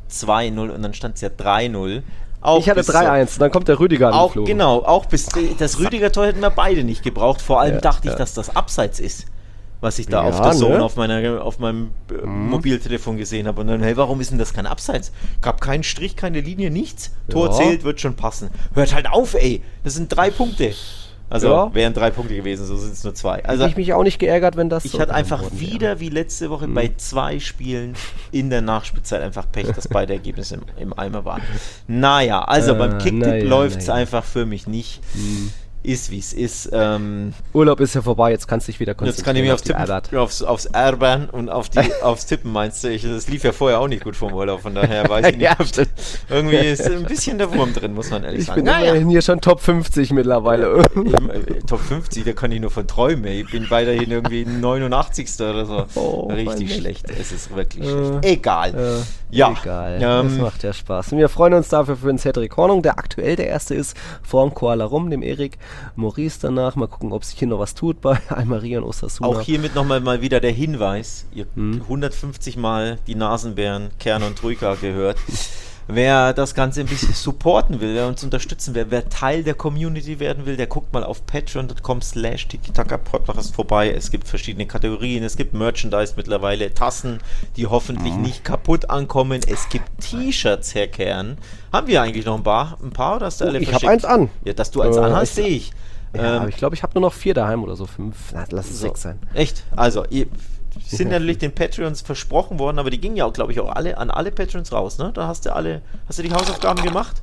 Speaker 3: zwei null und dann stand es ja drei null. Auch
Speaker 2: ich hatte drei eins,
Speaker 3: so,
Speaker 2: dann kommt der Rüdiger
Speaker 3: auch
Speaker 2: angeflogen.
Speaker 3: Genau, auch bis das Rüdiger-Tor hätten wir beide nicht gebraucht. Vor allem
Speaker 2: Ja,
Speaker 3: dachte ich,
Speaker 2: ja.
Speaker 3: dass das Abseits ist, was ich da
Speaker 2: Ja,
Speaker 3: auf der Zone
Speaker 2: ne?
Speaker 3: auf, meiner, auf meinem äh,
Speaker 2: Mhm.
Speaker 3: Mobiltelefon gesehen habe. Und dann, hey, warum ist denn das kein Abseits? Gab keinen Strich, keine Linie, nichts. Tor
Speaker 2: Ja.
Speaker 3: zählt, wird schon passen. Hört halt auf, ey. Das sind drei Punkte. Also
Speaker 2: Ja.
Speaker 3: wären drei Punkte gewesen, so sind es nur zwei.
Speaker 2: Also
Speaker 3: Also
Speaker 2: ich mich auch nicht geärgert, wenn das
Speaker 3: ich
Speaker 2: so
Speaker 3: hatte einfach
Speaker 2: worden wäre.
Speaker 3: wieder wie letzte Woche
Speaker 2: Mhm.
Speaker 3: bei zwei Spielen in der Nachspielzeit einfach Pech, dass beide Ergebnisse im, im Eimer waren. Naja, also
Speaker 2: Äh,
Speaker 3: beim Kicktipp
Speaker 2: naja,
Speaker 3: läuft es
Speaker 2: naja.
Speaker 3: einfach für mich nicht.
Speaker 2: Mhm.
Speaker 3: Ist wie es ist. Ähm,
Speaker 2: Urlaub ist ja vorbei, jetzt kannst du dich wieder konzentrieren.
Speaker 3: jetzt kann ich mich
Speaker 2: auf
Speaker 3: aufs,
Speaker 2: die
Speaker 3: Tippen,
Speaker 2: Arbeit.
Speaker 3: aufs, aufs Erben und auf die, aufs Tippen meinst du. Ich, das lief ja vorher auch nicht gut vom Urlaub, von daher weiß ich nicht.
Speaker 2: Ja,
Speaker 3: ob-
Speaker 2: stimmt.
Speaker 3: Irgendwie ist ein bisschen der Wurm drin, muss man ehrlich
Speaker 2: Ich
Speaker 3: sagen.
Speaker 2: bin immerhin hier schon Top fünfzig mittlerweile.
Speaker 3: Im, äh, Top fünfzig, da kann ich nur von träumen. ey. Ich bin weiterhin irgendwie neunundachtzigster oder so.
Speaker 2: Oh,
Speaker 3: Richtig
Speaker 2: mein
Speaker 3: schlecht. Es ist wirklich
Speaker 2: Äh,
Speaker 3: schlecht. Egal.
Speaker 2: Äh,
Speaker 3: Ja.
Speaker 2: Egal,
Speaker 3: Ähm,
Speaker 2: das macht ja Spaß. Und wir freuen uns dafür für den Cedric Hornung, der aktuell der Erste ist, vor dem Koala Rum, dem Erik. Maurice danach. Mal gucken, ob sich hier noch was tut bei Almeria und Osasuna.
Speaker 3: Auch hiermit nochmal mal wieder der Hinweis, ihr
Speaker 2: Hm.
Speaker 3: hundertfünfzig Mal die Nasenbären, Kern und Troika gehört. Wer das Ganze ein bisschen supporten will, wer uns unterstützen will, wer Teil der Community werden will, der guckt mal auf patreon punkt com slash tiki-taka-podcast vorbei. Es gibt verschiedene Kategorien, es gibt Merchandise mittlerweile, Tassen, die hoffentlich nicht kaputt ankommen. Es gibt T-Shirts, Herr Kern. Haben wir eigentlich noch ein paar, ein paar oder hast du
Speaker 2: Oh,
Speaker 3: alle
Speaker 2: ich hab
Speaker 3: verschickt?
Speaker 2: eins an.
Speaker 3: Ja, dass du eins
Speaker 2: Äh,
Speaker 3: anhast,
Speaker 2: ich-
Speaker 3: sehe ich.
Speaker 2: Ja,
Speaker 3: Ähm,
Speaker 2: aber ich glaube, ich habe nur noch vier daheim oder so. Fünf. Na, lass es
Speaker 3: So.
Speaker 2: sechs sein.
Speaker 3: Echt? Also, ihr sind natürlich den Patreons versprochen worden, aber die gingen ja auch, glaube ich, auch alle an alle Patreons raus, ne? Da hast du alle, hast du die Hausaufgaben gemacht?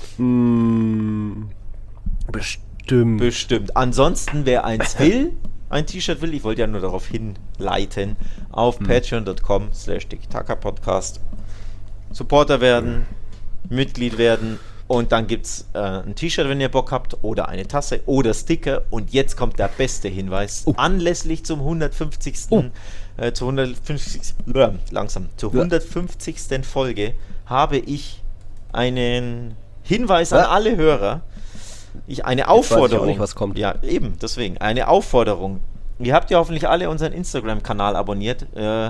Speaker 2: Mm, bestimmt.
Speaker 3: Bestimmt. Ansonsten, wer eins will, ein T-Shirt will, ich wollte ja nur darauf hinleiten, auf patreon punkt com slash tiki-taka-podcast Supporter werden, Mitglied werden und dann gibt es äh, ein T-Shirt, wenn ihr Bock habt, oder eine Tasse oder Sticker. Und jetzt kommt der beste Hinweis.
Speaker 2: Oh.
Speaker 3: Anlässlich zum hundertfünfzigsten Äh, zur hundertfünfzigsten Äh, langsam, zur
Speaker 2: Ja.
Speaker 3: hundertfünfzigsten Folge habe ich einen Hinweis
Speaker 2: Ja.
Speaker 3: an alle Hörer. Ich, eine
Speaker 2: weiß ich auch
Speaker 3: Aufforderung.
Speaker 2: nicht, was kommt.
Speaker 3: Ja, eben, deswegen. Eine Aufforderung. Ihr habt ja hoffentlich alle unseren Instagram-Kanal abonniert. Äh,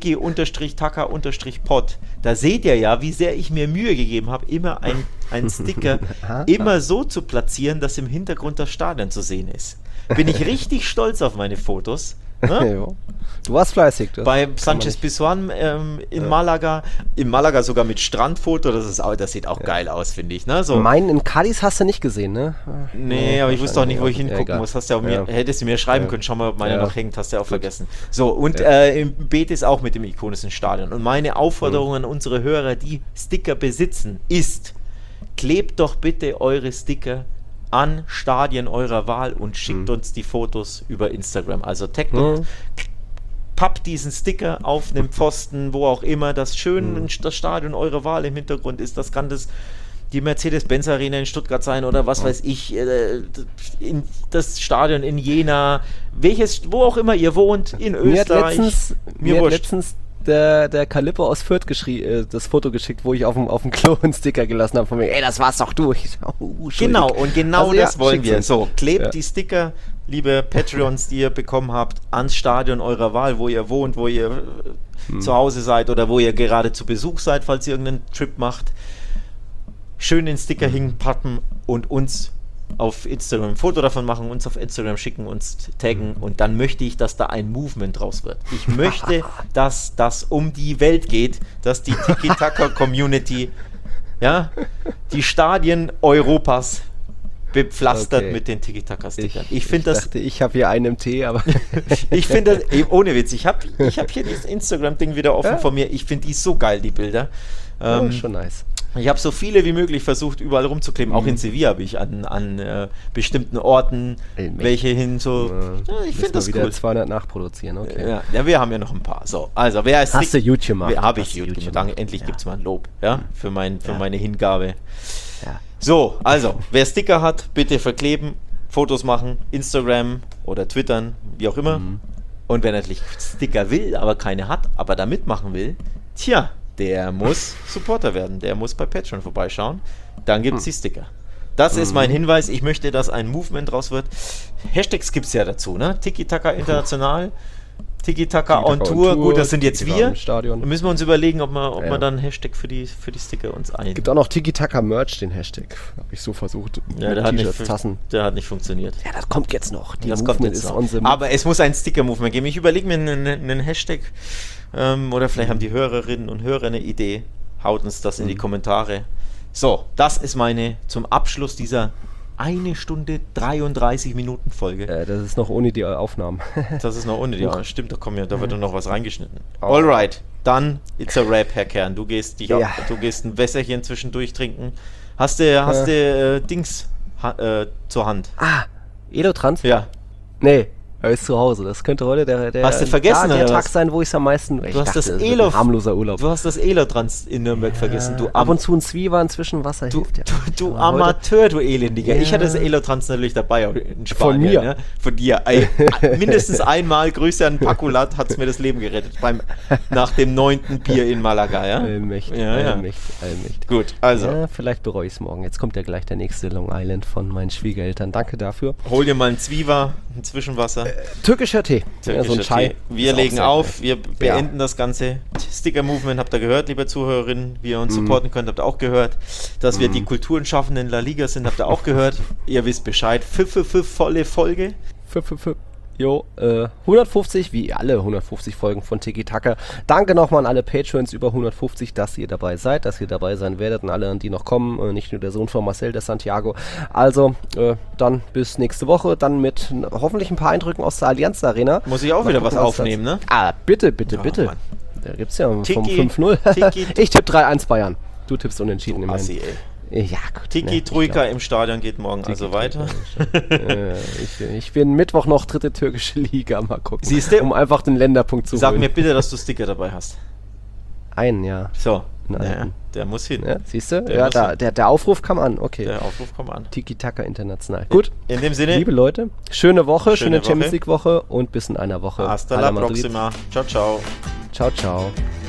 Speaker 3: Tiki-Taka-Pod. Da seht ihr ja, wie sehr ich mir Mühe gegeben habe, immer ein, ein Sticker immer so zu platzieren, dass im Hintergrund das Stadion zu sehen ist. Bin ich richtig stolz auf meine Fotos. Ne?
Speaker 2: Ja. Du warst fleißig. Das
Speaker 3: Bei
Speaker 2: kann man
Speaker 3: Sanchez
Speaker 2: nicht-
Speaker 3: Pizjuan ähm, in Malaga. In Malaga sogar mit Strandfoto. Das, ist auch, das sieht auch geil aus, finde ich. Ne? So.
Speaker 2: Meinen in Cadiz hast du nicht gesehen, ne?
Speaker 3: Nee, aber ich wusste auch nicht, wo ich
Speaker 2: wahrscheinlich,
Speaker 3: hingucken
Speaker 2: ja,
Speaker 3: muss. Hast du auch mir,
Speaker 2: ja.
Speaker 3: hättest du mir schreiben
Speaker 2: Ja.
Speaker 3: können, schau mal, ob meiner
Speaker 2: Ja.
Speaker 3: noch hängt, hast du auch vergessen. So, und
Speaker 2: Ja.
Speaker 3: äh, im Betis auch mit dem ikonischen Stadion. Und meine Aufforderung
Speaker 2: Mhm.
Speaker 3: an unsere Hörer, die Sticker besitzen, ist, klebt doch bitte eure Sticker an Stadien eurer Wahl und schickt
Speaker 2: Mhm.
Speaker 3: uns die Fotos über Instagram. Also taggt
Speaker 2: Mhm.
Speaker 3: uns, pappt diesen Sticker auf einem Pfosten, wo auch immer, das schön
Speaker 2: Mhm.
Speaker 3: das Stadion eurer Wahl im Hintergrund ist. Das kann das die Mercedes-Benz Arena in Stuttgart sein oder was weiß ich, äh, in das Stadion in Jena, welches, wo auch immer ihr wohnt, in
Speaker 2: Mir hat
Speaker 3: Österreich.
Speaker 2: letztens,
Speaker 3: mir
Speaker 2: mir hat
Speaker 3: wurscht.
Speaker 2: letztens der, der Calippo aus Fürth geschrie, äh, das Foto geschickt, wo ich auf dem, auf dem Klo einen Sticker gelassen habe von mir. Ey, das war's doch du. Ich, so, oh, schuldig.
Speaker 3: Genau, und genau
Speaker 2: Also ja,
Speaker 3: das wollen
Speaker 2: schickt's
Speaker 3: wir.
Speaker 2: uns.
Speaker 3: So, klebt
Speaker 2: Ja.
Speaker 3: die Sticker, liebe Patreons, die ihr bekommen habt, ans Stadion eurer Wahl, wo ihr wohnt, wo ihr äh,
Speaker 2: Hm.
Speaker 3: zu Hause seid oder wo ihr gerade zu Besuch seid, falls ihr irgendeinen Trip macht. Schön den Sticker hinpappen und uns auf Instagram ein Foto davon machen, uns auf Instagram schicken, uns taggen und dann möchte ich, dass da ein Movement draus wird. Ich möchte, dass das um die Welt geht, dass die Tiki-Taka-Community, ja, die Stadien Europas bepflastert
Speaker 2: Okay.
Speaker 3: mit den Tiki-Taka-Stickern. Ich, finde das,
Speaker 2: dachte, ich habe hier einen im Tee, aber
Speaker 3: ich finde das, ey, ohne Witz, ich habe ich hab hier dieses Instagram-Ding wieder offen
Speaker 2: Ja.
Speaker 3: vor mir. Ich finde die so geil, die Bilder.
Speaker 2: oh,
Speaker 3: Ähm,
Speaker 2: schon nice.
Speaker 3: ich habe so viele wie möglich versucht, überall rumzukleben. Auch
Speaker 2: Mhm.
Speaker 3: in Sevilla habe ich an, an äh, bestimmten Orten
Speaker 2: Ey, Mensch.
Speaker 3: welche hin so.
Speaker 2: Äh,
Speaker 3: Ja, ich
Speaker 2: müssen
Speaker 3: finde
Speaker 2: wir
Speaker 3: das
Speaker 2: wieder
Speaker 3: cool.
Speaker 2: zweihundert nachproduzieren, okay.
Speaker 3: Ja, ja, wir haben ja noch ein paar. So, also wer ist
Speaker 2: Hast du gut gemacht.
Speaker 3: Habe ich
Speaker 2: Hast du
Speaker 3: gut
Speaker 2: gut
Speaker 3: gemacht.
Speaker 2: gemacht.
Speaker 3: Danke, endlich
Speaker 2: Ja.
Speaker 3: gibt es mal ein Lob, ja, für, mein, für
Speaker 2: Ja.
Speaker 3: meine Hingabe.
Speaker 2: Ja.
Speaker 3: So, also, wer Sticker hat, bitte verkleben, Fotos machen, Instagram oder twittern, wie auch immer.
Speaker 2: Mhm.
Speaker 3: Und wer natürlich Sticker will, aber keine hat, aber da mitmachen will, tja, der muss Supporter werden. Der muss bei Patreon vorbeischauen. Dann gibt es die Sticker. Das ist mein Hinweis. Ich möchte, dass ein Movement draus wird. Hashtags gibt es ja dazu, ne? Tiki-Taka International. Tiki-Taka on Tour. Gut, das sind jetzt wir.
Speaker 2: Stadion.
Speaker 3: Da müssen wir uns überlegen, ob wir, ob
Speaker 2: Ja.
Speaker 3: wir dann einen Hashtag für die, für die Sticker uns ein.
Speaker 2: Gibt auch noch Tiki-Taka-Merch, den Hashtag. Habe ich so versucht.
Speaker 3: Ja,
Speaker 2: Mit
Speaker 3: der hat, nicht,
Speaker 2: T-Shirts,
Speaker 3: fu-
Speaker 2: Tassen.
Speaker 3: der hat nicht funktioniert.
Speaker 2: Ja, das kommt jetzt noch. Die
Speaker 3: Das kommt
Speaker 2: Movement
Speaker 3: jetzt
Speaker 2: ist
Speaker 3: noch.
Speaker 2: on the move.
Speaker 3: Aber es muss ein Sticker-Movement geben. Ich überlege mir einen, einen Hashtag ähm, oder vielleicht haben die Hörerinnen und Hörer eine Idee. Haut uns das in die Kommentare. So, das ist meine zum Abschluss dieser eine Stunde dreiunddreißig Minuten Folge.
Speaker 2: Äh, das ist noch ohne die Aufnahmen.
Speaker 3: Das ist noch ohne die. Ja, stimmt, da, kommen ja, da wird dann noch was reingeschnitten.
Speaker 2: Oh.
Speaker 3: Alright, dann it's a wrap, Herr Kern. Du gehst, dich
Speaker 2: Ja.
Speaker 3: auch, du gehst ein Wässerchen zwischendurch trinken. Hast du hast du, äh, Dings ha, äh, zur Hand?
Speaker 2: ah, Elotrans?
Speaker 3: Ja.
Speaker 2: Nee, er ist zu Hause. Das könnte heute der, der,
Speaker 3: Hast du vergessen,
Speaker 2: ja, der
Speaker 3: oder
Speaker 2: Tag
Speaker 3: was?
Speaker 2: sein, wo ich es am meisten... Ich
Speaker 3: Du hast das
Speaker 2: das wird
Speaker 3: Elo-
Speaker 2: ein harmloser Urlaub.
Speaker 3: Du hast das Elotrans in Nürnberg vergessen, du
Speaker 2: Ab
Speaker 3: Am
Speaker 2: und zu ein Zwieber, ein Zwischenwasser
Speaker 3: Du,
Speaker 2: hilft ja.
Speaker 3: du, du
Speaker 2: Aber heute-
Speaker 3: Amateur, du Elendiger. Ich
Speaker 2: Ja.
Speaker 3: hatte das Elotrans natürlich dabei in Spanien.
Speaker 2: Von mir.
Speaker 3: Ne? Von dir. Ey, mindestens einmal, Grüße an Pakulat, hat es mir das Leben gerettet. Beim, nach dem neunten Bier in Malaga. Ja?
Speaker 2: Allmächtig,
Speaker 3: Ja, ja.
Speaker 2: allmächtig, allmächtig.
Speaker 3: Gut, also
Speaker 2: Ja, vielleicht bereue ich es morgen. Jetzt kommt ja gleich der nächste Long Island von meinen Schwiegereltern. Danke dafür.
Speaker 3: hol dir mal ein Zwieber, ein Zwischenwasser.
Speaker 2: Türkischer Tee.
Speaker 3: Türkischer
Speaker 2: so ein Chai.
Speaker 3: Tee. Wir
Speaker 2: Ist auch
Speaker 3: legen
Speaker 2: sehr
Speaker 3: auf,
Speaker 2: geil.
Speaker 3: wir beenden das ganze Sticker-Movement, habt ihr gehört, liebe Zuhörerinnen, wie ihr
Speaker 2: Mhm.
Speaker 3: uns supporten könnt, habt ihr auch gehört, dass wir die Kulturenschaffenden La Liga sind, habt ihr auch gehört, ihr wisst Bescheid, pfiff, pfiff, pfiff, volle Folge,
Speaker 2: Fü, fü, fü. Jo, äh, hundertfünfzig, wie alle hundertfünfzig Folgen von Tiki Taka. Danke nochmal an alle Patrons über hundertfünfzig, dass ihr dabei seid, dass ihr dabei sein werdet und alle, die noch kommen, äh, nicht nur der Sohn von Marcel, der Santiago. Also, äh, dann bis nächste Woche, dann mit n- hoffentlich ein paar Eindrücken aus der Allianz Arena.
Speaker 3: muss ich auch
Speaker 2: Mal
Speaker 3: wieder
Speaker 2: gucken,
Speaker 3: was
Speaker 2: was das-
Speaker 3: aufnehmen, ne?
Speaker 2: Ah, bitte, bitte,
Speaker 3: Oh,
Speaker 2: bitte.
Speaker 3: Mann.
Speaker 2: Da gibt's ja vom
Speaker 3: Tiki,
Speaker 2: fünf null.
Speaker 3: Tiki,
Speaker 2: Ich tippe drei eins Bayern. Du tippst unentschieden immerhin.
Speaker 3: Assi, ey.
Speaker 2: Ja, gut.
Speaker 3: Tiki
Speaker 2: ne, ich
Speaker 3: Troika
Speaker 2: glaub-
Speaker 3: im Stadion geht morgen also weiter.
Speaker 2: äh, ich, ich bin Mittwoch noch dritte türkische Liga, mal gucken.
Speaker 3: Siehste?
Speaker 2: Um einfach den Länderpunkt zu
Speaker 3: Sag
Speaker 2: holen.
Speaker 3: mir bitte, dass du Sticker dabei hast.
Speaker 2: Einen, ja.
Speaker 3: So,
Speaker 2: Einen
Speaker 3: ja,
Speaker 2: alten.
Speaker 3: der muss hin.
Speaker 2: ja siehst du?
Speaker 3: Der
Speaker 2: Ja,
Speaker 3: muss
Speaker 2: da,
Speaker 3: hin.
Speaker 2: der, der Aufruf kam an. Okay.
Speaker 3: Der Aufruf kommt an.
Speaker 2: Tiki-Taka international. Gut,
Speaker 3: In dem Sinne,
Speaker 2: liebe Leute, schöne Woche,
Speaker 3: Schöne
Speaker 2: schöne Champions
Speaker 3: Woche.
Speaker 2: League Woche und bis in einer Woche.
Speaker 3: hasta
Speaker 2: Hala
Speaker 3: la
Speaker 2: Madrid.
Speaker 3: próxima. Ciao, ciao.
Speaker 2: Ciao, ciao.